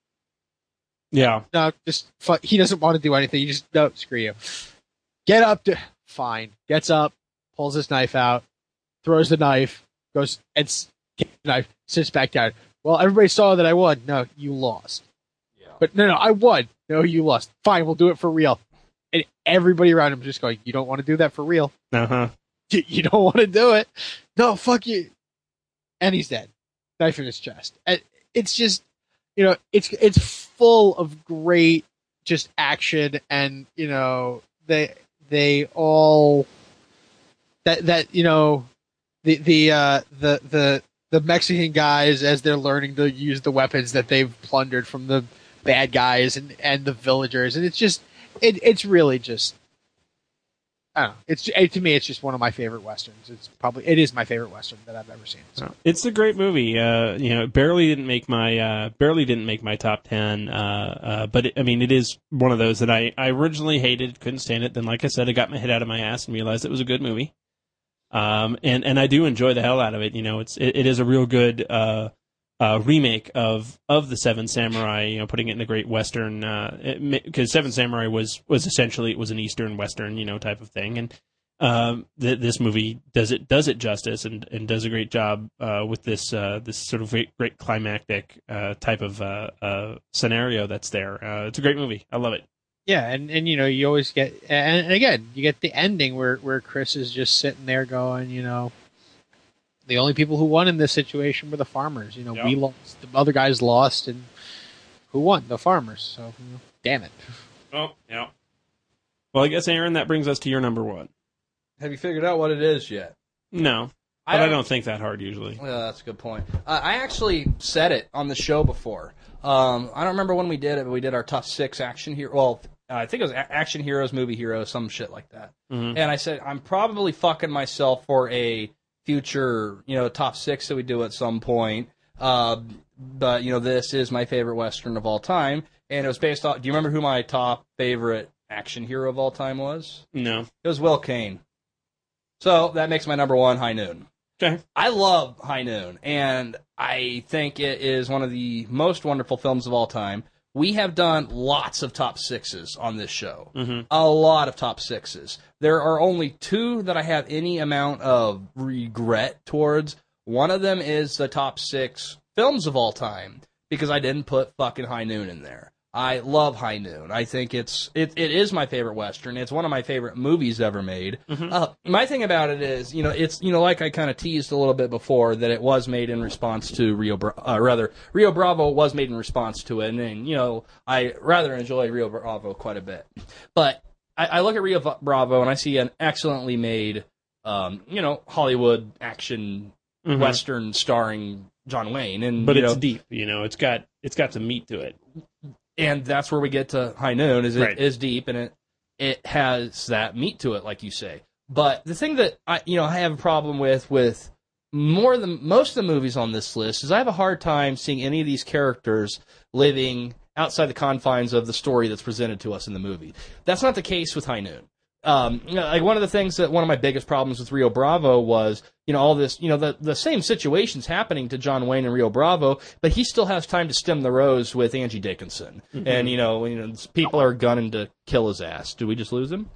Yeah. No, just fu- he doesn't want to do anything. You just no, screw you. Get up! To, fine. Gets up, pulls his knife out, throws the knife, goes and s- gets the knife, sits back down. Well, everybody saw that I won. No, you lost. Yeah. But no, no, I won. No, you lost. Fine, we'll do it for real. And everybody around him just going, "You don't want to do that for real." Uh-huh. You, you don't want to do it. No, fuck you. And he's dead. Knife in his chest. And it's just, you know, it's it's full of great just action, and you know they they all that that you know the the uh, the the the Mexican guys, as they're learning to use the weapons that they've plundered from the bad guys and and the villagers, and it's just it it's really just. I don't know. It's it, to me, it's just one of my favorite westerns. It's probably it is my favorite western that I've ever seen. So. It's a great movie. Uh, you know, it barely didn't make my uh, barely didn't make my top ten. Uh, uh, but it, I mean, it is one of those that I, I originally hated, couldn't stand it. Then, like I said, I got my head out of my ass and realized it was a good movie. Um, and and I do enjoy the hell out of it. You know, it's it, it is a real good uh, uh, remake of of the Seven Samurai. You know, putting it in the Great Western because Seven Samurai was was essentially it was an Eastern Western, you know, type of thing, and um, th- this movie does it does it justice and, and does a great job uh, with this uh, this sort of great, great climactic uh, type of uh, uh, scenario that's there. Uh, it's a great movie. I love it. Yeah, and, and you know, you always get, and, and again, you get the ending where, where Chris is just sitting there going, you know, the only people who won in this situation were the farmers. You know, Yeah. we lost, the other guys lost, and who won? The farmers. So, you know, damn it. Oh, yeah. Well, I guess, Aaron, that brings us to your number one. Have you figured out what it is yet? No, but I I don't, don't- I don't think that hard usually. Yeah, that's a good point. Uh, I actually said it on the show before. Um, I don't remember when we did it, but we did our top six action hero. Well, uh, I think it was a- action heroes, movie heroes, some shit like that. Mhm. And I said I'm probably fucking myself for a future, you know, top six that we do at some point. Uh, but you know, this is my favorite Western of all time, and it was based off. Do you remember who my top favorite action hero of all time was? No. It was Will Kane. So that makes my number one High Noon. Okay. I love High Noon, and I think it is one of the most wonderful films of all time. We have done lots of top sixes on this show. Mm-hmm. A lot of top sixes. There are only two that I have any amount of regret towards. One of them is the top six films of all time, because I didn't put fucking High Noon in there. I love High Noon. I think it's it, it is my favorite Western. It's one of my favorite movies ever made. Mhm. Uh, my thing about it is, you know, it's you know, like I kind of teased a little bit before, that it was made in response to Rio, Bra- uh, rather Rio Bravo was made in response to it, and, and you know, I rather enjoy Rio Bravo quite a bit. But I, I look at Rio V- Bravo and I see an excellently made, um, you know, Hollywood action Mhm. Western starring John Wayne, and But you it's know, deep, you know. It's got it's got some meat to it. and that's where we get to High Noon. Is it Right. is deep, and it it has that meat to it, like you say. But the thing that I you know I have a problem with with more than most of the movies on this list is I have a hard time seeing any of these characters living outside the confines of the story that's presented to us in the movie. That's not the case with High Noon. Um, you know, like one of the things that one of my biggest problems with Rio Bravo was, you know, all this, you know, the, the same situations happening to John Wayne and Rio Bravo, but he still has time to stem the rose with Angie Dickinson. Mhm. And, you know, you know, people are gunning to kill his ass. Did we just lose him?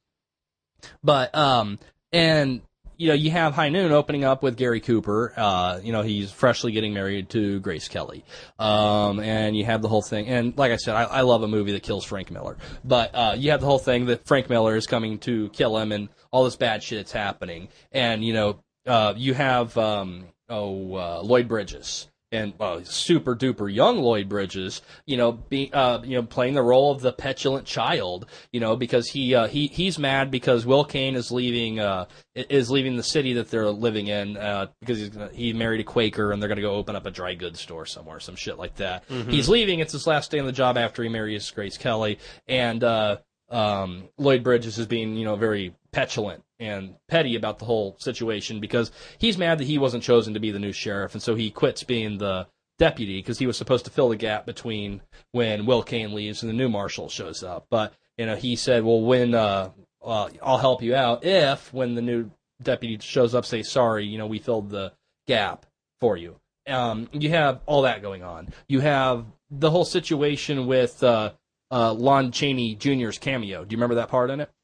But, um, and, you know, you have High Noon opening up with Gary Cooper. Uh, you know, he's freshly getting married to Grace Kelly. Um, and you have the whole thing. And like I said, I, I love a movie that kills Frank Miller. But uh, you have the whole thing that Frank Miller is coming to kill him and all this bad shit's happening. And, you know, uh, you have, um, oh, uh, Lloyd Bridges. And uh, super duper young Lloyd Bridges, you know, be, uh, you know, playing the role of the petulant child, you know, because he uh, he he's mad because Will Kane is leaving uh, is leaving the city that they're living in uh, because he's gonna, he married a Quaker and they're going to go open up a dry goods store somewhere, some shit like that. Mhm. He's leaving; it's his last day on the job after he marries Grace Kelly, and uh, um, Lloyd Bridges is being, you know, very petulant and petty about the whole situation because he's mad that he wasn't chosen to be the new sheriff, and so he quits being the deputy because he was supposed to fill the gap between when Will Kane leaves and the new marshal shows up. But, you know, he said, well, when uh, uh, I'll help you out if when the new deputy shows up, say, sorry, you know, we filled the gap for you. Um, you have all that going on. You have the whole situation with uh, uh, Lon Chaney Junior's cameo. Do you remember that part in it?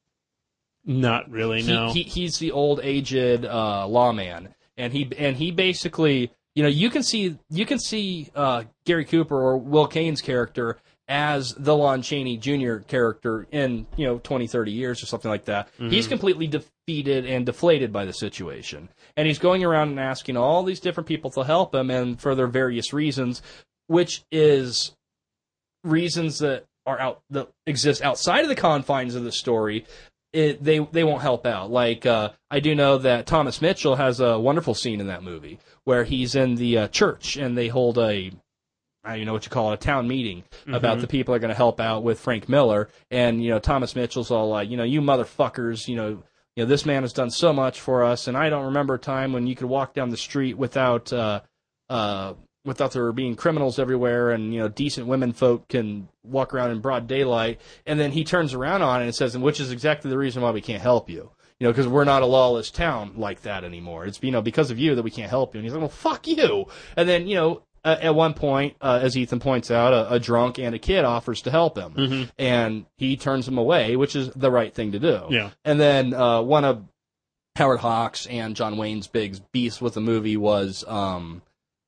Not really, He, no. he he's the old aged uh, lawman, and he and he basically, you know, you can see you can see uh, Gary Cooper or Will Kane's character as the Lon Chaney Junior character in, you know, twenty, thirty years or something like that. Mhm. He's completely defeated and deflated by the situation, and he's going around and asking all these different people to help him, and for their various reasons, which is reasons that are out that exist outside of the confines of the story. It, they they won't help out. Like uh, I do know that Thomas Mitchell has a wonderful scene in that movie where he's in the uh, church and they hold a, I don't know what you call it, a town meeting about Mhm. the people that are going to help out with Frank Miller. And you know Thomas Mitchell's all like, you know, you motherfuckers, you know, you know this man has done so much for us, and I don't remember a time when you could walk down the street without uh, uh, without there being criminals everywhere, and you know decent women folk can walk around in broad daylight. And then he turns around on it and says, and which is exactly the reason why we can't help you, you know, because we're not a lawless town like that anymore. It's, you know, because of you that we can't help you. And he's like, well, fuck you. And then, you know, uh, at one point, uh, as Ethan points out, a, a drunk and a kid offers to help him, Mhm. and he turns them away, which is the right thing to do. Yeah. And then uh, one of Howard Hawks and John Wayne's big beef with the movie was um,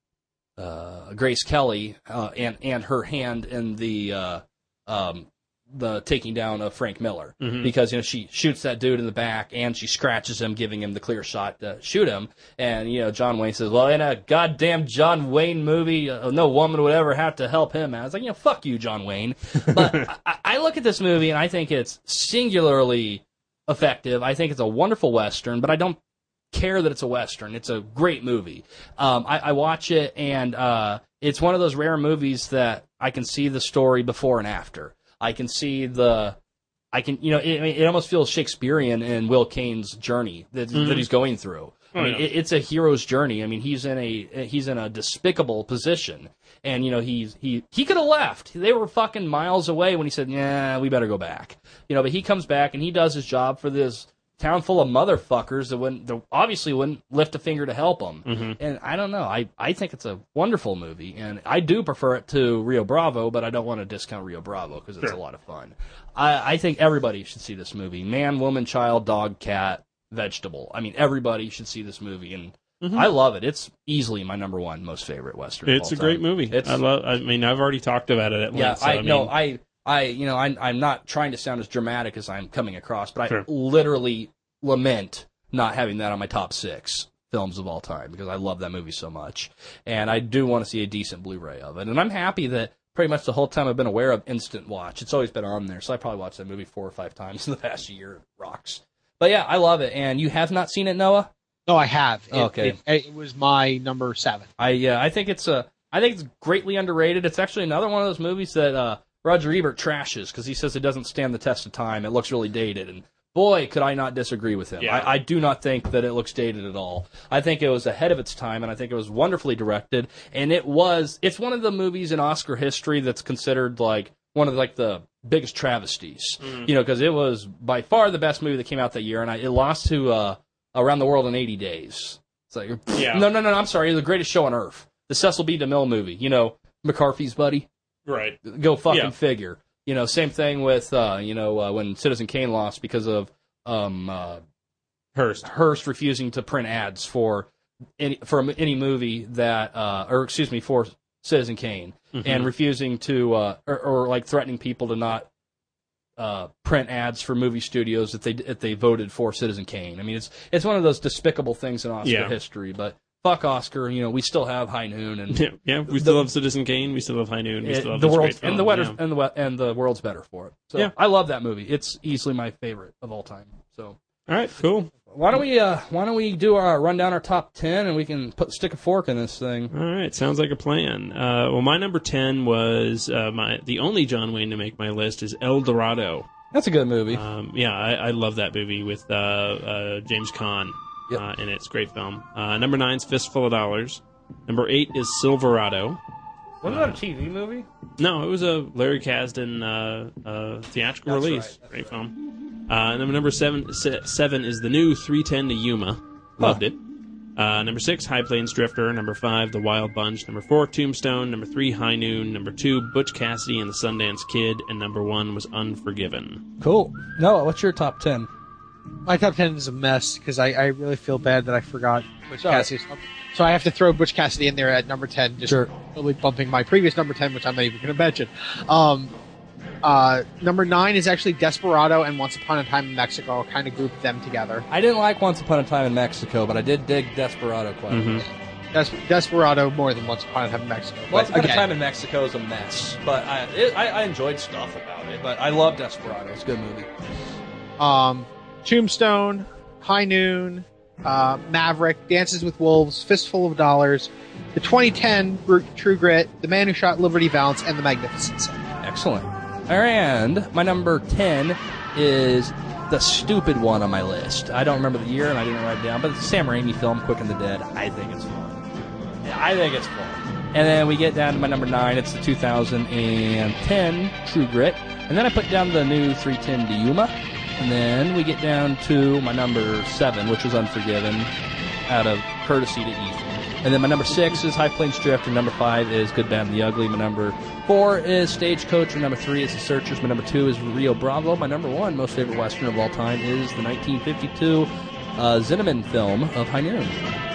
uh, Grace Kelly uh, and and her hand in the uh, um, the taking down of Frank Miller, Mhm. because you know she shoots that dude in the back and she scratches him, giving him the clear shot to shoot him. And you know John Wayne says, "Well, in a goddamn John Wayne movie, uh, no woman would ever have to help him out." I was like, "You know, fuck you, John Wayne." But I, I look at this movie and I think it's singularly effective. I think it's a wonderful Western, but I don't care that it's a Western. It's a great movie. Um, I, I watch it, and uh, it's one of those rare movies that I can see the story before and after. I can see the, I can, you know, it, it almost feels Shakespearean in Will Kane's journey that, Mhm. that he's going through. I Oh, mean, yeah. it, it's a hero's journey. I mean, he's in a he's in a despicable position, and you know he's he he could have left. They were fucking miles away when he said, "Yeah, we better go back." You know, but he comes back and he does his job for this town full of motherfuckers that wouldn't that obviously wouldn't lift a finger to help him. Mhm. And I don't know. I I think it's a wonderful movie, and I do prefer it to Rio Bravo, but I don't want to discount Rio Bravo because it's Sure. a lot of fun. I I think everybody should see this movie. Man, woman, child, dog, cat, vegetable. I mean, everybody should see this movie, and Mhm. I love it. It's easily my number one most favorite Western. of It's a all great time. movie. It's, I love. I mean, I've already talked about it at yeah, length. so, I mean, no, I, I, you know, I, I'm not trying to sound as dramatic as I'm coming across, but I Sure. literally lament not having that on my top six films of all time because I love that movie so much, and I do want to see a decent Blu-ray of it, and I'm happy that pretty much the whole time I've been aware of Instant Watch, it's always been on there, so I probably watched that movie four or five times in the past year. It rocks. But yeah, I love it, and you have not seen it, Noah? No, I have. It, Okay. It, it was my number seven. I yeah, I think it's a I think it's greatly underrated. It's actually another one of those movies that uh, Roger Ebert trashes because he says it doesn't stand the test of time. It looks really dated, and boy, could I not disagree with him. Yeah. I, I do not think that it looks dated at all. I think it was ahead of its time, and I think it was wonderfully directed. And it was it's one of the movies in Oscar history that's considered like one of like the biggest travesties. Mhm. You know, because it was by far the best movie that came out that year, and I, it lost to uh, Around the World in eighty days. It's like, Yeah. no, no, no, I'm sorry. The Greatest Show on Earth. The Cecil B. DeMille movie. You know, McCarthy's buddy. right. Go fucking Yeah. figure. You know, same thing with, uh, you know, uh, when Citizen Kane lost because of um, uh, Hearst. Hearst refusing to print ads for any for any movie that, uh, or excuse me, for Citizen Kane, Mhm. and refusing to, uh, or, or like threatening people to not uh, print ads for movie studios if they if they voted for Citizen Kane. I mean, it's it's one of those despicable things in Oscar Yeah. history. But fuck Oscar, you know, we still have High Noon and Yeah, yeah, we still have Citizen Kane. We still have High Noon. We it- still have the this world great film, and the weather yeah. and the we- and the world's better for it. So Yeah. I love that movie. It's easily my favorite of all time. So All right, cool. why don't we uh why don't we do our run down our top ten and we can put stick a fork in this thing. All right, sounds like a plan. Uh, well, my number ten was uh, my the only John Wayne to make my list is El Dorado. That's a good movie. Um, yeah, I, I love that movie with uh, uh, James Caan Yep. uh, in it. It's a great film. Uh, number nine's Fistful of Dollars. Number eight is Silverado. Wasn't that a T V movie? No, it was a Larry Kasdan uh, uh, theatrical That's release. right, that's Great film. Uh, and then number seven, se- seven is the new three ten to Yuma. Loved Huh. it. Uh, number six, High Plains Drifter. Number five, The Wild Bunch. Number four, Tombstone. Number three, High Noon. Number two, Butch Cassidy and the Sundance Kid. And number one was Unforgiven. Cool. Noah, what's your top ten? My top ten is a mess because I, I really feel bad that I forgot Butch Sorry. Cassidy. So I have to throw Butch Cassidy in there at number ten, just Sure. totally bumping my previous number ten, which I'm not even going to mention. Um, uh, number nine is actually Desperado and Once Upon a Time in Mexico. Kind of grouped them together. I didn't like Once Upon a Time in Mexico, but I did dig Desperado quite a Mhm. bit. Des- Desperado more than Once Upon a Time in Mexico. Once But Upon a again, Time in Mexico is a mess, but I, it, I I enjoyed stuff about it. But I love Desperado. It's a good movie. um, Tombstone, High Noon, uh, Maverick, Dances with Wolves, Fistful of Dollars, the twenty ten Gr- True Grit, The Man Who Shot Liberty Valance, and The Magnificent Seven. Excellent. And my number ten is the stupid one on my list. I don't remember the year and I didn't write it down, but it's a Sam Raimi film, Quick and the Dead. I think it's fun. Yeah, I think it's fun. And then we get down to my number nine. It's the two thousand ten True Grit. And then I put down the new three ten to Yuma. And then we get down to my number seven, which was Unforgiven, out of courtesy to Ethan. And then my number six is High Plains Drift. And number five is Good, Bad, and the Ugly. My number four is Stagecoach. My number three is The Searchers. My number two is Rio Bravo. My number one most favorite Western of all time is the nineteen fifty-two uh, Zinnemann film of High Noon.